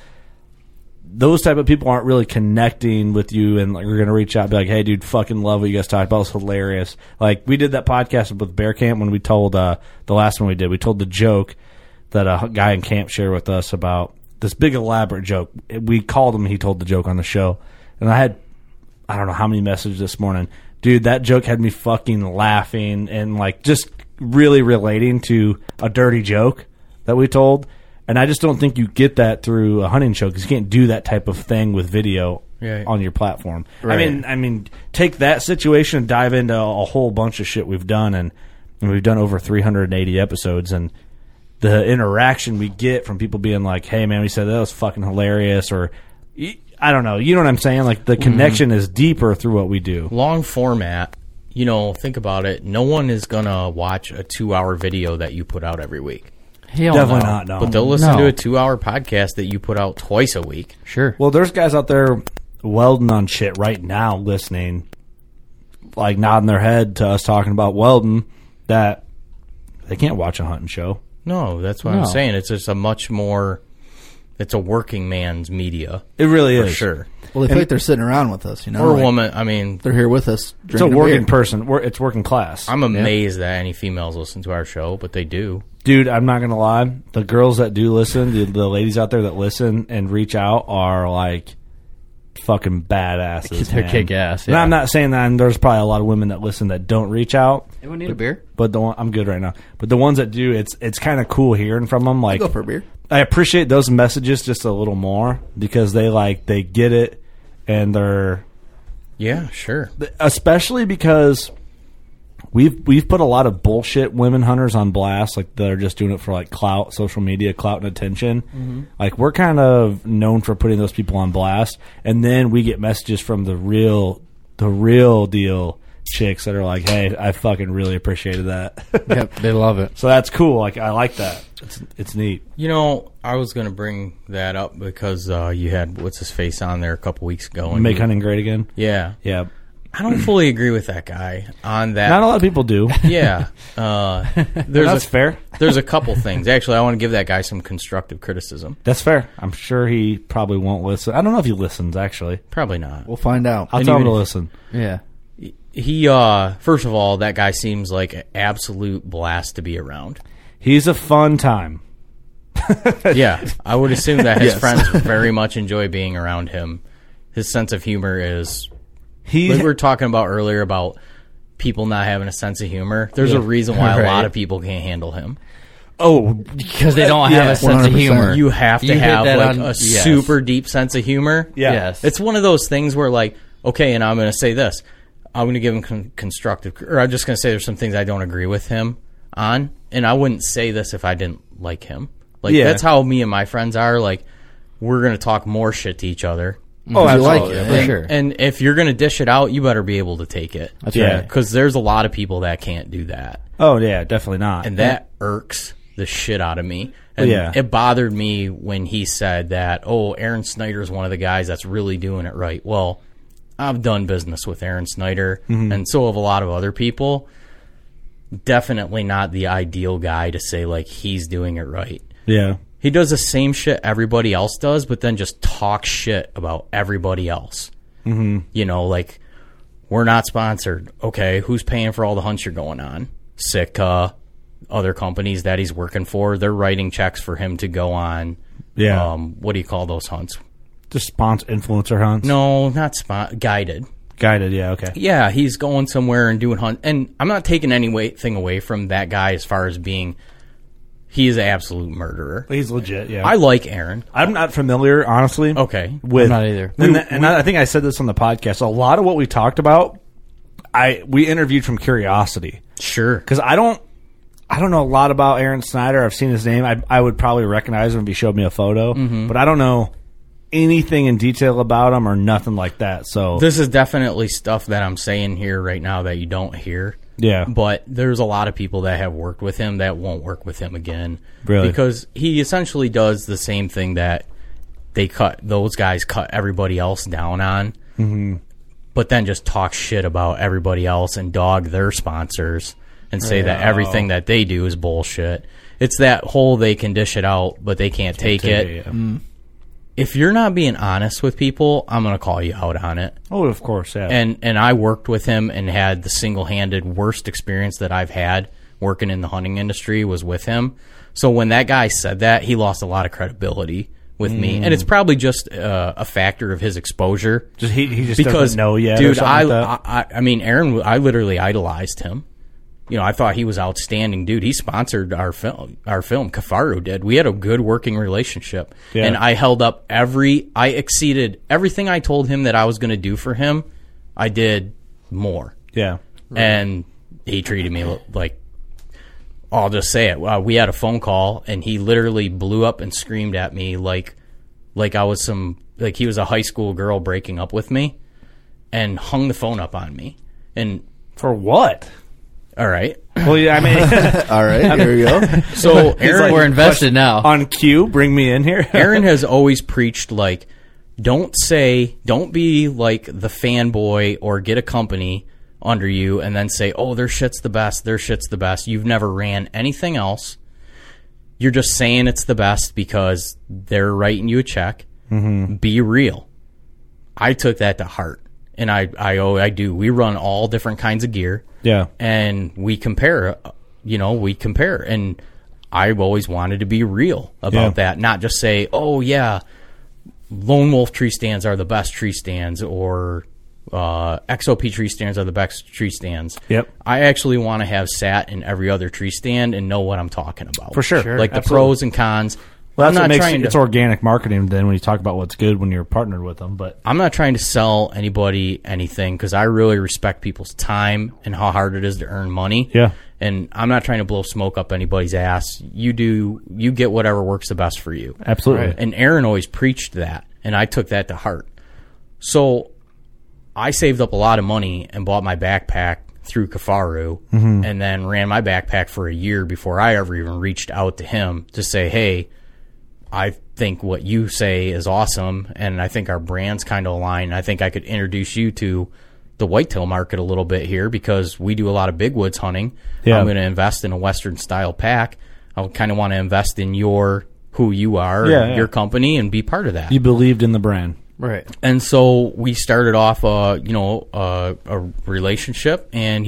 Speaker 1: Those type of people aren't really connecting with you, and like we're gonna reach out and be like, "Hey, dude, fucking love what you guys talked about. It's hilarious." Like we did that podcast with Bear Camp when we told the last one we did. We told the joke that a guy in camp shared with us about this big elaborate joke. We called him. He told the joke on the show, and I don't know how many messages this morning, dude. That joke had me fucking laughing and like just really relating to a dirty joke that we told. And I just don't think you get that through a hunting show because you can't do that type of thing with video on your platform.
Speaker 8: Right.
Speaker 1: I mean, take that situation and dive into a whole bunch of shit we've done, and we've done over 380 episodes, and the interaction we get from people being like, "Hey, man, we said that was fucking hilarious," or I don't know, you know what I'm saying? Like the connection is deeper through what we do.
Speaker 7: Long format, you know, think about it. No one is going to watch a 2-hour video that you put out every week.
Speaker 8: Hell
Speaker 1: Definitely
Speaker 8: no.
Speaker 1: not. No,
Speaker 7: But they'll listen
Speaker 8: No.
Speaker 7: to a 2-hour podcast that you put out twice a week.
Speaker 8: Sure.
Speaker 1: Well, there's guys out there welding on shit right now, listening, like nodding their head to us talking about welding, that they can't watch a hunting show.
Speaker 7: No, that's what
Speaker 8: No.
Speaker 7: I'm saying. It's just a much more, it's a working man's media.
Speaker 1: It really
Speaker 7: For
Speaker 1: is.
Speaker 7: sure.
Speaker 2: Well, they feel like they're sitting around with us, you know.
Speaker 7: Or a
Speaker 2: like,
Speaker 7: woman, I mean,
Speaker 2: They're here with us.
Speaker 1: It's a
Speaker 2: drinking
Speaker 1: working
Speaker 2: beer.
Speaker 1: person. It's working class.
Speaker 7: I'm amazed that any females listen to our show, but they do.
Speaker 1: Dude, I'm not going to lie. The girls that do listen, the ladies out there that listen and reach out are like fucking badasses.
Speaker 8: They're
Speaker 1: man.
Speaker 8: kick-ass,
Speaker 1: And
Speaker 8: yeah.
Speaker 1: I'm not saying that, and there's probably a lot of women that listen that don't reach out.
Speaker 8: Anyone need a beer?
Speaker 1: But I'm good right now. But the ones that do, it's kind of cool hearing from them. Like,
Speaker 2: Go for a beer.
Speaker 1: I appreciate those messages just a little more because they get it, and they're
Speaker 7: Yeah, sure.
Speaker 1: especially because we've put a lot of bullshit women hunters on blast, like they're just doing it for like clout, social media clout and attention. Like we're kind of known for putting those people on blast, and then we get messages from the real deal chicks that are like, "Hey, I fucking really appreciated that."
Speaker 8: Yep, they love it.
Speaker 1: So that's cool. Like I like that. It's neat.
Speaker 7: You know, I was going to bring that up because you had what's his face on there a couple weeks ago. And
Speaker 1: Make hunting great again.
Speaker 7: Yeah.
Speaker 1: Yeah.
Speaker 7: I don't fully agree with that guy on that.
Speaker 1: Not a lot of people do.
Speaker 7: Yeah.
Speaker 1: That's fair.
Speaker 7: There's a couple things. Actually, I want to give that guy some constructive criticism.
Speaker 1: That's fair. I'm sure he probably won't listen. I don't know if he listens, actually.
Speaker 7: Probably not.
Speaker 2: We'll find out.
Speaker 1: I'll tell him to listen.
Speaker 8: Yeah.
Speaker 7: He, first of all, that guy seems like an absolute blast to be around.
Speaker 1: He's a fun time.
Speaker 7: Yeah. I would assume that his
Speaker 1: Yes.
Speaker 7: friends very much enjoy being around him. His sense of humor is...
Speaker 1: He
Speaker 7: Like we were talking about earlier about people not having a sense of humor. There's a reason why a
Speaker 8: Right.
Speaker 7: lot of people can't handle him.
Speaker 8: Because they don't have a sense of
Speaker 2: 100%.
Speaker 8: humor.
Speaker 7: You have to
Speaker 8: You hit
Speaker 7: have
Speaker 8: that
Speaker 7: like
Speaker 8: on-
Speaker 7: a
Speaker 8: yes.
Speaker 7: super deep sense of humor.
Speaker 1: Yeah.
Speaker 8: Yes.
Speaker 7: It's one of those things where like, okay, and I'm going to say this. I'm going to give him constructive, or I'm just going to say there's some things I don't agree with him on, and I wouldn't say this if I didn't like him. Like,
Speaker 1: Yeah.
Speaker 7: that's how me and my friends are. Like, we're going to talk more shit to each other.
Speaker 1: Oh,
Speaker 2: You like
Speaker 1: absolutely.
Speaker 2: it.
Speaker 8: For sure.
Speaker 7: And if you're going to dish it out, you better be able to take it.
Speaker 8: That's
Speaker 1: Yeah.
Speaker 8: right.
Speaker 7: Because there's a lot of people that can't do that.
Speaker 1: Oh, yeah, definitely not.
Speaker 7: And that irks the shit out of me. And
Speaker 1: Yeah.
Speaker 7: it bothered me when he said that, oh, Aaron Snyder is one of the guys that's really doing it right. Well, I've done business with Aaron Snyder, and so have a lot of other people. Definitely not the ideal guy to say, like, he's doing it right.
Speaker 1: Yeah.
Speaker 7: He does the same shit everybody else does, but then just talks shit about everybody else. Mm-hmm. You know, like, we're not sponsored. Okay, who's paying for all the hunts you're going on? Sitka, other companies that he's working for, they're writing checks for him to go on.
Speaker 1: Yeah.
Speaker 7: What do you call those hunts?
Speaker 1: Just sponsor influencer hunts?
Speaker 7: No, not guided.
Speaker 1: Guided, yeah, okay.
Speaker 7: Yeah, he's going somewhere and doing hunt. And I'm not taking anything away from that guy as far as being... He is an absolute murderer.
Speaker 1: He's legit, yeah.
Speaker 7: I like Aaron.
Speaker 1: I'm not familiar, honestly.
Speaker 7: Okay.
Speaker 1: With,
Speaker 8: I'm not either.
Speaker 1: And I think I said this on the podcast. A lot of what we talked about, we interviewed from curiosity.
Speaker 7: Sure.
Speaker 1: Because I don't know a lot about Aaron Snyder. I've seen his name. I would probably recognize him if he showed me a photo.
Speaker 7: Mm-hmm.
Speaker 1: But I don't know anything in detail about him or nothing like that. So
Speaker 7: This is definitely stuff that I'm saying here right now that you don't hear.
Speaker 1: yeah.
Speaker 7: But there's a lot of people that have worked with him that won't work with him again.
Speaker 1: Really?
Speaker 7: Because he essentially does the same thing that those guys cut everybody else down on. Mm-hmm. But then just talk shit about everybody else and dog their sponsors and say that everything that they do is bullshit. It's that whole they can dish it out, but they can't take it.
Speaker 1: Yeah.
Speaker 7: If you're not being honest with people, I'm going to call you out on it.
Speaker 1: Oh, of course, yeah.
Speaker 7: And I worked with him and had the single-handed worst experience that I've had working in the hunting industry was with him. So when that guy said that, he lost a lot of credibility with me. And it's probably just a factor of his exposure.
Speaker 1: Just he just
Speaker 7: Because,
Speaker 1: doesn't know yet. or
Speaker 7: dude,
Speaker 1: something like that.
Speaker 7: I mean, Aaron, I literally idolized him. You know, I thought he was outstanding, dude. He sponsored our film. Kafaru did. We had a good working relationship,
Speaker 1: Yeah.
Speaker 7: and I held up I exceeded everything I told him that I was going to do for him. I did more,
Speaker 1: Yeah.
Speaker 7: and he treated me like. I'll just say it. We had a phone call, and he literally blew up and screamed at me like I was he was a high school girl breaking up with me, and hung the phone up on me. And
Speaker 1: For what?
Speaker 7: all right.
Speaker 1: Well, yeah, I mean,
Speaker 2: All right, here we go.
Speaker 7: So Aaron,
Speaker 8: We're invested now.
Speaker 1: on cue, bring me in here.
Speaker 7: Aaron has always preached, like, don't be like the fanboy or get a company under you and then say, oh, their shit's the best. You've never ran anything else. You're just saying it's the best because they're writing you a check. Mm-hmm. Be real. I took that to heart. And I do. We run all different kinds of gear.
Speaker 1: Yeah.
Speaker 7: And we compare, and I've always wanted to be real about that, not just say, oh yeah, Lone Wolf tree stands are the best tree stands, or XOP tree stands are the best tree stands.
Speaker 1: Yep.
Speaker 7: I actually want to have sat in every other tree stand and know what I'm talking about.
Speaker 1: For sure.
Speaker 7: Like the
Speaker 1: Absolutely.
Speaker 7: pros and cons.
Speaker 1: Well,
Speaker 7: I'm
Speaker 1: that's what
Speaker 7: not
Speaker 1: makes
Speaker 7: trying
Speaker 1: it's
Speaker 7: to,
Speaker 1: organic marketing then when you talk about what's good when you're partnered with them. But
Speaker 7: I'm not trying to sell anybody anything because I really respect people's time and how hard it is to earn money.
Speaker 1: Yeah.
Speaker 7: And I'm not trying to blow smoke up anybody's ass. You get whatever works the best for you.
Speaker 1: absolutely.
Speaker 7: And Aaron always preached that, and I took that to heart. So I saved up a lot of money and bought my backpack through Kafaru, and then ran my backpack for a year before I ever even reached out to him to say, hey, I think what you say is awesome, and I think our brands kind of align. I think I could introduce you to the whitetail market a little bit here because we do a lot of big woods hunting.
Speaker 1: Yeah.
Speaker 7: I'm going to invest in a Western style pack. I kind of want to invest in who you are,
Speaker 1: Yeah, yeah.
Speaker 7: your company, and be part of that.
Speaker 1: You believed in the brand.
Speaker 8: Right.
Speaker 7: And so we started off, a relationship, and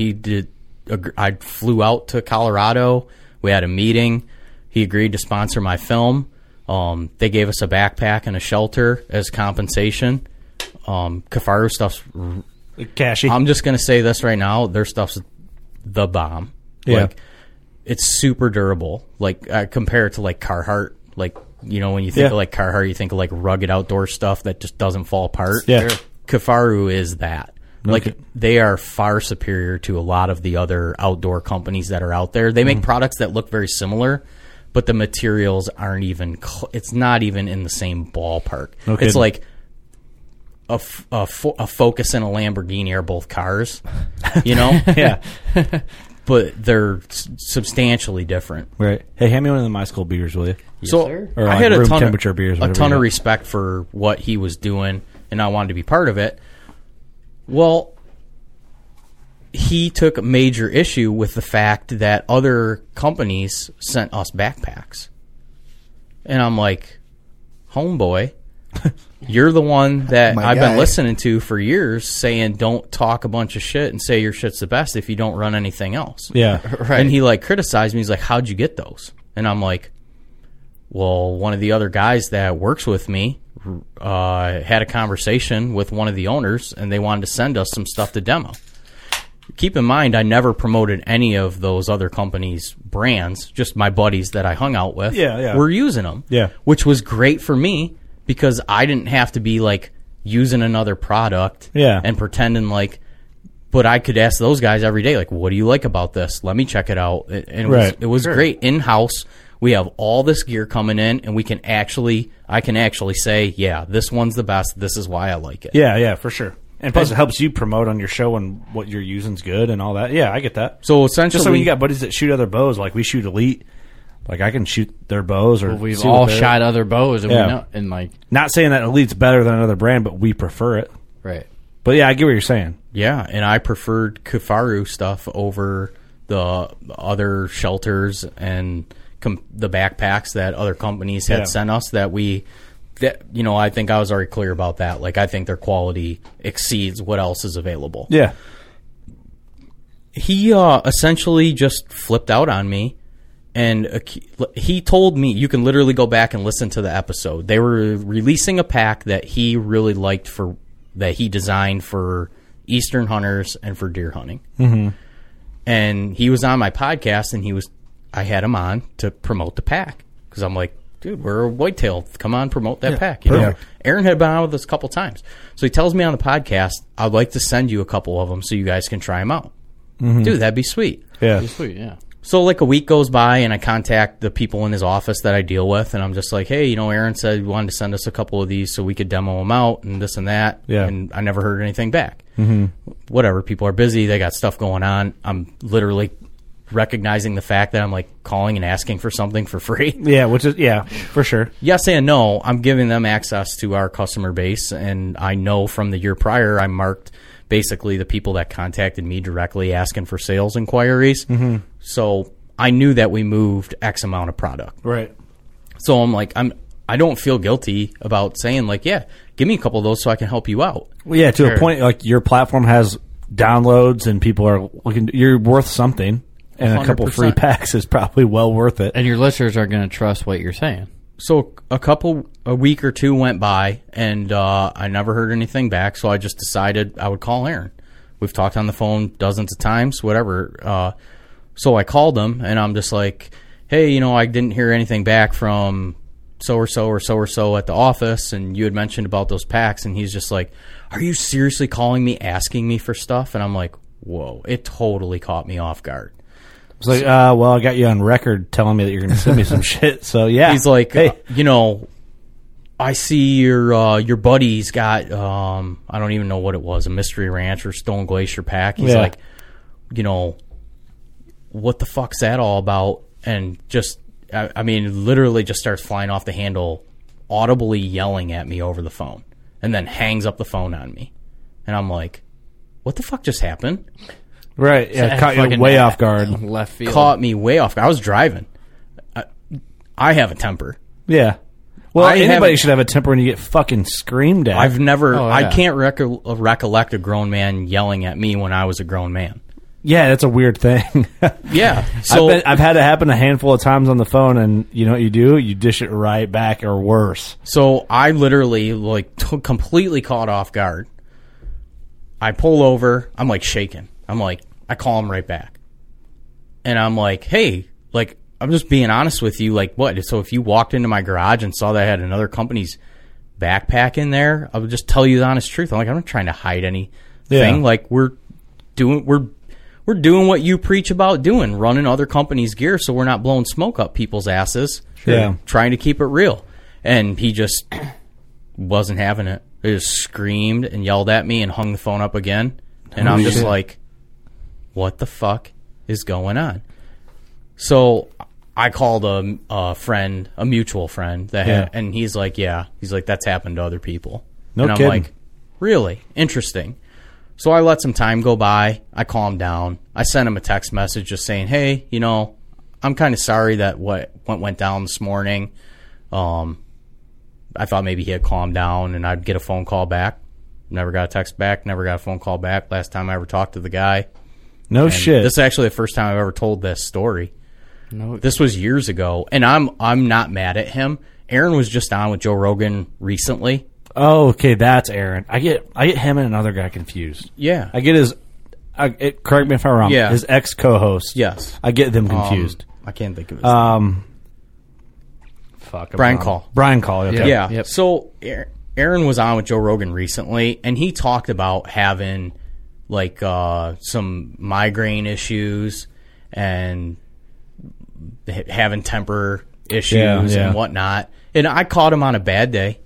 Speaker 7: I flew out to Colorado. We had a meeting. He agreed to sponsor my film. They gave us a backpack and a shelter as compensation. Kafaru stuff's.
Speaker 1: Cashy.
Speaker 7: I'm just gonna say this right now. Their stuff's the bomb.
Speaker 1: Yeah.
Speaker 7: Like, it's super durable. Like, I compare it to like Carhartt. Like, when you think of like Carhartt, you think of like rugged outdoor stuff that just doesn't fall apart.
Speaker 1: Yeah. Sure.
Speaker 7: Kafaru is that. Like,
Speaker 1: Okay.
Speaker 7: they are far superior to a lot of the other outdoor companies that are out there. They make products that look very similar, but the materials aren't even. It's not even in the same ballpark.
Speaker 1: Okay.
Speaker 7: It's like a Focus and a Lamborghini are both cars, you know.
Speaker 1: Yeah.
Speaker 7: But they're substantially different.
Speaker 1: Right. Hey, hand me one of the My School beers, will you?
Speaker 7: So
Speaker 1: Or
Speaker 7: I
Speaker 1: like
Speaker 7: had a
Speaker 1: room
Speaker 7: ton
Speaker 1: temperature beers,
Speaker 7: a
Speaker 1: whatever
Speaker 7: ton
Speaker 1: you
Speaker 7: of
Speaker 1: got.
Speaker 7: respect for what he was doing, and I wanted to be part of it. Well, he took major issue with the fact that other companies sent us backpacks. And I'm like, homeboy, you're the one that
Speaker 2: My
Speaker 7: I've
Speaker 2: guy.
Speaker 7: been listening to for years saying don't talk a bunch of shit and say your shit's the best if you don't run anything else.
Speaker 1: Yeah.
Speaker 8: Right.
Speaker 7: And he like criticized me. He's like, how'd you get those? And I'm like, well, one of the other guys that works with me had a conversation with one of the owners, and they wanted to send us some stuff to demo. Keep in mind, I never promoted any of those other companies' brands. Just my buddies that I hung out with were using them.
Speaker 1: Yeah.
Speaker 7: Which was great for me because I didn't have to be like using another product and pretending like. But I could ask those guys every day, like, what do you like about this? Let me check it out. And it was great. In-house, we have all this gear coming in, and I can actually say, yeah, this one's the best. This is why I like it.
Speaker 1: Yeah, for sure. And plus, it helps you promote on your show and what you're using's good and all that. Yeah, I get that.
Speaker 7: So essentially,
Speaker 1: just so when you got buddies that shoot other bows, like we shoot Elite, like I can shoot their bows, or
Speaker 8: Well, we've
Speaker 1: see what
Speaker 8: all
Speaker 1: they're-
Speaker 8: shot other bows, and we know, and like,
Speaker 1: Not saying that Elite's better than another brand, but we prefer it.
Speaker 8: right.
Speaker 1: But yeah, I get what you're saying.
Speaker 7: yeah, and I preferred Kifaru stuff over the other shelters and the backpacks that other companies had sent us I think I was already clear about that. Like, I think their quality exceeds what else is available.
Speaker 1: Yeah.
Speaker 7: He essentially just flipped out on me, and he told me, you can literally go back and listen to the episode. They were releasing a pack that he really liked that he designed for Eastern hunters and for deer hunting.
Speaker 1: Mm-hmm.
Speaker 7: And he was on my podcast, and I had him on to promote the pack because I'm like, dude, we're a whitetail. Come on, promote that pack. You know? Aaron had been on with us a couple times. So he tells me on the podcast, I'd like to send you a couple of them so you guys can try them out.
Speaker 1: Mm-hmm.
Speaker 7: Dude, that'd be sweet.
Speaker 1: Yeah.
Speaker 8: Sweet, yeah.
Speaker 7: So like a week goes by, and I contact the people in his office that I deal with, and I'm just like, hey, Aaron said he wanted to send us a couple of these so we could demo them out and this and that.
Speaker 1: Yeah.
Speaker 7: And I never heard anything back.
Speaker 1: Mm-hmm.
Speaker 7: Whatever. People are busy. They got stuff going on. I'm literally recognizing the fact that I'm like calling and asking for something for free.
Speaker 1: Yeah, which is, for sure.
Speaker 7: Yes and no. I'm giving them access to our customer base, and I know from the year prior I marked basically the people that contacted me directly asking for sales inquiries.
Speaker 1: Mm-hmm.
Speaker 7: So I knew that we moved X amount of product.
Speaker 1: Right.
Speaker 7: So I'm like, I don't feel guilty about saying like, yeah, give me a couple of those so I can help you out.
Speaker 1: Well, yeah, to a point, like your platform has downloads and people are looking, you're worth something, and a couple
Speaker 7: 100%.
Speaker 1: free packs is probably well worth it.
Speaker 8: And your listeners are going to trust what you're saying.
Speaker 7: So a week or two went by, and I never heard anything back. So I just decided I would call Aaron. We've talked on the phone dozens of times, whatever. So I called him, and I'm just like, hey, I didn't hear anything back from so-or-so or so-or-so at the office, and you had mentioned about those packs. And he's just like, are you seriously calling me, asking me for stuff? And I'm like, whoa, it totally caught me off guard.
Speaker 1: It's like, well, I got you on record telling me that you're going to send me some shit. So yeah,
Speaker 7: He's like,
Speaker 1: hey,
Speaker 7: I see your buddy's got, I don't even know what it was, a Mystery Ranch or Stone Glacier pack. He's like, what the fuck's that all about? And just, I mean, literally just starts flying off the handle, audibly yelling at me over the phone, and then hangs up the phone on me. And I'm like, what the fuck just happened?
Speaker 1: right? Yeah, caught you way off guard.
Speaker 8: Left field.
Speaker 7: Caught me way off. I was driving. I have a temper.
Speaker 1: Yeah. Well,
Speaker 7: I
Speaker 1: anybody
Speaker 7: haven't-
Speaker 1: should have a temper when you get fucking screamed at.
Speaker 7: I've never,
Speaker 8: Oh,
Speaker 7: I
Speaker 8: yeah.
Speaker 7: can't recollect a grown man yelling at me when I was a grown man.
Speaker 1: Yeah, that's a weird thing.
Speaker 7: Yeah. So
Speaker 1: I've had it happen a handful of times on the phone, and you know what you do? You dish it right back, or worse.
Speaker 7: So I literally completely caught off guard. I pull over. I'm like shaking. I call him right back. And I'm like, hey, I'm just being honest with you. Like, what? So if you walked into my garage and saw that I had another company's backpack in there, I would just tell you the honest truth. I'm not trying to hide anything.
Speaker 1: Yeah.
Speaker 7: Like, we're we're doing what you preach about doing, running other companies' gear so we're not blowing smoke up people's asses.
Speaker 1: Yeah.
Speaker 7: Trying to keep it real. And he just wasn't having it. He just screamed and yelled at me and hung the phone up again. And I'm just like, what the fuck is going on? So I called a friend, a mutual friend, and he's like, that's happened to other people.
Speaker 1: No
Speaker 7: and I'm
Speaker 1: kidding.
Speaker 7: like, really? Interesting. So I let some time go by. I calmed down. I sent him a text message just saying, hey, I'm kind of sorry that what went down this morning. I thought maybe he had calmed down and I'd get a phone call back. Never got a text back. Never got a phone call back. Last time I ever talked to the guy.
Speaker 1: No shit.
Speaker 7: This is actually the first time I've ever told this story. No, this was years ago, and I'm not mad at him. Aaron was just on with Joe Rogan recently.
Speaker 1: Oh, okay, that's Aaron. I get him and another guy confused.
Speaker 7: Yeah,
Speaker 1: I get his. Correct me if I'm wrong.
Speaker 7: Yeah.
Speaker 1: His ex co-host.
Speaker 7: Yes,
Speaker 1: I get them confused.
Speaker 7: I can't think of his name. Brian Call.
Speaker 1: Brian Call. Okay.
Speaker 7: Yeah.
Speaker 8: Yep.
Speaker 7: So Aaron was on with Joe Rogan recently, and he talked about having some migraine issues and having temper issues and whatnot. And I caught him on a bad day.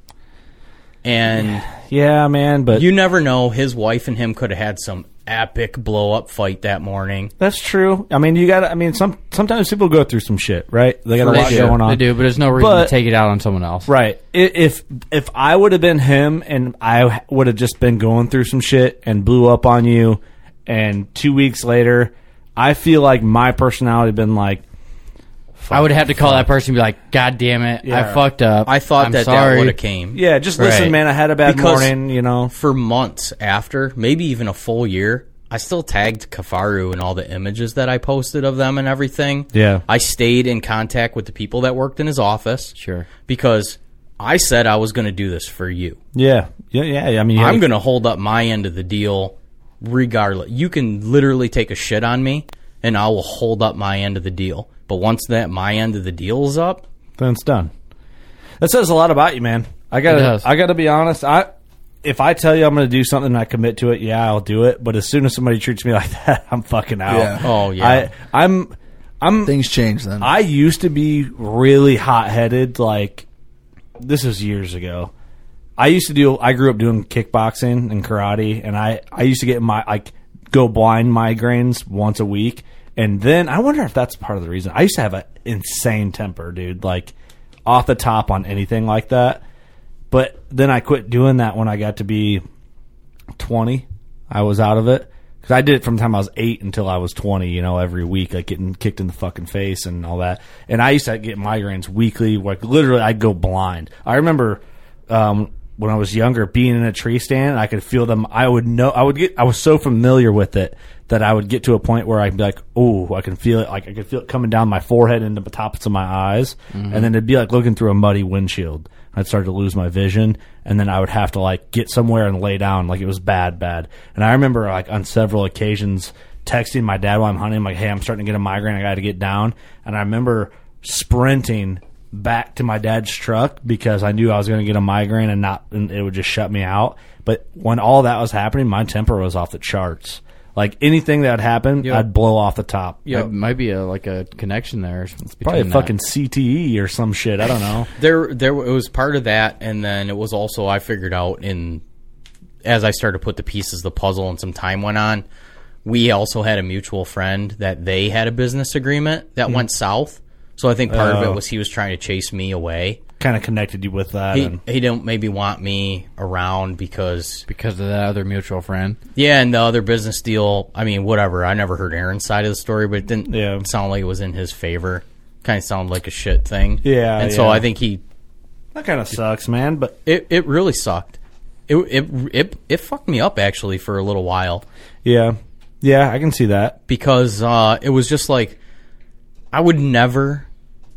Speaker 7: And
Speaker 1: yeah, man, but
Speaker 7: you never know. His wife and him could have had some epic blow up fight that morning.
Speaker 1: That's true. I mean, sometimes people go through some shit, right? They got a lot going on.
Speaker 8: They do, but there's no reason to take it out on someone else.
Speaker 1: Right. If I would have been him and I would have just been going through some shit and blew up on you, and 2 weeks later, I feel like my personality had been like,
Speaker 8: I would have to call that person and be like, God damn it, I fucked up.
Speaker 7: I thought that would have came.
Speaker 1: Yeah, just listen, man, I had a bad morning,
Speaker 7: For months after, maybe even a full year, I still tagged Kafaru in all the images that I posted of them and everything.
Speaker 1: Yeah.
Speaker 7: I stayed in contact with the people that worked in his office.
Speaker 8: Sure.
Speaker 7: Because I said I was going to do this for you.
Speaker 1: Yeah. I mean,
Speaker 7: I'm going to hold up my end of the deal regardless. You can literally take a shit on me, and I will hold up my end of the deal. But once my end of the deal is up,
Speaker 1: then it's done. That says a lot about you, man. I gotta be honest. If I tell you I'm going to do something and I commit to it, yeah, I'll do it. But as soon as somebody treats me like that, I'm fucking out.
Speaker 9: Yeah.
Speaker 7: Oh yeah.
Speaker 1: I'm
Speaker 9: Things change then.
Speaker 1: I used to be really hot headed. Like, this was years ago. I grew up doing kickboxing and karate, and I used to get go blind migraines once a week. And then I wonder if that's part of the reason. I used to have an insane temper, dude, like off the top on anything like that. But then I quit doing that when I got to be 20. I was out of it. Because I did it from the time I was 8 until I was 20, every week, like getting kicked in the fucking face and all that. And I used to get migraines weekly. Like literally, I'd go blind. I remember when I was younger, being in a tree stand, I could feel them. I was so familiar with it that I would get to a point where I'd be like, oh, I can feel it. Like I could feel it coming down my forehead into the tops of my eyes. Mm-hmm. And then it'd be like looking through a muddy windshield. I'd start to lose my vision, and then I would have to get somewhere and lay down. Like it was bad. And I remember on several occasions texting my dad while I'm hunting, like, hey, I'm starting to get a migraine. I got to get down. And I remember sprinting back to my dad's truck because I knew I was going to get a migraine and it would just shut me out. But when all that was happening, my temper was off the charts. Like anything that would happen, I'd blow off the top.
Speaker 8: Yeah, it might be a connection there.
Speaker 1: Probably a fucking CTE or some shit. I don't know.
Speaker 7: There it was part of that, and then it was also I figured out as I started to put the pieces of the puzzle and some time went on. We also had a mutual friend that they had a business agreement that went south. So I think part of it was he was trying to chase me away.
Speaker 1: Kind of connected you with that.
Speaker 7: He didn't maybe want me around because
Speaker 8: of that other mutual friend.
Speaker 7: Yeah, and the other business deal. I mean, whatever. I never heard Aaron's side of the story, but it didn't sound like it was in his favor. Kind of sounded like a shit thing.
Speaker 1: Yeah,
Speaker 7: and so I think
Speaker 1: that kind of sucks, man. But
Speaker 7: it really sucked. It fucked me up actually for a little while.
Speaker 1: Yeah, I can see that
Speaker 7: because it was just like. I would never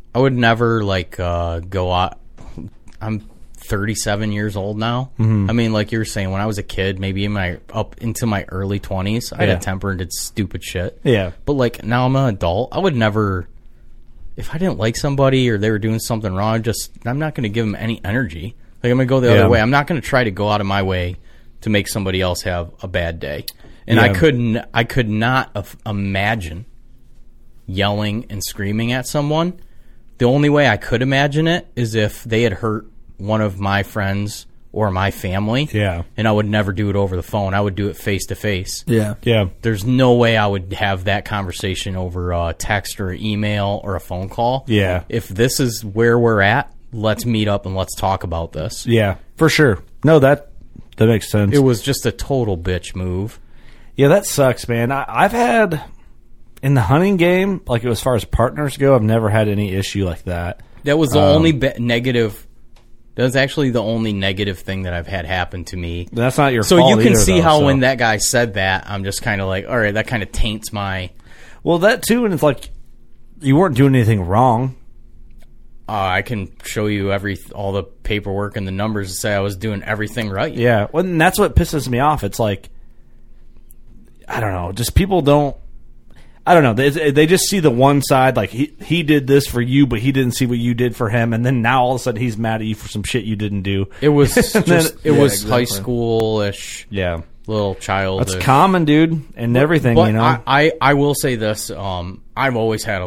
Speaker 7: go out. I'm 37 years old now. Mm-hmm. I mean, like you were saying, when I was a kid, maybe up into my early 20s, I had a temper and did stupid shit.
Speaker 1: Yeah.
Speaker 7: But now I'm an adult. I would never, if I didn't like somebody or they were doing something wrong, I'm not going to give them any energy. Like I'm going to go the other way. I'm not going to try to go out of my way to make somebody else have a bad day. And
Speaker 1: Yeah.
Speaker 7: I could not imagine yelling and screaming at someone. The only way I could imagine it is if they had hurt one of my friends or my family.
Speaker 1: Yeah.
Speaker 7: And I would never do it over the phone. I would do it face to face.
Speaker 9: Yeah.
Speaker 1: Yeah.
Speaker 7: There's no way I would have that conversation over a text or email or a phone call.
Speaker 1: Yeah.
Speaker 7: If this is where we're at, let's meet up and let's talk about this.
Speaker 1: Yeah, for sure. No, that makes sense.
Speaker 7: It was just a total bitch move.
Speaker 1: Yeah, that sucks, man. I've had, in the hunting game, like as far as partners go, I've never had any issue like that.
Speaker 7: That was the only negative. That was actually the only negative thing that I've had happen to me.
Speaker 1: That's not your
Speaker 7: So
Speaker 1: fault
Speaker 7: you can
Speaker 1: either,
Speaker 7: see
Speaker 1: though,
Speaker 7: how
Speaker 1: so.
Speaker 7: when that guy said that, I'm just kind of like, all right, that kind of taints my.
Speaker 1: Well, that too, and it's like, you weren't doing anything wrong.
Speaker 7: I can show you all the paperwork and the numbers to say I was doing everything right.
Speaker 1: Yeah, well, and that's what pisses me off. It's like, I don't know, just people don't. I don't know. They just see the one side, like he did this for you, but he didn't see what you did for him, and then now all of a sudden he's mad at you for some shit you didn't do.
Speaker 7: It was just it was
Speaker 9: exactly.
Speaker 7: high school-ish,
Speaker 1: Yeah,
Speaker 7: little child.
Speaker 1: that's common, dude, and everything.
Speaker 7: But
Speaker 1: you know,
Speaker 7: I will say this: I've always had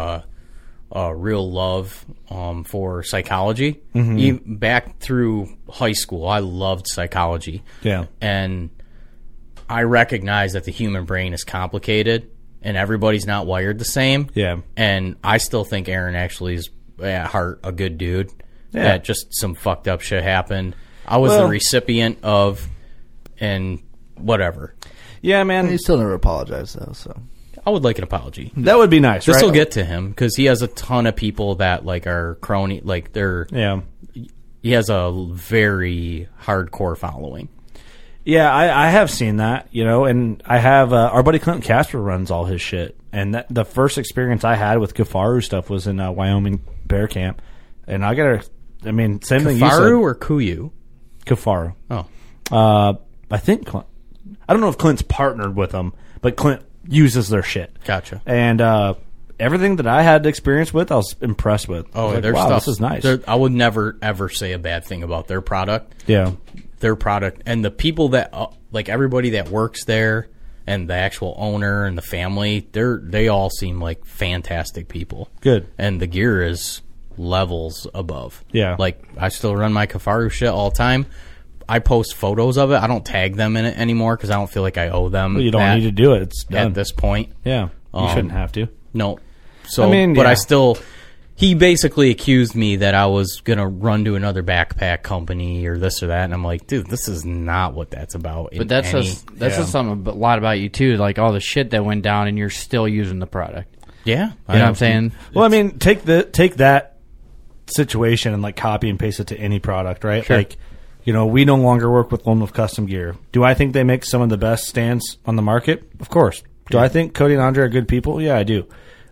Speaker 7: a real love for psychology. Even back through high school, I loved psychology.
Speaker 1: Yeah.
Speaker 7: And I recognize that the human brain is complicated and everybody's not wired the same.
Speaker 1: Yeah.
Speaker 7: And I still think Aaron actually is at heart a good dude.
Speaker 1: Yeah.
Speaker 7: That just some fucked up shit happened. I was the recipient of, and whatever.
Speaker 1: yeah, man,
Speaker 9: He still never apologized though. So
Speaker 7: I would like an apology.
Speaker 1: that would be nice.
Speaker 7: This
Speaker 1: right?
Speaker 7: will get to him because he has a ton of people that like are crony. Like
Speaker 1: Yeah.
Speaker 7: he has a very hardcore following.
Speaker 1: Yeah, I have seen that, you know, and I have our buddy Clinton Casper runs all his shit, and the first experience I had with Kafaru stuff was in Wyoming Bear Camp, and I gotta, I mean, same thing you said.
Speaker 7: Kafaru or Kuyu?
Speaker 1: Kafaru.
Speaker 7: Oh,
Speaker 1: I think I don't know if Clint's partnered with them, but Clint uses their shit.
Speaker 7: gotcha.
Speaker 1: And everything that I had experience with, I was impressed with. I
Speaker 7: Oh,
Speaker 1: was like,
Speaker 7: their
Speaker 1: wow,
Speaker 7: stuff
Speaker 1: this is nice.
Speaker 7: I would never ever say a bad thing about their product.
Speaker 1: Yeah,
Speaker 7: Their product and the people that like everybody that works there and the actual owner and the family, they all seem like fantastic people.
Speaker 1: good.
Speaker 7: And the gear is levels above.
Speaker 1: Yeah.
Speaker 7: Like I still run my Kafaru shit all the time. I post photos of it. I don't tag them in it anymore because I don't feel like I owe them.
Speaker 1: Well, you don't
Speaker 7: that
Speaker 1: need to do it. It's done.
Speaker 7: at this point.
Speaker 1: Yeah, you shouldn't have to.
Speaker 7: No. So,
Speaker 1: I mean,
Speaker 7: but
Speaker 1: yeah.
Speaker 7: I still. He basically accused me that I was gonna run to another backpack company or this or that, and I'm like, dude, this is not what that's about.
Speaker 8: But that's just something a lot about you too. Like all the shit that went down, and you're still using the product.
Speaker 7: yeah.
Speaker 8: You know what I'm saying?
Speaker 1: Well, I mean, take that situation and like copy and paste it to any product, right?
Speaker 8: Sure.
Speaker 1: Like, you know, we no longer work with Lone Wolf Custom Gear. Do I think they make some of the best stands on the market? Of course. Do I think Cody and Andre are good people? Yeah, I do.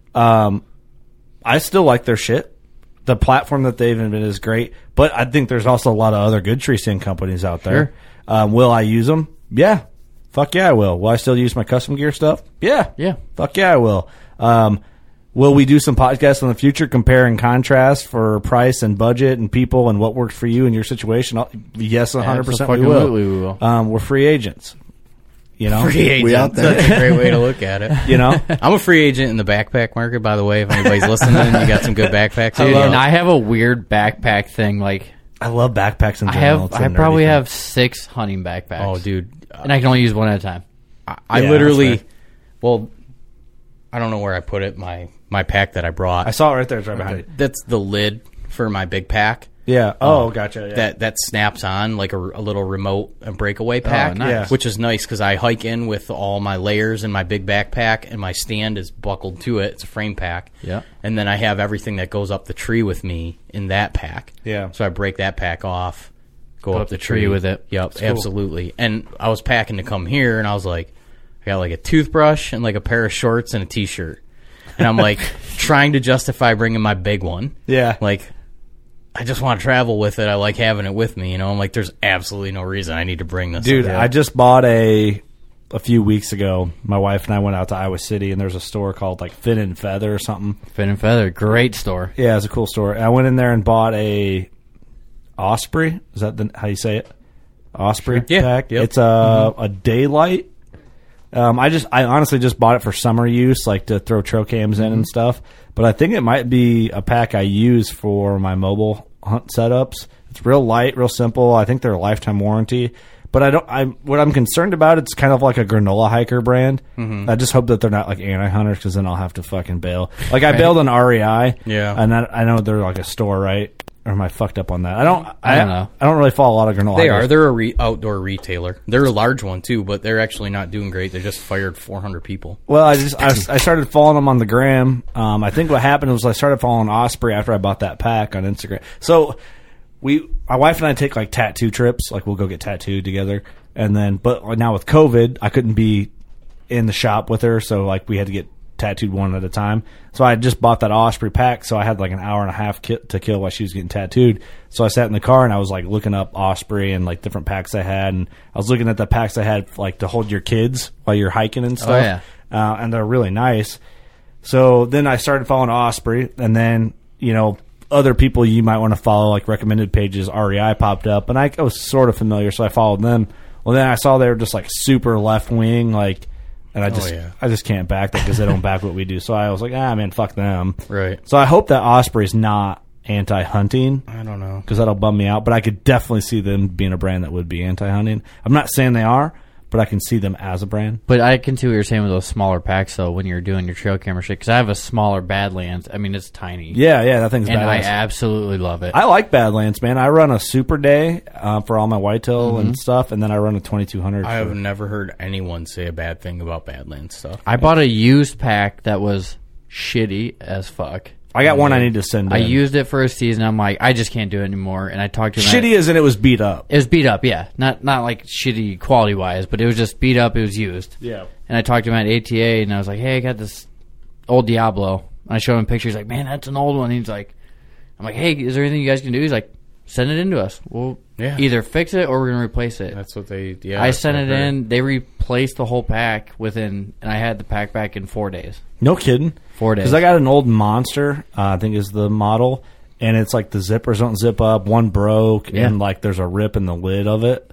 Speaker 1: I still like their shit. The platform that they've invented is great, but I think there's also a lot of other good tree stand companies out there. Will I use them? Yeah. Fuck yeah, I will. Will I still use my custom gear stuff? Yeah.
Speaker 8: Yeah.
Speaker 1: Fuck yeah, I will. Will we do some podcasts in the future, compare and contrast for price and budget and people and what works for you in your situation? Yes, 100% we will.
Speaker 8: Absolutely we will.
Speaker 1: We're free agents. You know?
Speaker 7: Free agent.
Speaker 9: We out there.
Speaker 7: That's a great way to look at it.
Speaker 1: You know?
Speaker 7: I'm a free agent in the backpack market, by the way. If anybody's listening, you got some good backpacks. here.
Speaker 8: And I have a weird backpack thing. Like
Speaker 1: I love backpacks in
Speaker 8: I
Speaker 1: general.
Speaker 8: have,
Speaker 1: It's a
Speaker 8: I probably
Speaker 1: nerdy thing.
Speaker 8: have 6 hunting backpacks.
Speaker 7: Oh, dude.
Speaker 8: and I can only use one at a time.
Speaker 7: I
Speaker 1: Yeah,
Speaker 7: literally,
Speaker 1: that's fair.
Speaker 7: well, I don't know where I put it. My pack that I brought.
Speaker 1: I saw it right there. It's right behind you.
Speaker 7: That's the lid for my big pack.
Speaker 1: Yeah. Oh, gotcha. Yeah.
Speaker 7: That snaps on like a little remote breakaway pack,
Speaker 8: nice.
Speaker 1: Yeah.
Speaker 7: which is nice because I hike in with all my layers in my big backpack, and my stand is buckled to it. It's a frame pack.
Speaker 8: Yeah.
Speaker 7: And then I have everything that goes up the tree with me in that pack.
Speaker 1: Yeah.
Speaker 7: So I break that pack off, go
Speaker 8: Go
Speaker 7: up
Speaker 8: up
Speaker 7: the
Speaker 8: the tree
Speaker 7: tree
Speaker 8: with it.
Speaker 7: Yep,
Speaker 1: cool.
Speaker 7: absolutely. And I was packing to come here, and I was like, I got like a toothbrush and like a pair of shorts and a t-shirt. And I'm like trying to justify bringing my big one.
Speaker 1: Yeah.
Speaker 7: Like, I just want to travel with it. I like having it with me. You know, I'm like, there's absolutely no reason I need to bring this.
Speaker 1: Dude,
Speaker 7: Yeah.
Speaker 1: I just bought a few weeks ago. My wife and I went out to Iowa City, and there's a store called like Fin and Feather or something.
Speaker 8: Fin and Feather, great store.
Speaker 1: Yeah, it's a cool store. I went in there and bought a Osprey. Is that how you say it? Osprey
Speaker 7: Yeah,
Speaker 1: pack.
Speaker 7: yep.
Speaker 1: It's a daylight I honestly just bought it for summer use, like to throw trail cams in and stuff. But I think it might be a pack I use for my mobile hunt setups. It's real light, real simple. I think they're a lifetime warranty. But what I'm concerned about, it's kind of like a granola hiker brand. I just hope that they're not like anti-hunters, because then I'll have to fucking bail. Like I bailed on REI.
Speaker 7: Yeah.
Speaker 1: And I know they're like a store, right? Or am I fucked up on that? I don't know. I don't really follow a lot of granola
Speaker 7: They
Speaker 1: hikers.
Speaker 7: are. They're a outdoor retailer. They're a large one too, but they're actually not doing great. They just fired 400 people.
Speaker 1: Well, I started following them on the gram. I think what happened was I started following Osprey after I bought that pack on Instagram. So my wife and I take like tattoo trips. Like we'll go get tattooed together, but now with COVID, I couldn't be in the shop with her, so like we had to get tattooed one at a time. So I just bought that Osprey pack, so I had like an hour and a half to kill while she was getting tattooed. So I sat in the car and I was like looking up Osprey and like different packs I had, and I was looking at the packs I had like to hold your kids while you're hiking and stuff.
Speaker 8: Oh, yeah.
Speaker 1: And they're really nice. So then I started following Osprey, and then other people you might want to follow, like recommended pages, REI popped up, and I was sort of familiar, so I followed them. Well, then I saw they were just like super left wing, like. And I just can't back that because they don't back what we do. So I was like, man, fuck them.
Speaker 7: Right.
Speaker 1: So I hope that Osprey's not anti-hunting.
Speaker 7: I don't know.
Speaker 1: Because that'll bum me out. But I could definitely see them being a brand that would be anti-hunting. I'm not saying they are, but I can see them as a brand.
Speaker 8: But I can see what you're saying with those smaller packs, though, when you're doing your trail camera shit. Because I have a smaller Badlands. I mean, it's tiny.
Speaker 1: Yeah, that thing's
Speaker 8: and
Speaker 1: badass.
Speaker 8: I absolutely love it.
Speaker 1: I like Badlands, man. I run a Super Day for all my whitetail and stuff, and then I run a 2200.
Speaker 7: I have never heard anyone say a bad thing about Badlands stuff.
Speaker 8: I bought a used pack that was shitty as fuck.
Speaker 1: I got one I need to send in.
Speaker 8: I used it for a season. I'm like, I just can't do it anymore. And I talked to him.
Speaker 1: Shitty as in it was beat up.
Speaker 8: It was beat up, yeah. Not like shitty quality wise, but it was just beat up. It was used.
Speaker 1: Yeah.
Speaker 8: And I talked to him at ATA, and I was like, hey, I got this old Diablo. And I showed him pictures. Like, man, that's an old one. And he's like, I'm like, hey, is there anything you guys can do? He's like, send it in to us. We'll either fix it or we're going to replace it.
Speaker 7: That's what they,
Speaker 8: I sent it in. They replaced the whole pack and I had the pack back in 4 days.
Speaker 1: No kidding.
Speaker 8: 4 days.
Speaker 1: Because I got an old Monster, I think is the model, and it's like the zippers don't zip up. One broke, and like there's a rip in the lid of it.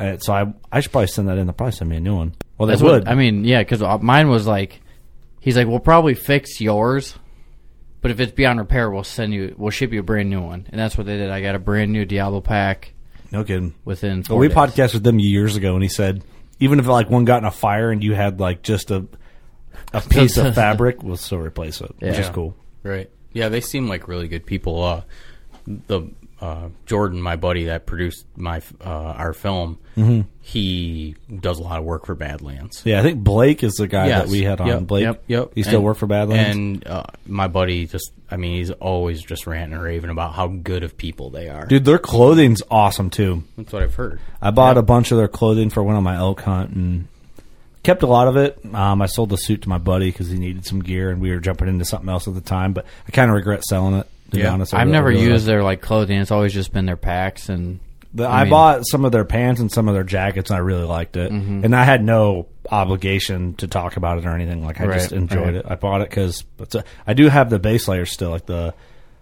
Speaker 1: So I should probably send that in. They'll probably send me a new one. Well, they would.
Speaker 8: Because mine was like, he's like, we'll probably fix yours, but if it's beyond repair, we'll ship you a brand new one. And that's what they did. I got a brand new Diablo pack.
Speaker 1: No kidding.
Speaker 8: Within 4
Speaker 1: we
Speaker 8: days.
Speaker 1: podcasted with them years ago, and he said even if like one got in a fire and you had like just a piece of fabric, we'll still replace it, which is cool.
Speaker 7: Right. Yeah, they seem like really good people. Jordan, my buddy that produced our film, he does a lot of work for Badlands.
Speaker 1: Yeah, I think Blake is the guy that we had on.
Speaker 7: Yep,
Speaker 1: Blake,
Speaker 7: yep.
Speaker 1: He still work for Badlands?
Speaker 7: And my buddy he's always just ranting and raving about how good of people they are.
Speaker 1: Dude, their clothing's awesome, too.
Speaker 7: That's what I've heard.
Speaker 1: I bought a bunch of their clothing for one of my elk hunt and kept a lot of it. I sold the suit to my buddy because he needed some gear, and we were jumping into something else at the time, but I kind of regret selling it, to be honest.
Speaker 8: I've never used their like clothing. It's always just been their packs. And
Speaker 1: I bought some of their pants and some of their jackets, and I really liked it. And I had no obligation to talk about it or anything. Like, I just enjoyed it. I bought it because I do have the base layers still, like the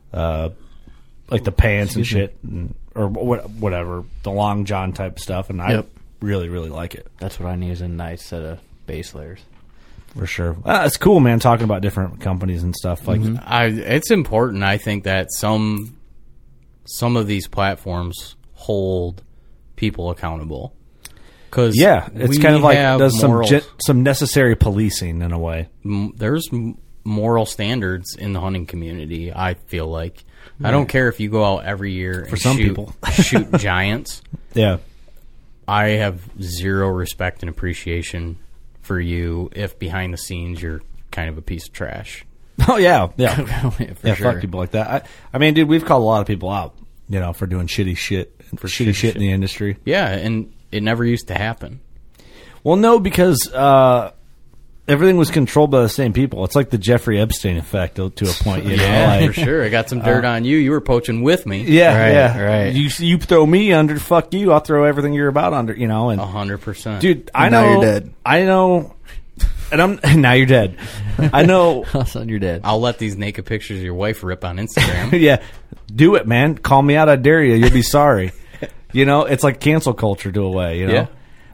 Speaker 1: pants and shit, or whatever, the long john type stuff, and I really, really like it.
Speaker 8: That's what I need, is a nice set of base layers.
Speaker 1: For sure. It's cool, man, talking about different companies and stuff. Like,
Speaker 7: it's important, I think, that some of these platforms hold people accountable. Cause
Speaker 1: it's kind of like does some necessary policing in a way.
Speaker 7: There's moral standards in the hunting community, I feel like. I don't care if you go out every year and
Speaker 1: for some people
Speaker 7: shoot giants.
Speaker 1: Yeah. I
Speaker 7: have zero respect and appreciation for you if behind the scenes you're kind of a piece of trash.
Speaker 1: Oh, yeah.
Speaker 8: For sure.
Speaker 1: Fuck people like that. I mean, dude, we've called a lot of people out, for doing shitty shit in the industry.
Speaker 7: Yeah, and it never used to happen.
Speaker 1: Well, no, because everything was controlled by the same people. It's like the Jeffrey Epstein effect to a point.
Speaker 7: For sure. I got some dirt on you. You were poaching with me.
Speaker 1: Yeah,
Speaker 8: right.
Speaker 1: You throw me under, fuck you. I'll throw everything you're about under. And
Speaker 7: 100%,
Speaker 1: dude. I know.
Speaker 9: Now you're dead.
Speaker 1: I know. And now you're dead. I know.
Speaker 8: All of a sudden you're dead.
Speaker 7: I'll let these naked pictures of your wife rip on Instagram.
Speaker 1: Yeah, do it, man. Call me out. I dare you. You'll be sorry. It's like cancel culture to a way. Yeah.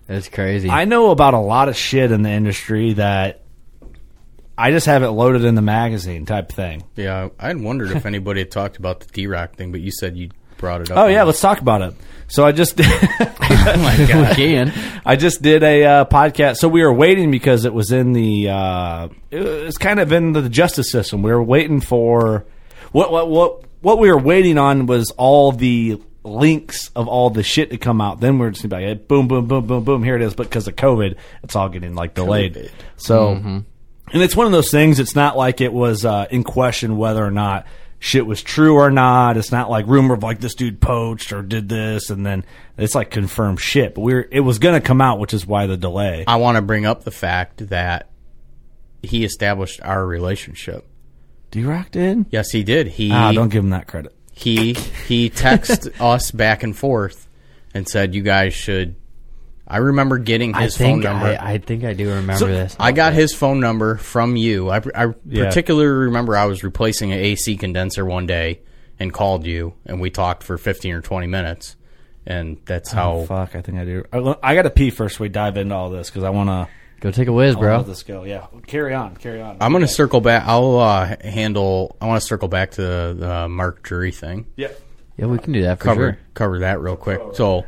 Speaker 8: That's crazy.
Speaker 1: I know about a lot of shit in the industry that I just have it loaded in the magazine type thing.
Speaker 7: Yeah, I had wondered if anybody had talked about the D-Rock thing, but you said you brought it up.
Speaker 1: Oh, yeah, let's talk about it. So I just did,
Speaker 8: Oh my God.
Speaker 1: I just did a podcast. So we were waiting because it was in the it's kind of in the justice system. We were waiting for what we were waiting on was all the links of all the shit to come out. Then we're just gonna be like, boom, boom, boom, boom, boom. Here it is. But because of COVID, it's all getting like delayed. So, and it's one of those things. It's not like it was in question whether or not shit was true or not. It's not like rumor of like this dude poached or did this, and then it's like confirmed shit. But it was going to come out, which is why the delay.
Speaker 7: I want to bring up the fact that he established our relationship.
Speaker 1: D-Rock did?
Speaker 7: Yes, he did.
Speaker 1: Don't give him that credit.
Speaker 7: He texted us back and forth and said, "You guys should." I remember getting his phone number.
Speaker 8: I think I do remember this.
Speaker 7: I got his phone number from you. I particularly remember I was replacing an AC condenser one day and called you, and we talked for 15 or 20 minutes. And that's how...
Speaker 1: Oh, fuck, I think I do. I got to pee first we dive into all this, because I want to...
Speaker 8: Go take a whiz, bro.
Speaker 1: Let this go. Yeah, carry on.
Speaker 7: I'm going to circle back. I want to circle back to the Mark Drury thing.
Speaker 1: Yeah.
Speaker 8: Yeah, we can do that for sure.
Speaker 7: Cover that real quick. So...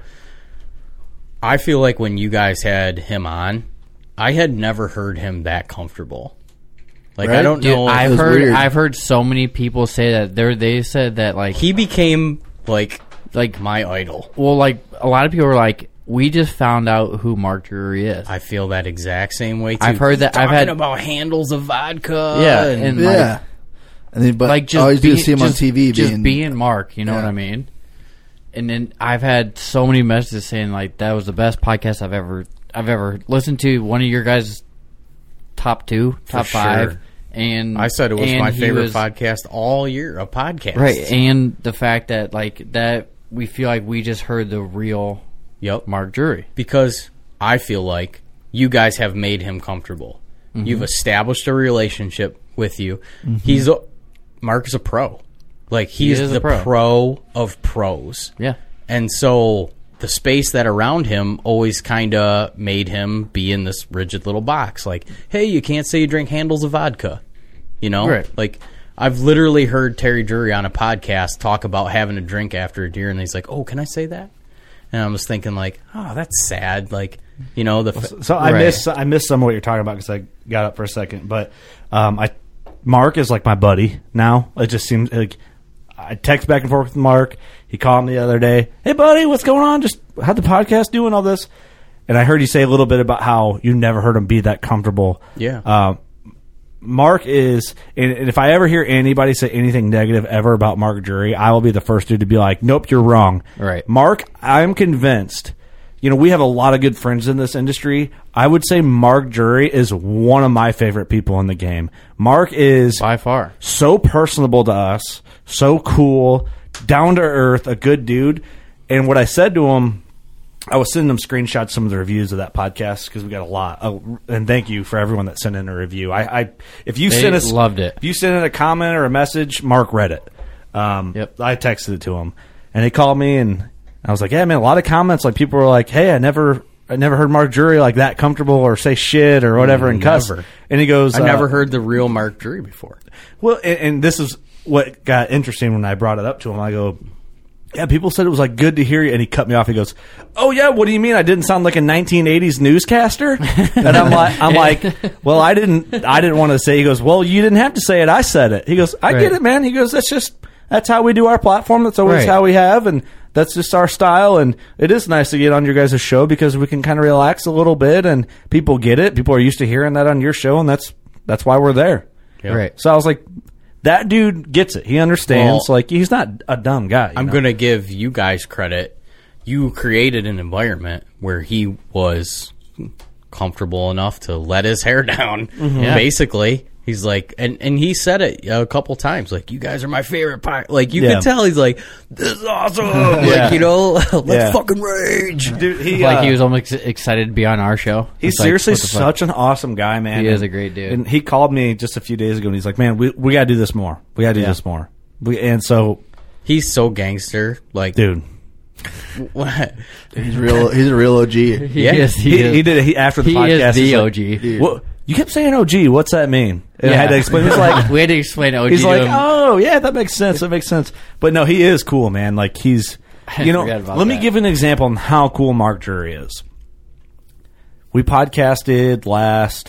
Speaker 7: I feel like when you guys had him on, I had never heard him that comfortable. Like, right? I don't know.
Speaker 8: I've heard so many people say that. They said that, like...
Speaker 7: He became, like my idol.
Speaker 8: Well, like, a lot of people were like, we just found out who Mark Drury is.
Speaker 7: I feel that exact same way, too.
Speaker 8: I've heard that.
Speaker 7: Talking about handles of vodka.
Speaker 8: Yeah. And
Speaker 9: yeah. And then, but
Speaker 8: like, just
Speaker 9: always do see him on TV.
Speaker 8: Just being Mark, you know what I mean? And then I've had so many messages saying like that was the best podcast I've ever listened to. One of your guys' top 5,
Speaker 7: sure.
Speaker 8: And
Speaker 7: I said it was my favorite podcast all year. A podcast,
Speaker 8: right? And the fact that like that we feel like we just heard the real Mark Drury,
Speaker 7: because I feel like you guys have made him comfortable. Mm-hmm. You've established a relationship with you. Mm-hmm. Mark is a pro. Like, he's the pro of pros.
Speaker 8: Yeah.
Speaker 7: And so the space that around him always kind of made him be in this rigid little box. Like, hey, you can't say you drink handles of vodka. You know?
Speaker 8: Right.
Speaker 7: Like, I've literally heard Terry Drury on a podcast talk about having a drink after a deer, and he's like, oh, can I say that? And I was thinking, like, oh, that's sad. Like, you know,
Speaker 1: I missed some of what you're talking about because I got up for a second. But Mark is like my buddy now. It just seems like... I text back and forth with Mark. He called me the other day. Hey, buddy, what's going on? Just how'd the podcast doing, all this? And I heard you say a little bit about how you never heard him be that comfortable.
Speaker 7: Yeah.
Speaker 1: Mark is, and if I ever hear anybody say anything negative ever about Mark Drury, I will be the first dude to be like, nope, you're wrong.
Speaker 8: Right.
Speaker 1: Mark, I'm convinced. You know, we have a lot of good friends in this industry. I would say Mark Drury is one of my favorite people in the game. Mark is
Speaker 8: by far
Speaker 1: so personable to us, so cool, down to earth, a good dude. And what I said to him, I was sending him screenshots, some of the reviews of that podcast because we got a lot. And thank you for everyone that sent in a review. If you sent us
Speaker 8: loved it.
Speaker 1: If you sent in a comment or a message, Mark read it.
Speaker 8: Yep.
Speaker 1: I texted it to him, and he called me and. I was like, yeah, man, a lot of comments. Like, people were like, hey, I never heard Mark Drury like that comfortable or say shit or whatever and cuss. And he goes,
Speaker 7: I never heard the real Mark Drury before.
Speaker 1: Well, and this is what got interesting when I brought it up to him. I go, yeah, people said it was like good to hear you. And he cut me off. He goes, oh yeah, what do you mean? I didn't sound like a 1980s newscaster? And I'm like, well, I didn't want to say. He goes, well, you didn't have to say it. I said it. He goes, I get it, man. He goes, that's how we do our platform. That's always how we have. And that's just our style, and it is nice to get on your guys' show because we can kind of relax a little bit, and people get it. People are used to hearing that on your show, and that's why we're there.
Speaker 8: Yep. Right.
Speaker 1: So I was like, that dude gets it. He understands. Like, he's not a dumb guy.
Speaker 7: I'm going to give you guys credit. You created an environment where he was comfortable enough to let his hair down, basically. He's like, and he said it a couple times, like, you guys are my favorite part. Like, you can tell he's like, this is awesome. Like, you know, let's fucking rage.
Speaker 1: Dude,
Speaker 8: he was almost excited to be on our show.
Speaker 1: He's seriously such an awesome guy, man.
Speaker 8: He is a great dude.
Speaker 1: And he called me just a few days ago, and he's like, man, we got to do this more. We got to do this more. And so.
Speaker 7: He's so gangster. Like,
Speaker 1: dude.
Speaker 7: What?
Speaker 9: He's real. He's a real OG.
Speaker 7: Yeah.
Speaker 1: He did it after the
Speaker 8: He
Speaker 1: podcast.
Speaker 8: is the
Speaker 1: he's
Speaker 8: OG.
Speaker 1: like, "What- you kept saying OG. What's that mean? And I had to explain. He's like,
Speaker 8: we had to explain OG
Speaker 1: he's
Speaker 8: to
Speaker 1: like,
Speaker 8: him.
Speaker 1: oh yeah, that makes sense. That makes sense. But no, he is cool, man. Like he's, you know.
Speaker 8: forgot about
Speaker 1: Let me
Speaker 8: that.
Speaker 1: give you an example on how cool Mark Jury is. We podcasted last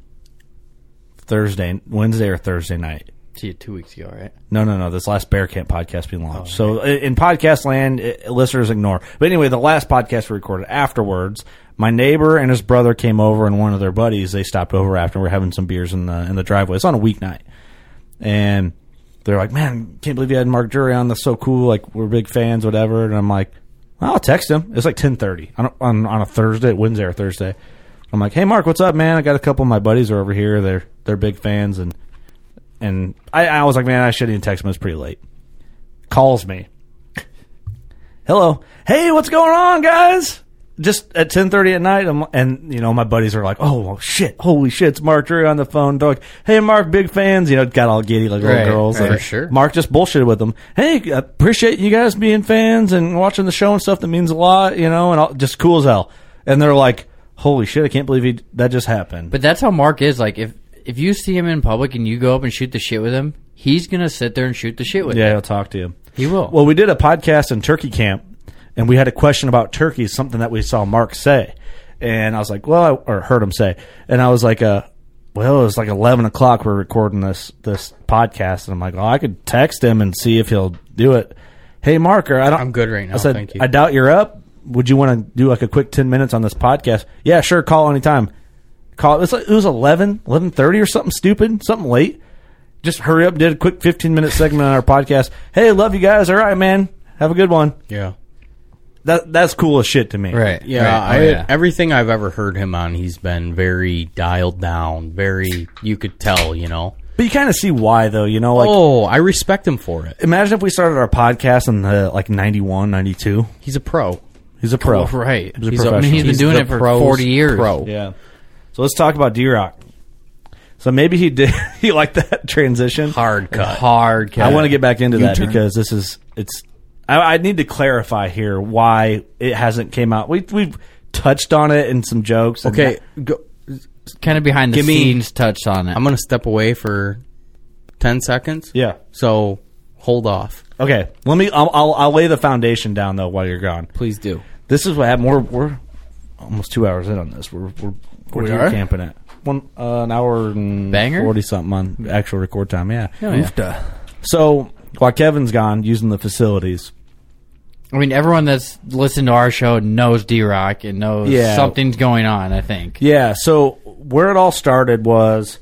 Speaker 1: Wednesday or Thursday night.
Speaker 8: See it 2 weeks ago, right?
Speaker 1: No. This last Bear Camp podcast being launched. So in podcast land, listeners ignore. But anyway, the last podcast we recorded afterwards, my neighbor and his brother came over, and one of their buddies, they stopped over after. We're having some beers in the driveway. It's on a weeknight. And they're like, man, can't believe you had Mark Jury on. That's so cool. Like, we're big fans, whatever. And I'm like, well, I'll text him. It's like 10:30 on a Thursday, Wednesday or Thursday. I'm like, hey, Mark, what's up, man? I got a couple of my buddies are over here. They're big fans, and I was like, man, I shouldn't even text him. It's pretty late. Calls me. Hello. Hey, what's going on, guys? Just at 10:30 at night, and you know, my buddies are like, oh shit, holy shit, it's Mark Jury on the phone. They're like, hey, Mark, big fans. You know, got all giddy like little girls.
Speaker 8: right.
Speaker 1: And
Speaker 7: For sure.
Speaker 1: Mark just bullshitted with them. Hey, I appreciate you guys being fans and watching the show and stuff. That means a lot, you know, and just cool as hell. And they're like, holy shit, I can't believe that just happened.
Speaker 8: But that's how Mark is. Like, if you see him in public and you go up and shoot the shit with him, he's going to sit there and shoot the shit with
Speaker 1: Yeah,
Speaker 8: you.
Speaker 1: he'll talk to you.
Speaker 8: He will.
Speaker 1: Well, we did a podcast in turkey camp, and we had a question about turkeys, something that we saw Mark say. And I was like, or heard him say. And I was like, well, it was like 11 o'clock. We're recording this podcast. And I'm like, I could text him and see if he'll do it. Hey, Mark,
Speaker 7: I'm good right now,
Speaker 1: I said,
Speaker 7: thank you.
Speaker 1: I doubt you're up. Would you want to do like a quick 10 minutes on this podcast? Yeah, sure. Call anytime. Call. It was 11:30 or something stupid, something late. Just hurry up, did a quick 15-minute segment on our podcast. Hey, love you guys. All right, man. Have a good one.
Speaker 7: Yeah.
Speaker 1: That's cool as shit to me.
Speaker 8: Right.
Speaker 7: Yeah,
Speaker 8: Right.
Speaker 7: everything I've ever heard him on, he's been very dialed down, very, you could tell, you know.
Speaker 1: But you kind of see why, though. You know, like,
Speaker 7: I respect him for it.
Speaker 1: imagine if we started our podcast in the, like, 91, 92.
Speaker 7: He's a pro.
Speaker 1: He's a pro.
Speaker 8: Oh, right.
Speaker 1: He's a
Speaker 8: He's
Speaker 1: professional.
Speaker 8: been doing
Speaker 7: the
Speaker 8: it for
Speaker 7: pro's
Speaker 8: 40 years.
Speaker 7: Pro.
Speaker 1: Yeah. So let's talk about D-Rock. So maybe he did. He liked that transition.
Speaker 7: Hard cut.
Speaker 8: Hard cut.
Speaker 1: I want to get back into that
Speaker 9: U-turn.
Speaker 1: because I need to clarify here why it hasn't came out. We've touched on it in some jokes. and
Speaker 7: Okay, go,
Speaker 8: kind of behind the
Speaker 7: Give me-
Speaker 8: scenes touched on it.
Speaker 7: I'm going to step away for 10 seconds.
Speaker 1: Yeah.
Speaker 7: So, hold off.
Speaker 1: Okay. I'll lay the foundation down though while you're gone.
Speaker 7: Please do.
Speaker 1: This is what happened. We're almost 2 hours in on this. We're
Speaker 9: We are?
Speaker 1: camping it. An hour and
Speaker 8: Banger?
Speaker 1: 40 something on actual record time. Yeah.
Speaker 9: Oofta.
Speaker 1: So while Kevin's gone using the facilities,
Speaker 8: I mean, everyone that's listened to our show knows D-Rock and knows
Speaker 1: Yeah.
Speaker 8: something's going on, I think.
Speaker 1: yeah. So where it all started was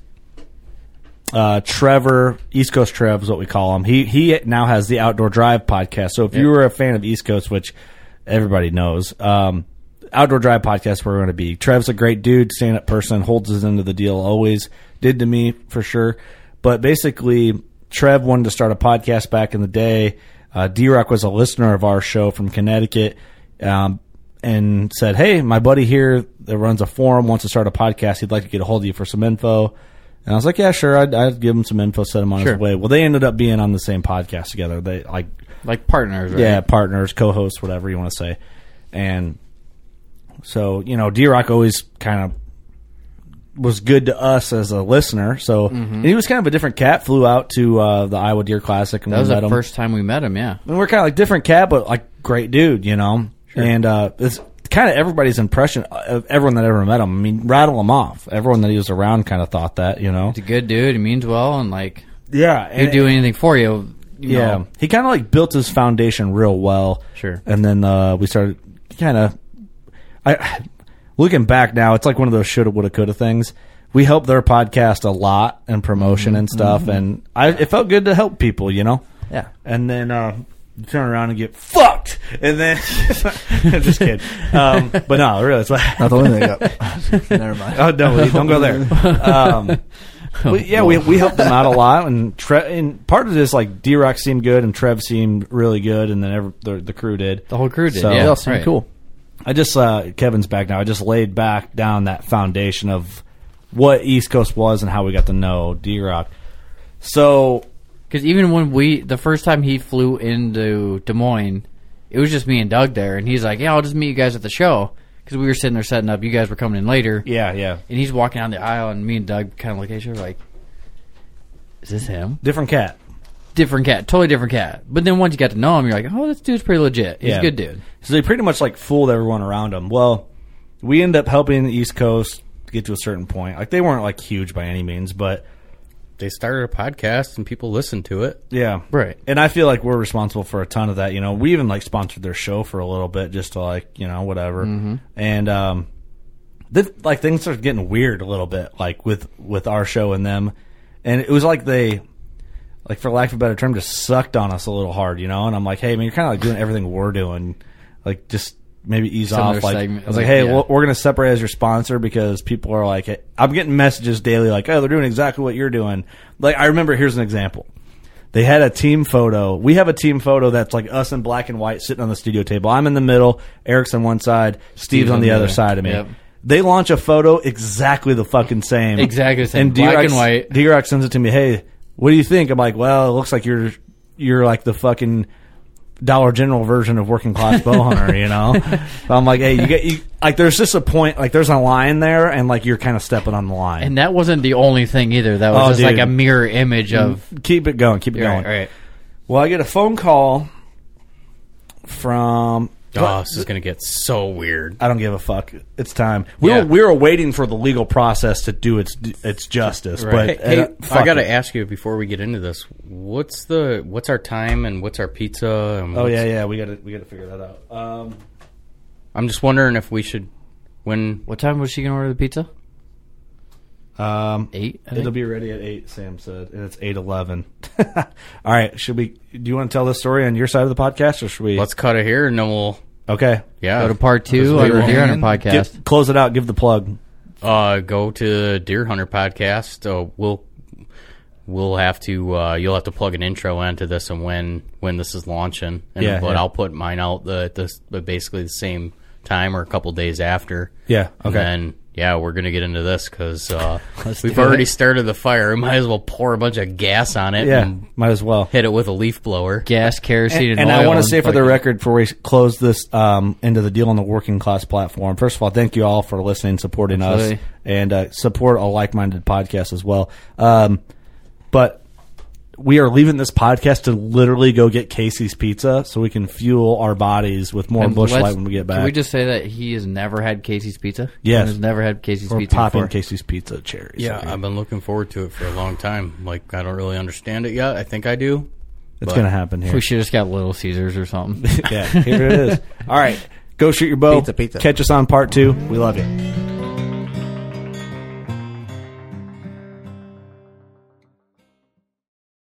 Speaker 1: Trevor, East Coast Trev is what we call him. He now has the Outdoor Drive podcast. So if you were a fan of East Coast, which everybody knows, Outdoor Drive podcast where we're going to be. Trev's a great dude, stand-up person, holds his end of the deal, always did to me for sure. But basically, Trev wanted to start a podcast back in the day. D-Rock was a listener of our show from Connecticut and said, hey, my buddy here that runs a forum wants to start a podcast. He'd like to get a hold of you for some info. And I was like, yeah, sure. I'd give him some info, set him on
Speaker 8: Sure.
Speaker 1: his way. Well, they ended up being on the same podcast together. They
Speaker 8: Like partners, right?
Speaker 1: yeah, partners, co-hosts, whatever you want to say. And so, you know, D-Rock always kind of was good to us as a listener. So and he was kind of a different cat, flew out to the Iowa Deer Classic. And
Speaker 8: That was
Speaker 1: we met
Speaker 8: the
Speaker 1: him.
Speaker 8: first time we met him, yeah.
Speaker 1: And we're kind of like different cat, but like great dude, you know? And it's kind of everybody's impression of everyone that ever met him. I mean, rattle him off. Everyone that he was around kind of thought that, you know?
Speaker 8: He's a good dude. He means well, and, like,
Speaker 1: Yeah.
Speaker 8: he'd do anything for you. You
Speaker 1: Yeah,
Speaker 8: know.
Speaker 1: he kind of like built his foundation real well.
Speaker 8: Sure.
Speaker 1: And then we started kind of. Looking back now, it's like one of those shoulda, woulda, coulda things. We helped their podcast a lot and promotion and stuff, and it felt good to help people, you know.
Speaker 9: Yeah.
Speaker 1: And then you turn around and get fucked, and then just kidding. But no, really, it's like
Speaker 9: Not the only thing up. Never mind.
Speaker 1: oh no, don't go there. But yeah, we helped them out a lot, and part of this, like D-Rock seemed good, and Trev seemed really good, and then the crew did.
Speaker 8: The whole crew did,
Speaker 1: So-
Speaker 8: yeah.
Speaker 1: They all
Speaker 9: seemed
Speaker 8: right.
Speaker 9: cool.
Speaker 1: I just Kevin's back now. I just laid back down that foundation of what East Coast was and how we got to know D-Rock. So
Speaker 8: Because even when the first time he flew into Des Moines, it was just me and Doug there, and he's like, "Yeah, I'll just meet you guys at the show," because we were sitting there setting up. You guys were coming in later.
Speaker 1: Yeah.
Speaker 8: And he's walking down the aisle, and me and Doug kind of look at each other like, "Is this him?"
Speaker 1: Different cat.
Speaker 8: Different cat, totally different cat. But then once you got to know him, you're like, "Oh, this dude's pretty legit. He's a good dude."
Speaker 1: So they pretty much like fooled everyone around him. Well, we end up helping the East Coast get to a certain point. Like they weren't like huge by any means, but
Speaker 7: They started a podcast and people listened to it.
Speaker 1: yeah,
Speaker 8: Right.
Speaker 1: And I feel like we're responsible for a ton of that. You know, we even like sponsored their show for a little bit, just to like whatever. And like things started getting weird a little bit, like with our show and them, and it was like they, like for lack of a better term, just sucked on us a little hard, And I'm like, hey man, you're kind of like doing everything we're doing, like just maybe ease
Speaker 8: Similar
Speaker 1: off. Like
Speaker 8: segment,
Speaker 1: I was like,
Speaker 8: like,
Speaker 1: hey,
Speaker 8: yeah.
Speaker 1: we're gonna separate as your sponsor because people are like, I'm getting messages daily like, oh, they're doing exactly what you're doing. Like I remember, here's an example. They had a team photo. We have a team photo that's like us in black and white sitting on the studio table. I'm in the middle. Eric's on one side. Steve's on the other side of me.
Speaker 8: Yep.
Speaker 1: They launch a photo exactly the fucking same.
Speaker 8: Exactly the same.
Speaker 1: And
Speaker 8: Black and white.
Speaker 1: D-Rock sends it to me. Hey, what do you think? I'm like, well, it looks like you're like the fucking Dollar General version of Working Class Bow Hunter, So I'm like, hey, you like there's just a point, like there's a line there, and like you're kind of stepping on the line.
Speaker 8: And that wasn't the only thing either. That was just like a mirror image of.
Speaker 1: Keep it going. Keep it going.
Speaker 8: Right.
Speaker 1: Well, I get a phone call from.
Speaker 7: Oh, this is going to get so weird.
Speaker 1: I don't give a fuck. It's time. We were waiting for the legal process to do its justice.
Speaker 7: Right.
Speaker 1: But
Speaker 7: Hey, I got
Speaker 1: it.
Speaker 7: to ask you before we get into this. What's our time and what's our pizza? And
Speaker 1: Oh yeah. We got to figure that out.
Speaker 7: I'm just wondering if we should.
Speaker 8: What time was she going to order the pizza? 8.
Speaker 1: It'll be ready at 8. Sam said, and it's 8:11. All right. Do you want to tell this story on your side of the podcast, or should we?
Speaker 7: Let's cut it here, and then we'll.
Speaker 1: Okay.
Speaker 7: Yeah.
Speaker 8: Go to part 2 of the Deer Hunter podcast.
Speaker 1: Close it out. Give the plug.
Speaker 7: Go to Deer Hunter podcast. We'll have to. You'll have to plug an intro into this and when this is launching. But I'll put mine out basically the same time or a couple days after.
Speaker 1: Yeah. Okay.
Speaker 7: And then we're gonna get into this because we've already started the fire. We might as well pour a bunch of gas on it.
Speaker 1: Yeah.
Speaker 7: And
Speaker 1: might as well
Speaker 7: hit it with a leaf blower.
Speaker 8: Gas, kerosene,
Speaker 1: and
Speaker 8: oil.
Speaker 1: I want to say for the record, before we close this into the Deal on the Working Class platform, first of all, thank you all for listening, supporting us, and support a like-minded podcast as well. But we are leaving this podcast to literally go get Casey's Pizza so we can fuel our bodies with more Busch Light when we get back.
Speaker 8: Can we just say that he has never had Casey's Pizza?
Speaker 1: Yes.
Speaker 8: He's never had Casey's
Speaker 1: We're
Speaker 8: Pizza
Speaker 1: popping
Speaker 8: before.
Speaker 1: Casey's Pizza cherries.
Speaker 7: Yeah, I've been looking forward to it for a long time. Like, I don't really understand it yet. I think I do.
Speaker 1: It's going to happen here.
Speaker 8: We should have just got Little Caesars or something.
Speaker 1: Yeah, here it is. All right. Go shoot your bow.
Speaker 9: Pizza.
Speaker 1: Catch us on part 2. We love you.